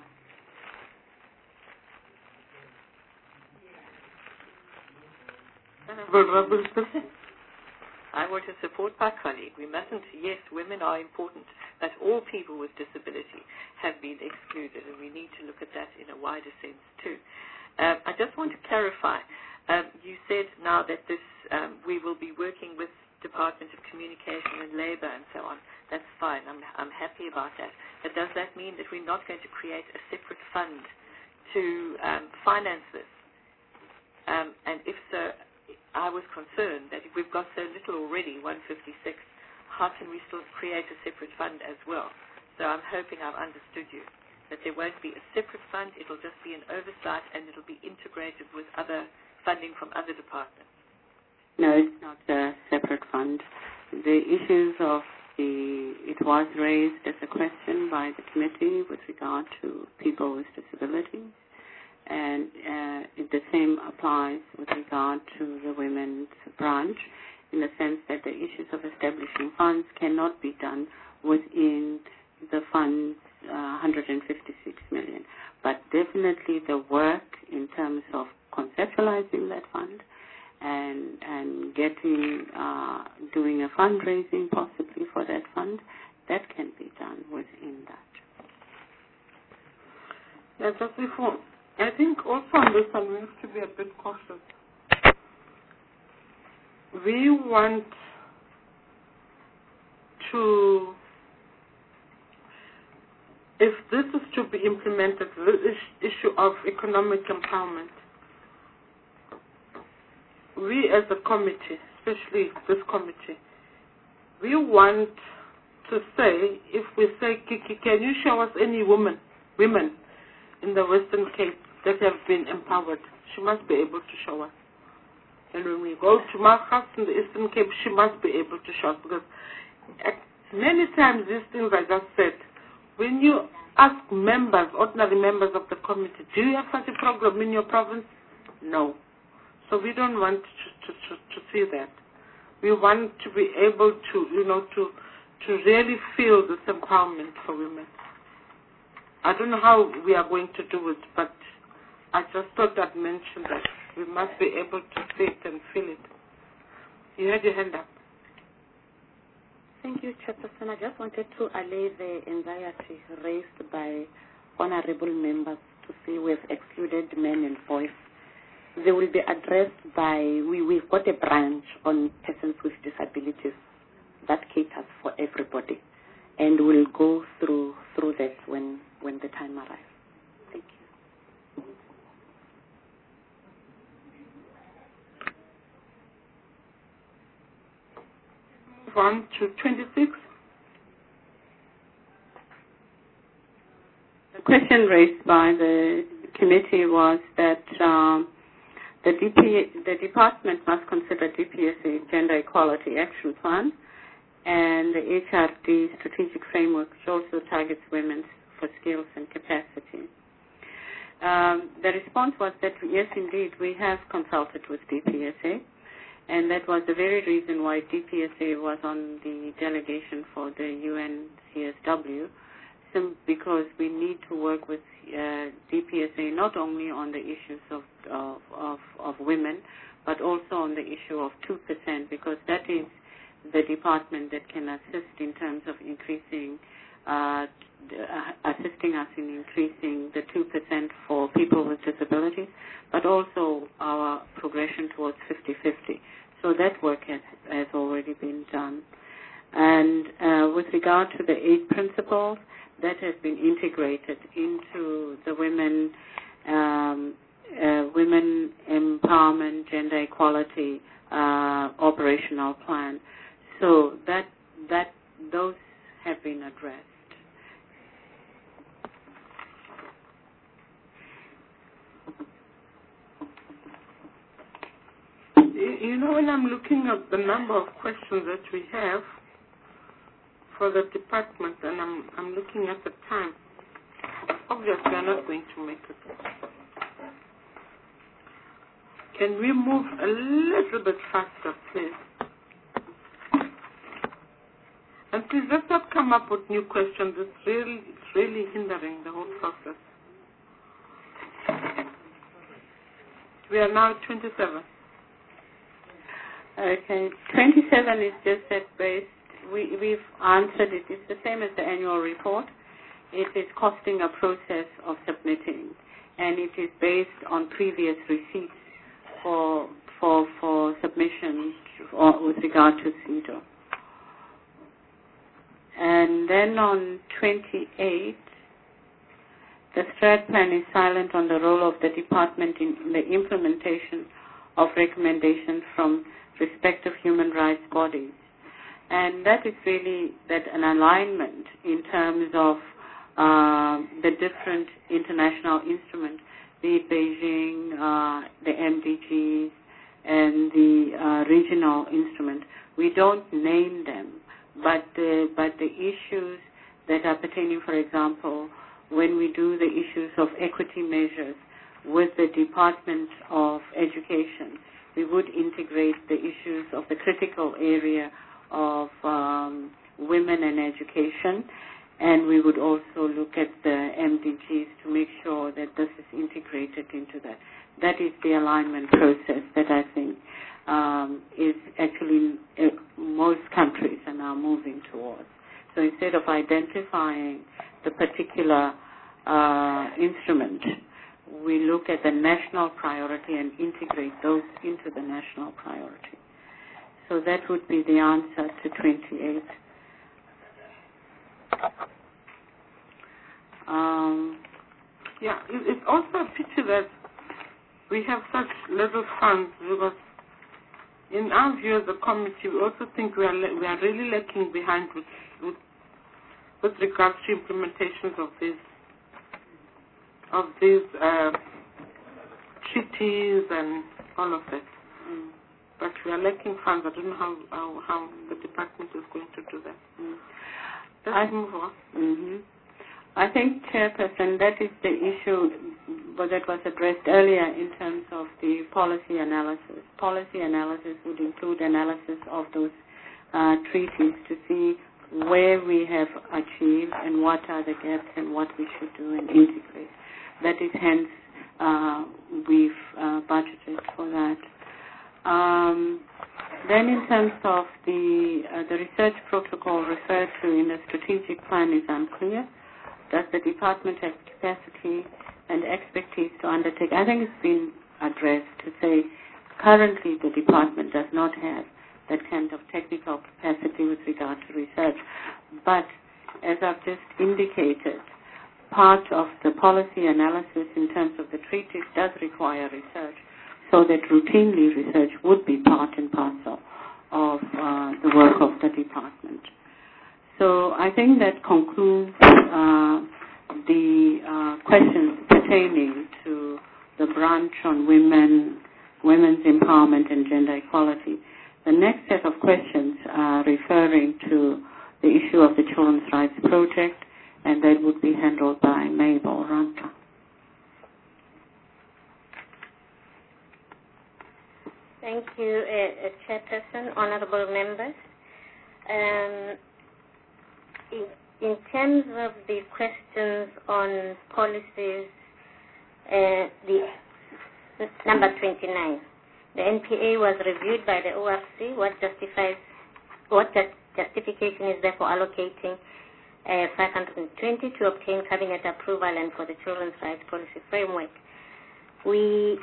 I want to support my colleague. We mustn't, yes, women are important, but all people with disability have been excluded, and we need to look at that in a wider sense too. I just want to clarify. You said now that this we will be working with Department of Communication and Labour and so on. That's fine. I'm happy about that. But does that mean that we're not going to create a separate fund to finance this? And if so, I was concerned that if we've got so little already, 156, how can we still create a separate fund as well? So I'm hoping I've understood you, that there won't be a separate fund, it'll just be an oversight and it'll be integrated with other funding from other departments. No, it's not a separate fund. The issues of it was raised as a question by the committee with regard to people with disabilities. And the same applies with regard to the women's branch, in the sense that the issues of establishing funds cannot be done within the fund's 156 million. But definitely the work in terms of conceptualizing that fund and getting doing a fundraising possibly for that fund, that can be done within that. Yeah, just before. I think also on this one we have to be a bit cautious. We want to, if this is to be implemented, the issue of economic empowerment, we as a committee, especially this committee, we want to say, if we say, Kiki, can you show us any women in the Western Cape that have been empowered? She must be able to show us. And when we go to Marcus in the Eastern Cape, she must be able to show us. Because many times these things I just said, when you ask members, ordinary members of the committee, do you have such a program in your province? No. So we don't want to see that. We want to be able to, to really feel this empowerment for women. I don't know how we are going to do it, but I just thought I'd mention that. We must be able to see it and feel it. You had your hand up. Thank you, Chairperson. I just wanted to allay the anxiety raised by honorable members to see we've excluded men and boys. They will be addressed by, we've got a branch on persons with disabilities that caters for everybody. And we'll go through that when the time arrives. Thank you. Move on to 26. The question raised by the committee was that the department must consider DPSA Gender Equality Action Plan and the HRD strategic framework, which also targets women for skills and capacity. The response was that, yes, indeed, we have consulted with DPSA, and that was the very reason why DPSA was on the delegation for the UNCSW, because we need to work with DPSA not only on the issues of women, but also on the issue of 2%, because that is the department that can assist in terms of increasing, assisting us in increasing the 2% for people with disabilities, but also our progression towards 50-50. So that work has already been done. And with regard to the 8 principles, that has been integrated into the women empowerment, gender equality operational plan. So that those have been addressed. You know, when I'm looking at the number of questions that we have for the department, and I'm looking at the time, obviously I'm not going to make it. Can we move a little bit faster, please? And please, let's not come up with new questions. It's really hindering the whole process. We are now at 27. Okay, 27 is just that based. We've answered it. It's the same as the annual report. It is costing a process of submitting, and it is based on previous receipts for submissions with regard to CEDAW. And then on 28, the Strat Plan is silent on the role of the department in the implementation of recommendations from respective human rights bodies. And that is really an alignment in terms of the different international instruments, be it Beijing, the MDGs, and the regional instruments. We don't name them, but the issues that are pertaining, for example, when we do the issues of equity measures with the Department of Education, we would integrate the issues of the critical area of women and education, and we would also look at the MDGs to make sure that this is integrated into that. That is the alignment process that I think is actually most countries are now moving towards. So instead of identifying the particular instrument, we look at the national priority and integrate those into the national priority. So that would be the answer to 28. Yeah, it's also a pity that we have such little funds, because in our view as a committee, we also think we are really lagging behind with regards to implementations of these treaties and all of that. But we are lacking funds. I don't know how the department is going to do that. Let's move on. Mm-hmm. I think, Chairperson, that is the issue that was addressed earlier in terms of the policy analysis. Policy analysis would include analysis of those treaties to see where we have achieved and what are the gaps and what we should do and integrate. That is hence we've budgeted for that. Then in terms of the research protocol referred to in the strategic plan is unclear. Does the department have capacity and expertise to undertake? I think it's been addressed to say currently the department does not have that kind of technical capacity with regard to research. But as I've just indicated, part of the policy analysis in terms of the treaties does require research, so that routinely research would be part and parcel of the work of the department. So I think that concludes the questions pertaining to the branch on women's empowerment and gender equality. The next set of questions are referring to the issue of the Children's Rights Project, and that would be handled by Mabel Ranka. Thank you, Chairperson, honorable members. In terms of the questions on policies, the number 29, the NPA was reviewed by the ORC. What justification is there for allocating 520 to obtain cabinet approval and for the Children's Rights Policy Framework? We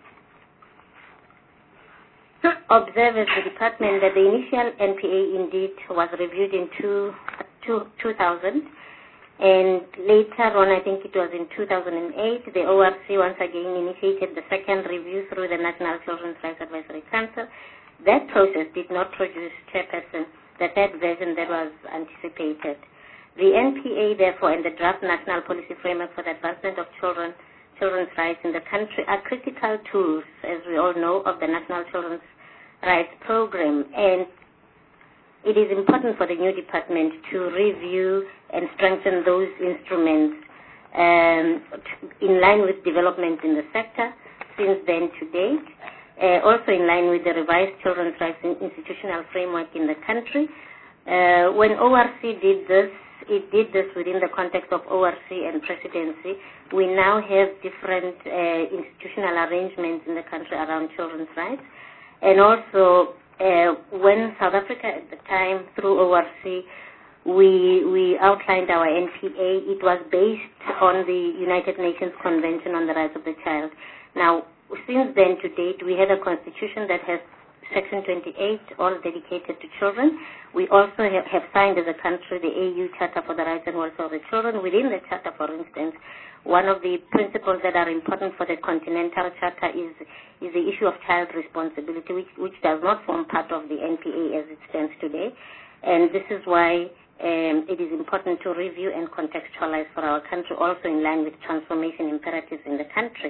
observe as the department that the initial NPA indeed was reviewed in 2000, and later on, I think it was in 2008, the ORC once again initiated the second review through the National Children's Rights Advisory Council. That process did not produce, Chairperson, the third version that was anticipated. The NPA, therefore, and the draft National Policy Framework for the Advancement of Children's Rights in the country are critical tools, as we all know, of the National Children's rights program, and it is important for the new department to review and strengthen those instruments in line with developments in the sector since then to date, also in line with the revised children's rights institutional framework in the country. When ORC did this, it did this within the context of ORC and presidency. We now have different institutional arrangements in the country around children's rights. And also, when South Africa at the time, through ORC, we outlined our NPA, it was based on the United Nations Convention on the Rights of the Child. Now, since then to date, we have a constitution that has Section 28, all dedicated to children. We also have signed as a country the AU Charter for the Rights and Welfare of the Children. Within the Charter, for instance, one of the principles that are important for the Continental Charter is the issue of child responsibility, which does not form part of the NPA as it stands today. And this is why it is important to review and contextualize for our country, also in line with transformation imperatives in the country.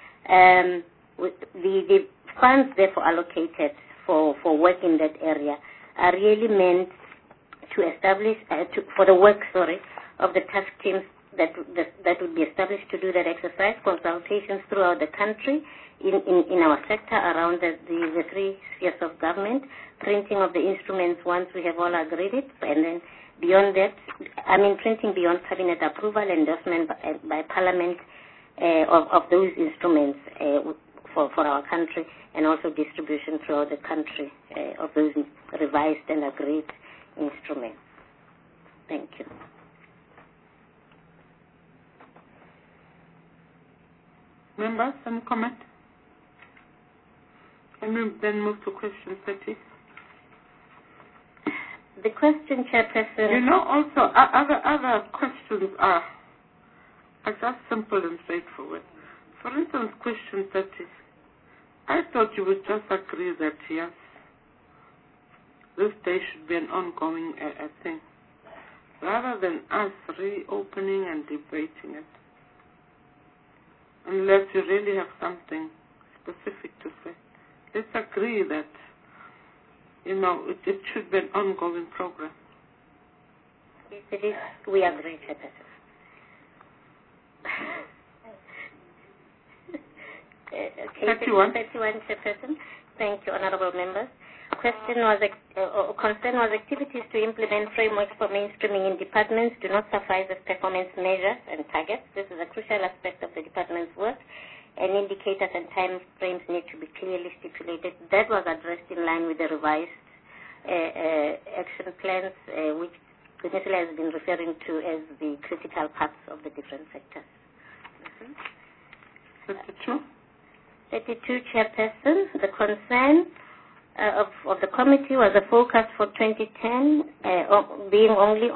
The funds therefore allocated for work in that area are really meant to establish, for the work, of the task teams that would be established to do that exercise, consultations throughout the country in our sector around the three spheres of government, printing of the instruments once we have all agreed it, and then beyond that, printing beyond cabinet approval, endorsement by Parliament of those instruments for our country, and also distribution throughout the country of those revised and agreed instruments. Thank you. Members, some comment? Can we then move to question 30? The question, Chairperson. You know, also, other questions are just simple and straightforward. For instance, question 30. I thought you would just agree that, yes, this day should be an ongoing thing, rather than us reopening and debating it. Unless you really have something specific to say. Let's agree that, it should be an ongoing program. Yes, it is. We agree, Chairperson. 31, Chairperson. Thank you, honourable members. Concern was activities to implement frameworks for mainstreaming in departments do not suffice as performance measures and targets. This is a crucial aspect of the department's work, and indicators and time frames need to be clearly stipulated. That was addressed in line with the revised action plans, which Mr. has been referring to as the critical parts of the different sectors. 32, Chairperson. The concern of the committee was a focus for 2010 being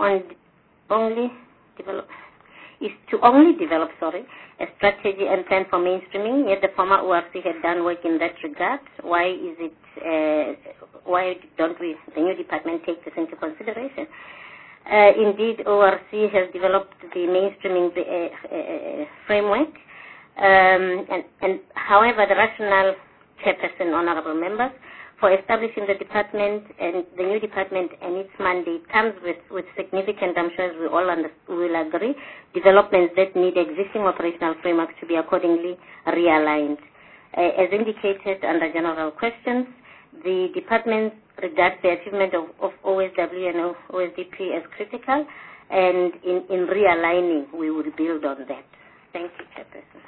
is to only develop a strategy and plan for mainstreaming. Yet the former ORC had done work in that regard. Why don't the new department take this into consideration? Indeed, ORC has developed the mainstreaming framework, and however, the rationale, Chairperson, honourable members, for establishing the department and the new department and its mandate comes with significant, I'm sure as we all will agree, developments that need existing operational frameworks to be accordingly realigned. As indicated under general questions, the department regards the achievement of OSW and OSDP as critical, and in realigning, we will build on that. Thank you, Chairperson.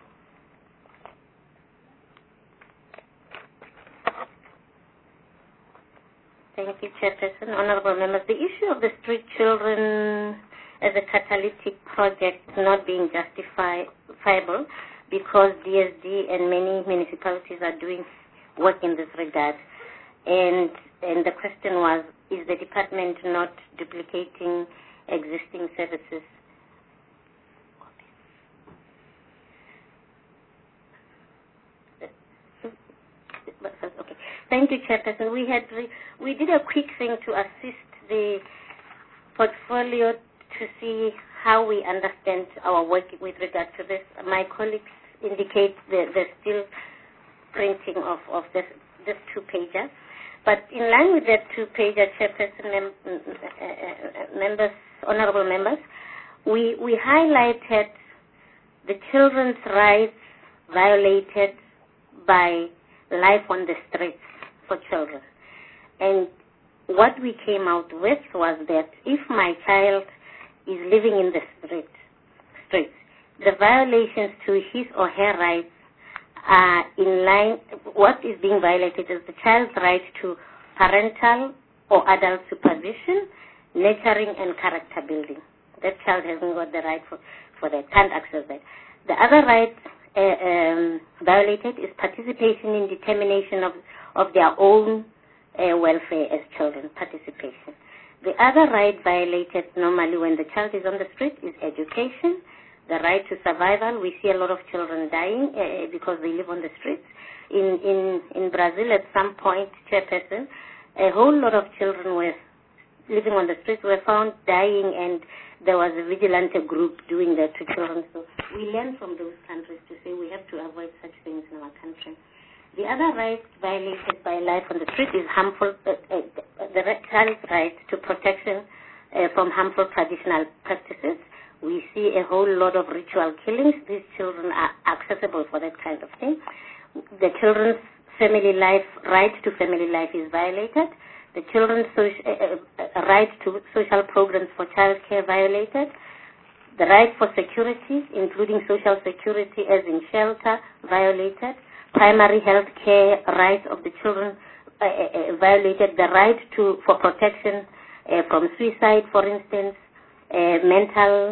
Thank you, Chairperson. Honourable members, the issue of the street children as a catalytic project not being justifiable because DSD and many municipalities are doing work in this regard. And the question was, is the department not duplicating existing services? Okay. Thank you, Chairperson. We did a quick thing to assist the portfolio to see how we understand our work with regard to this. My colleagues indicate the still printing of the this two-pager. But in line with that two-pager, Chairperson, members, honorable members, we highlighted the children's rights violated by life on the streets for children. And what we came out with was that if my child is living in the streets, the violations to his or her rights are in line. What is being violated is the child's right to parental or adult supervision, nurturing, and character building. That child hasn't got the right for that, can't access that. The other right violated is participation in determination of their own welfare as children, participation. The other right violated normally when the child is on the street is education, the right to survival. We see a lot of children dying because they live on the streets. In Brazil at some point, Chairperson, a whole lot of children were living on the streets were found dying, and there was a vigilante group doing that to children. So we learn from those countries to say we have to avoid such things in our country. The other right violated by life on the street is harmful, the child's right to protection from harmful traditional practices. We see a whole lot of ritual killings. These children are accessible for that kind of thing. The children's family life, right to family life is violated. The children's right to social programs for child care violated. The right for security, including social security as in shelter, violated. Primary health care rights of the children violated. The right for protection from suicide, for instance, mental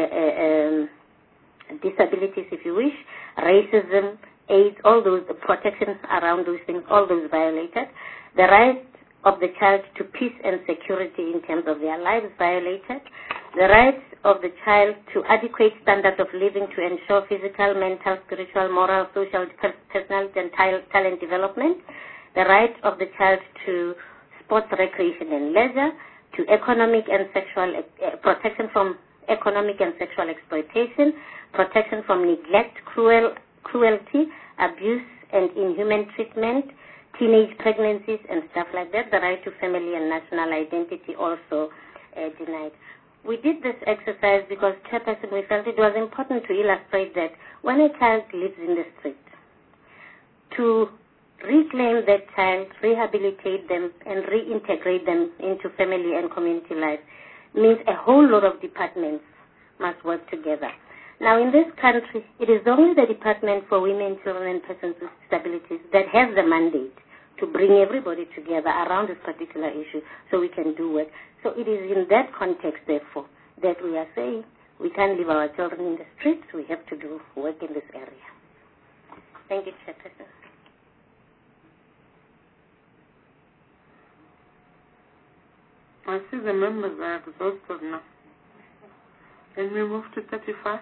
disabilities, if you wish, racism, AIDS, all those protections around those things, all those violated. The right of the child to peace and security in terms of their lives violated. The rights of the child to adequate standards of living to ensure physical, mental, spiritual, moral, social, personality, and talent development. The right of the child to sports, recreation, and leisure, to economic and sexual protection from economic and sexual exploitation, protection from neglect, cruelty, abuse, and inhuman treatment, teenage pregnancies, and stuff like that. The right to family and national identity also denied. We did this exercise because, Chairperson, we felt it was important to illustrate that when a child lives in the street, to reclaim that child, rehabilitate them, and reintegrate them into family and community life means a whole lot of departments must work together. Now, in this country, it is only the Department for Women, Children, and Persons with Disabilities that has the mandate to bring everybody together around this particular issue so we can do work. So it is in that context, therefore, that we are saying we can't leave our children in the streets. We have to do work in this area. Thank you, Chairperson. I see the members are exhausted now. Can we move to 35?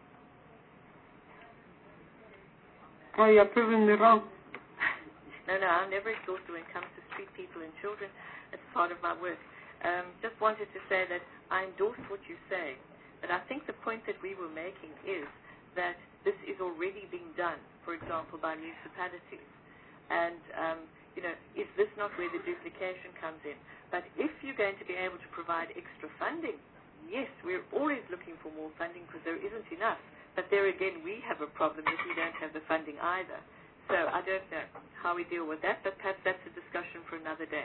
Oh, you're proving me wrong. No, I'm never exhausted when it comes to street people and children. It's part of my work. Just wanted to say that I endorse what you say, but I think the point that we were making is that this is already being done, for example, by municipalities. And, is this not where the duplication comes in? But if you're going to be able to provide extra funding, yes, we're always looking for more funding because there isn't enough. But there again, we have a problem if we don't have the funding either. So I don't know how we deal with that, but perhaps that's a discussion for another day.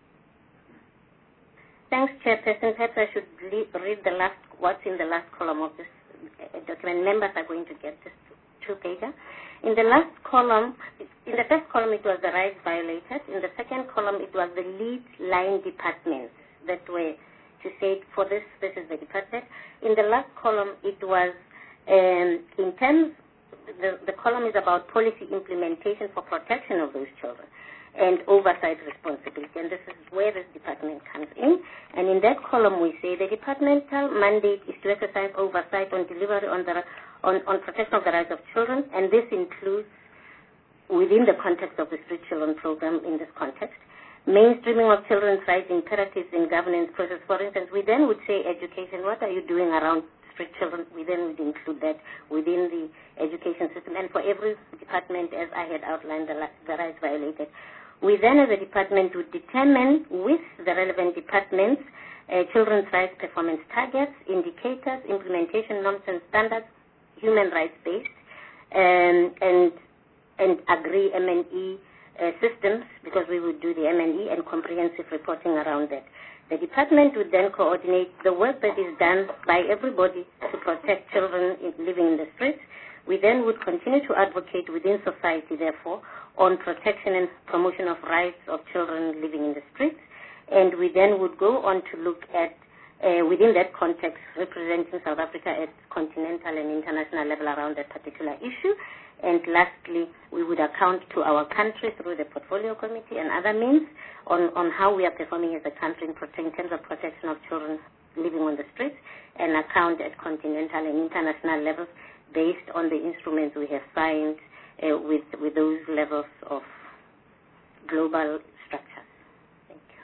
Thanks, Chairperson. Perhaps I should read what's in the last column of this document. Members are going to get this two-pager. In the last column, in the first column, it was the rights violated. In the second column, it was the lead line departments that were to say, for this is the department. In the last column, it was in terms, the column is about policy implementation for protection of those children and oversight responsibility, and this is where this department comes in. And in that column, we say the departmental mandate is to exercise oversight on delivery on protection of the rights of children, and this includes, within the context of the Street Children Program in this context, mainstreaming of children's rights imperatives in governance process. For instance, we then would say education. What are you doing around street children? We then would include that within the education system. And for every department, as I had outlined, the rights violated. We then, as a department, would determine with the relevant departments children's rights performance targets, indicators, implementation norms and standards, human rights based, and agree M&E systems, because we would do the M&E and comprehensive reporting around that. The department would then coordinate the work that is done by everybody to protect children living in the streets. We then would continue to advocate within society, therefore, on protection and promotion of rights of children living in the streets. And we then would go on to look at, within that context, representing South Africa at continental and international level around that particular issue. And lastly, we would account to our country through the portfolio committee and other means on how we are performing as a country in terms of protection of children living on the streets, and account at continental and international levels based on the instruments we have signed with those levels of global structures. Thank you.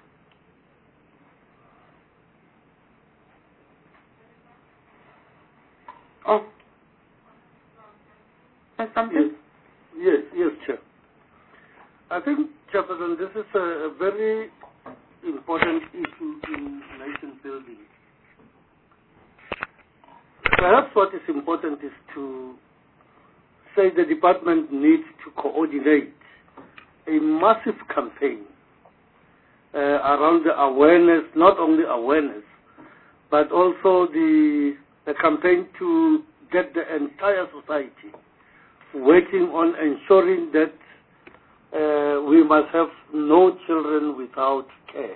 Oh. Something? Yes, Chair. I think, Chairperson, this is a very important issue in nation building. Perhaps what is important is to say the department needs to coordinate a massive campaign around the awareness, not only awareness, but also the campaign to get the entire society working on ensuring that we must have no children without care.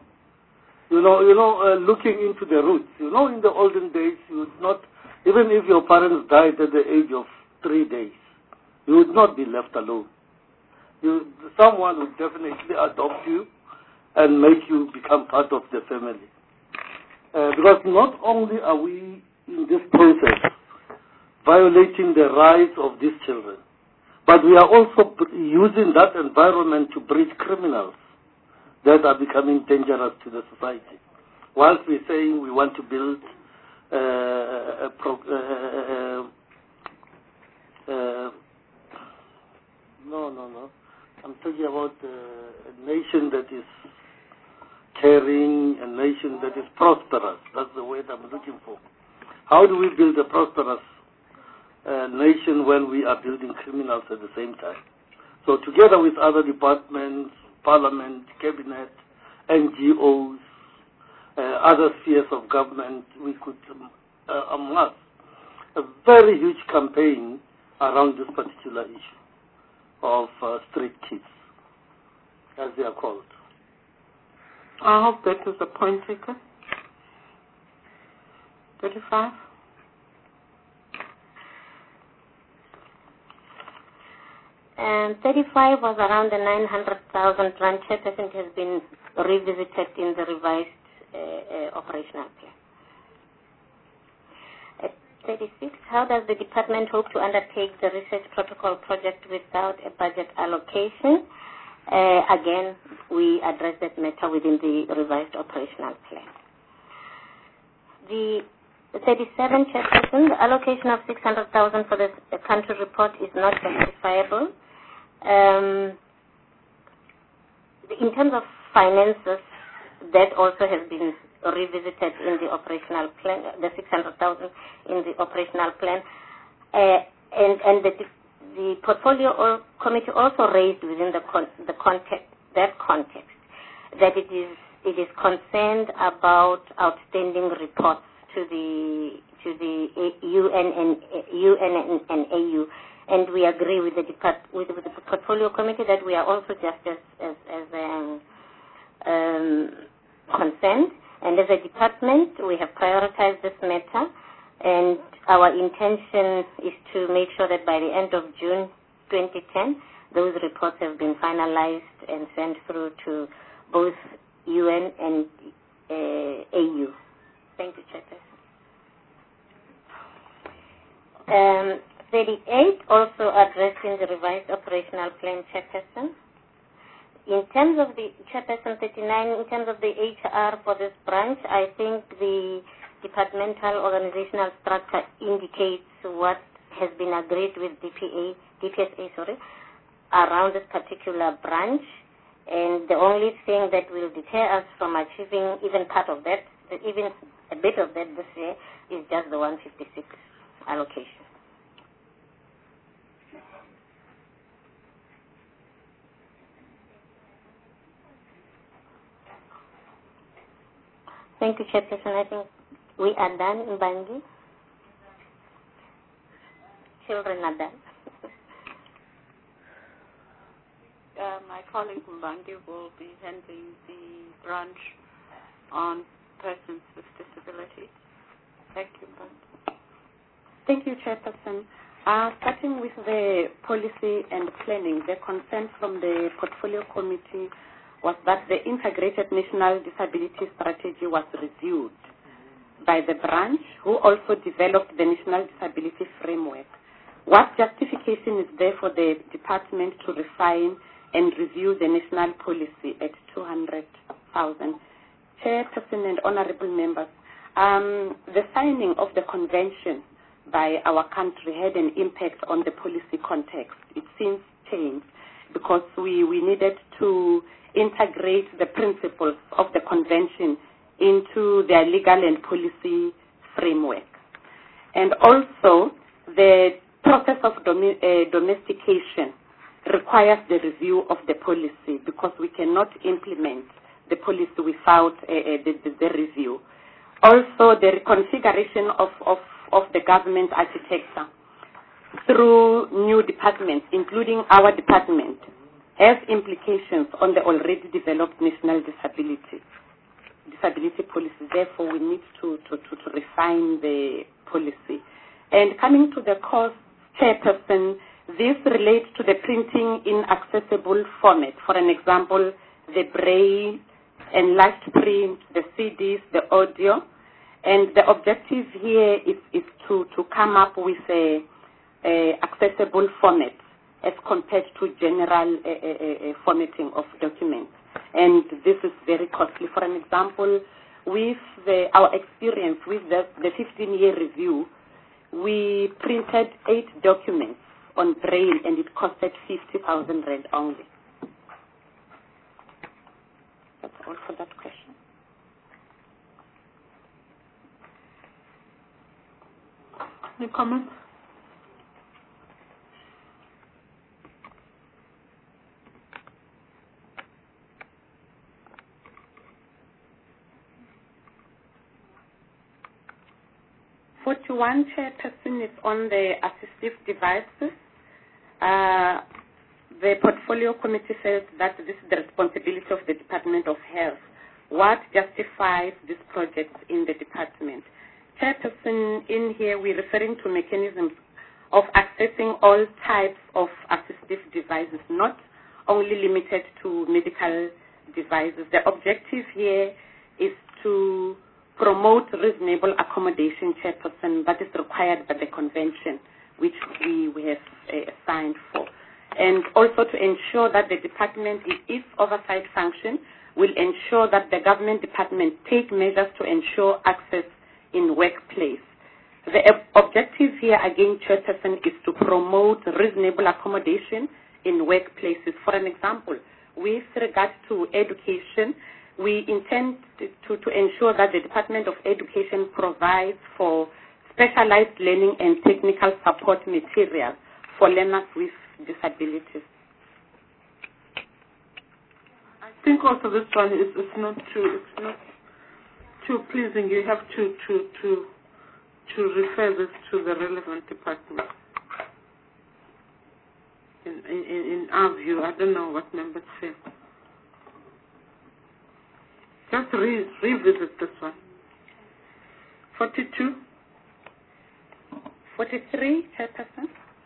Looking into the roots. In the olden days, you would not, even if your parents died at the age of 3 days, you would not be left alone. Someone would definitely adopt you and make you become part of the family. Because not only are we in this process violating the rights of these children, but we are also using that environment to breed criminals that are becoming dangerous to the society. Whilst we're saying we want to build I'm talking about a nation that is caring, a nation that is prosperous. That's the word I'm looking for. How do we build a prosperous nation when we are building criminals at the same time? So together with other departments, parliament, cabinet, NGOs, other spheres of government, we could amass a very huge campaign around this particular issue of street kids, as they are called. I hope that is the point taken. 35. And 35 was around the 900,000 rand. Chairperson has been revisited in the revised operational plan. At 36, how does the department hope to undertake the research protocol project without a budget allocation? Again, we address that matter within the revised operational plan. The 37, Chairperson, the allocation of 600,000 for the country report is not justifiable. In terms of finances, that also has been revisited in the operational plan, the 600,000 in the operational plan. And the portfolio committee also raised within the context that it is concerned about outstanding reports to the UN and AU, and we agree with the portfolio committee that we are also just as concerned. And as a department, we have prioritized this matter, and our intention is to make sure that by the end of June 2010, those reports have been finalized and sent through to both UN and AU. Thank you, Chairperson. 38, also addressing the revised operational plan, Chairperson. In terms of the Chairperson 39, in terms of the HR for this branch, I think the departmental organizational structure indicates what has been agreed with DPSA around this particular branch, And the only thing that will deter us from achieving even part of that, even a bit of that this year, is just the 156 allocation. Thank you, Chairperson. I think we are done in Bangi. Children are done. My colleague Mbangi will be handling the branch on persons with disabilities. Thank you, Mbangi. Thank you, Chairperson. Starting with the policy and planning, the consent from the Portfolio Committee was that the Integrated National Disability Strategy was reviewed by the branch, who also developed the National Disability Framework. What justification is there for the department to refine and review the national policy at 200,000? Chairperson and honorable members, the signing of the convention by our country had an impact on the policy context. It since changed because we needed to integrate the principles of the convention into their legal and policy framework. And also, the process of domestication requires the review of the policy because we cannot implement the policy without the review. Also, the reconfiguration of the government architecture through new departments, including our department, has implications on the already developed national disability policy. Therefore, we need to refine the policy. And coming to the cost, Chairperson, this relates to the printing in accessible format. For an example, the braille, enlarged print, the CDs, the audio. And the objective here is to come up with a accessible format as compared to general formatting of documents. And this is very costly. For an example, with our experience with the 15-year review, we printed 8 documents on braille and it costed 50,000 rand only. That's all for that question. Any comments? One Chairperson is on the assistive devices. The Portfolio Committee says that this is the responsibility of the Department of Health. What justifies these projects in the department? Chairperson, in here we're referring to mechanisms of accessing all types of assistive devices, not only limited to medical devices. The objective here is to promote reasonable accommodation, Chairperson, that is required by the convention, which we have signed for. And also to ensure that the department, its oversight function, will ensure that the government department take measures to ensure access in workplace. The objective here, again, Chairperson, is to promote reasonable accommodation in workplaces. For an example, with regard to education, we intend to ensure that the Department of Education provides for specialized learning and technical support material for learners with disabilities. I think also this one is not too pleasing. You have to refer this to the relevant department. In our view, I don't know what members say. Just revisit this one. 42. 43, Chairperson.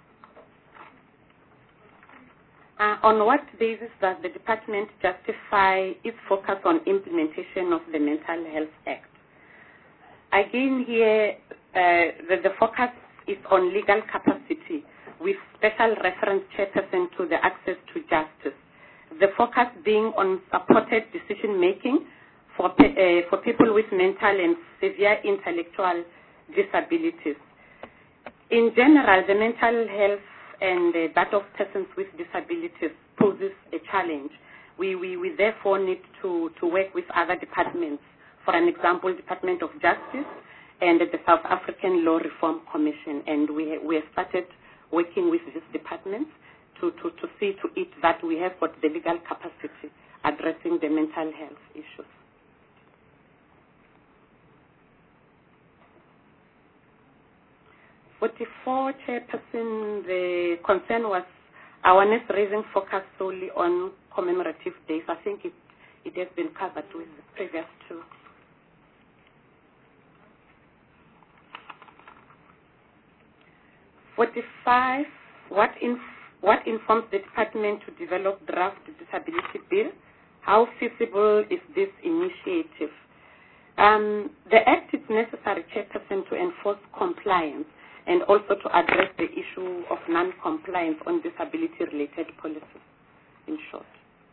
On what basis does the department justify its focus on implementation of the Mental Health Act? Again here, the focus is on legal capacity with special reference, Chairperson, to the access to justice. The focus being on supported decision-making for people with mental and severe intellectual disabilities. In general, the mental health and that of persons with disabilities poses a challenge. We therefore need to work with other departments. For an example, Department of Justice and the South African Law Reform Commission. And we have started working with these departments to see to it that we have got the legal capacity addressing the mental health issues. For Chairperson, the concern was awareness raising focus solely on commemorative days. I think it has been covered with the previous two. (45) What informs the department to develop draft disability bill? How feasible is this initiative? The Act is necessary, Chairperson, to enforce compliance and also to address the issue of non-compliance on disability-related policies, in short.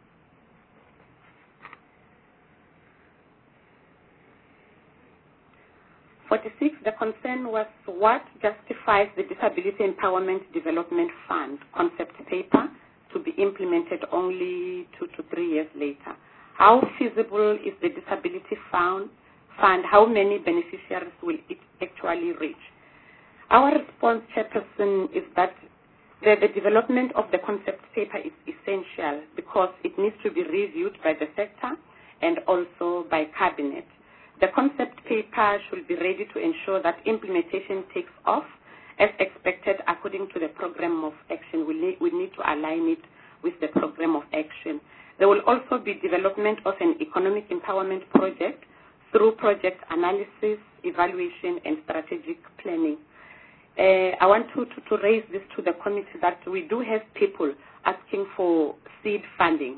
(46) The concern was what justifies the Disability Empowerment Development Fund concept paper to be implemented only 2 to 3 years later. How feasible is the Disability Fund? How many beneficiaries will it actually reach? Our response, Chairperson, is that the development of the concept paper is essential because it needs to be reviewed by the sector and also by Cabinet. The concept paper should be ready to ensure that implementation takes off as expected according to the program of action. We need to align it with the program of action. There will also be development of an economic empowerment project through project analysis, evaluation, and strategic planning. I want to raise this to the committee that we do have people asking for seed funding,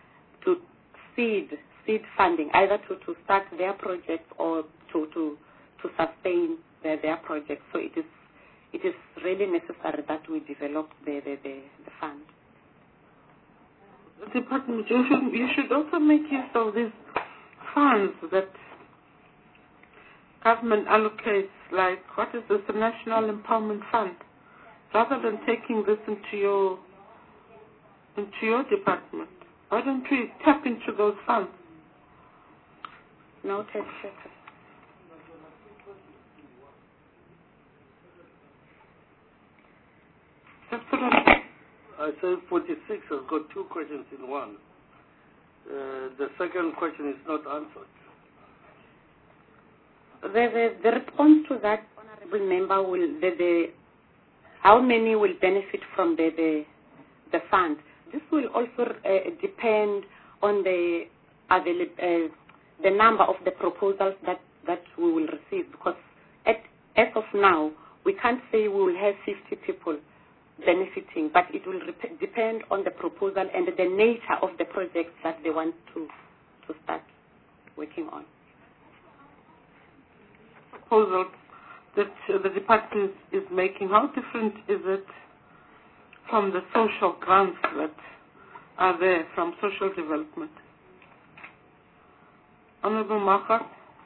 funding, either to start their projects or to sustain their projects. So it is really necessary that we develop the fund. The department, you should also make use of these funds that government allocates, like what is this, the National Empowerment Fund, rather than taking this into your department. Why don't we tap into those funds? Noted, I say 46 has got two questions in one. The second question is not answered. The response to that, honorable member, how many will benefit from the fund? This will also depend on the number of the proposals that we will receive, because as of now, we can't say we will have 50 people benefiting, but it will depend on the proposal and the nature of the projects that they want to start working on. Proposal that the department is making, how different is it from the social grants that are there from social development? Honorable Margaret.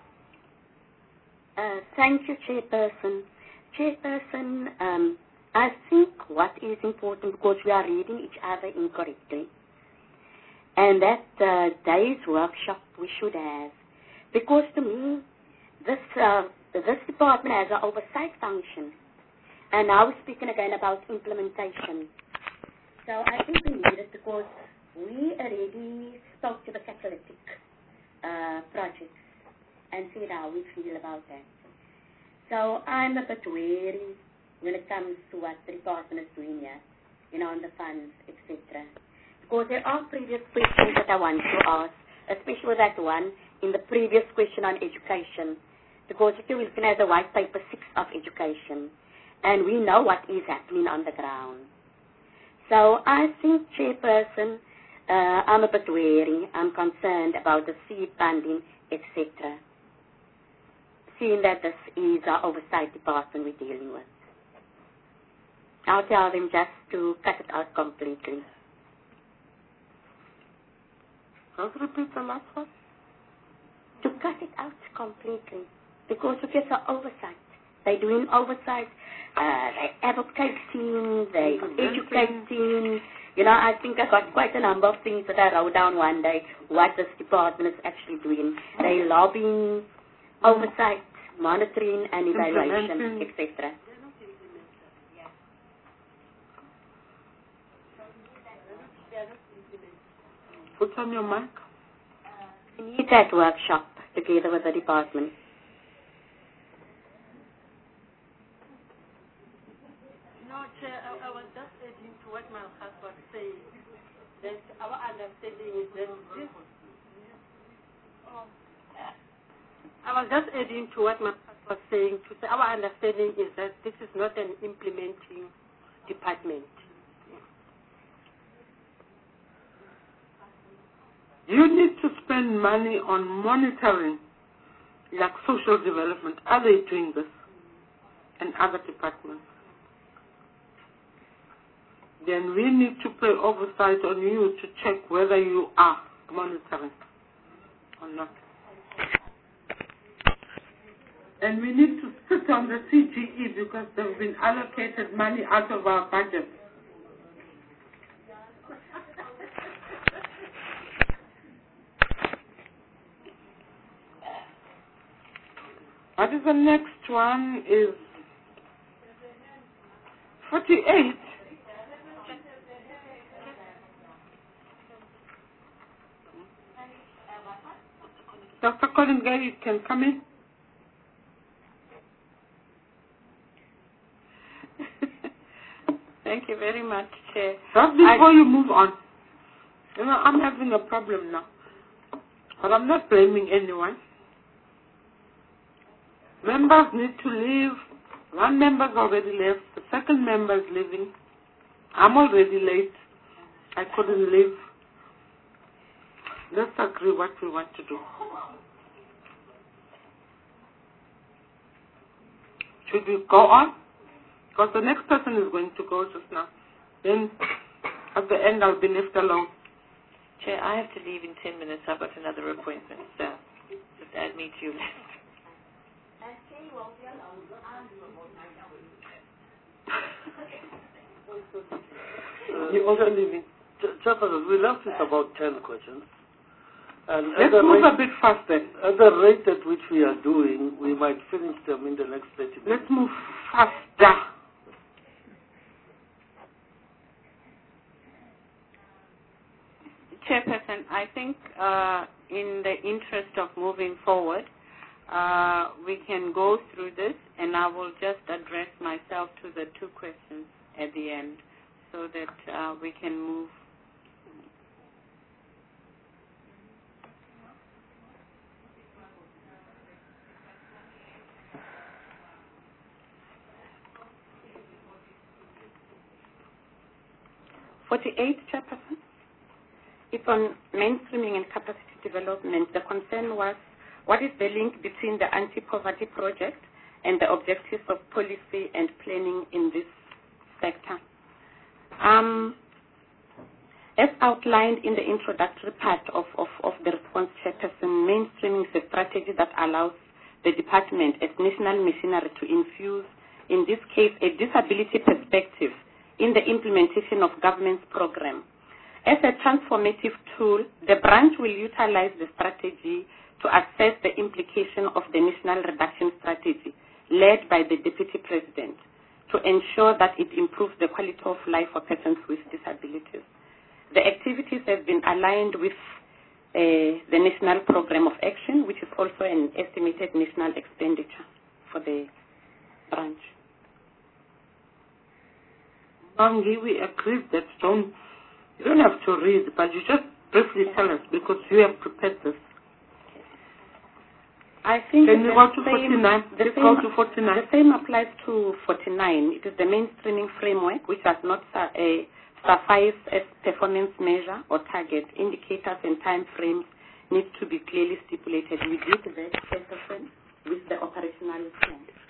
Thank you, Chairperson. Chairperson, I think what is important, because we are reading each other incorrectly, and that day's workshop we should have, because to me, this department has an oversight function, and now we're speaking again about implementation. So I think we need it because we already spoke to the catalytic projects and said how we feel about that. So I'm a bit wary when it comes to what the department is doing here, on the funds, etc. Because there are previous questions that I want to ask, especially that one in the previous question on education. Because we're looking at the white paper 6 of education, and we know what is happening on the ground. So I think, Chairperson, I'm a bit wary. I'm concerned about the seed funding, etc. Seeing that this is our oversight department we're dealing with. I'll tell them just to cut it out completely. Can you repeat the last one? To cut it out completely. Because if it's an oversight, they're doing oversight, they advocating, they're educating. You know, I think I got quite a number of things that I wrote down one day, what this department is actually doing. They're lobbying, oversight, monitoring and evaluation, etc. Put on your mic. We need that workshop together with the department. No, Chair, I was just adding to what Malchus was saying, that our understanding is that this... I was just adding to what Malchus was saying, to say our understanding is that this is not an implementing department. You need to spend money on monitoring, like social development. Are they doing this? And other departments. Then we need to play oversight on you to check whether you are monitoring or not. And we need to sit on the CGE because they've been allocated money out of our budget. What is the next one? Is 48. Dr. Colin Gay, you can come in. Thank you very much, Chair. Just before you move on, you know, I'm having a problem now. But I'm not blaming anyone. Members need to leave. One member's already left. The second member is leaving. I'm already late. I couldn't leave. Let's agree what we want to do. Should we go on? Because the next person is going to go just now. Then at the end I'll be left alone. Chair, I have to leave in 10 minutes. I've got another appointment. So just add me to your list. You're also leaving. Chairperson, we left with about 10 questions. And let's move a bit faster. At the rate at which we are doing, we might finish them in the next 30 minutes. Let's move faster. Chairperson, I think in the interest of moving forward, we can go through this, and I will just address myself to the two questions at the end so that we can move. Chairperson. It's on mainstreaming and capacity development. The concern was, what is the link between the anti-poverty project and the objectives of policy and planning in this sector? As outlined in the introductory part of the response, Chairperson, mainstreaming is a strategy that allows the department as national machinery to infuse, in this case, a disability perspective in the implementation of government's program. As a transformative tool, the branch will utilize the strategy to assess the implication of the national reduction strategy led by the Deputy President to ensure that it improves the quality of life for persons with disabilities. The activities have been aligned with the National Program of Action, which is also an estimated national expenditure for the branch. Bangi, we agreed that you don't have to read, but you just briefly tell us because you have prepared this. I think Can you go to 49? The same applies to 49. It is the mainstreaming framework, which does not suffice as performance measure or target. Indicators and time frames need to be clearly stipulated. We did that, Chairperson, with the operational plan.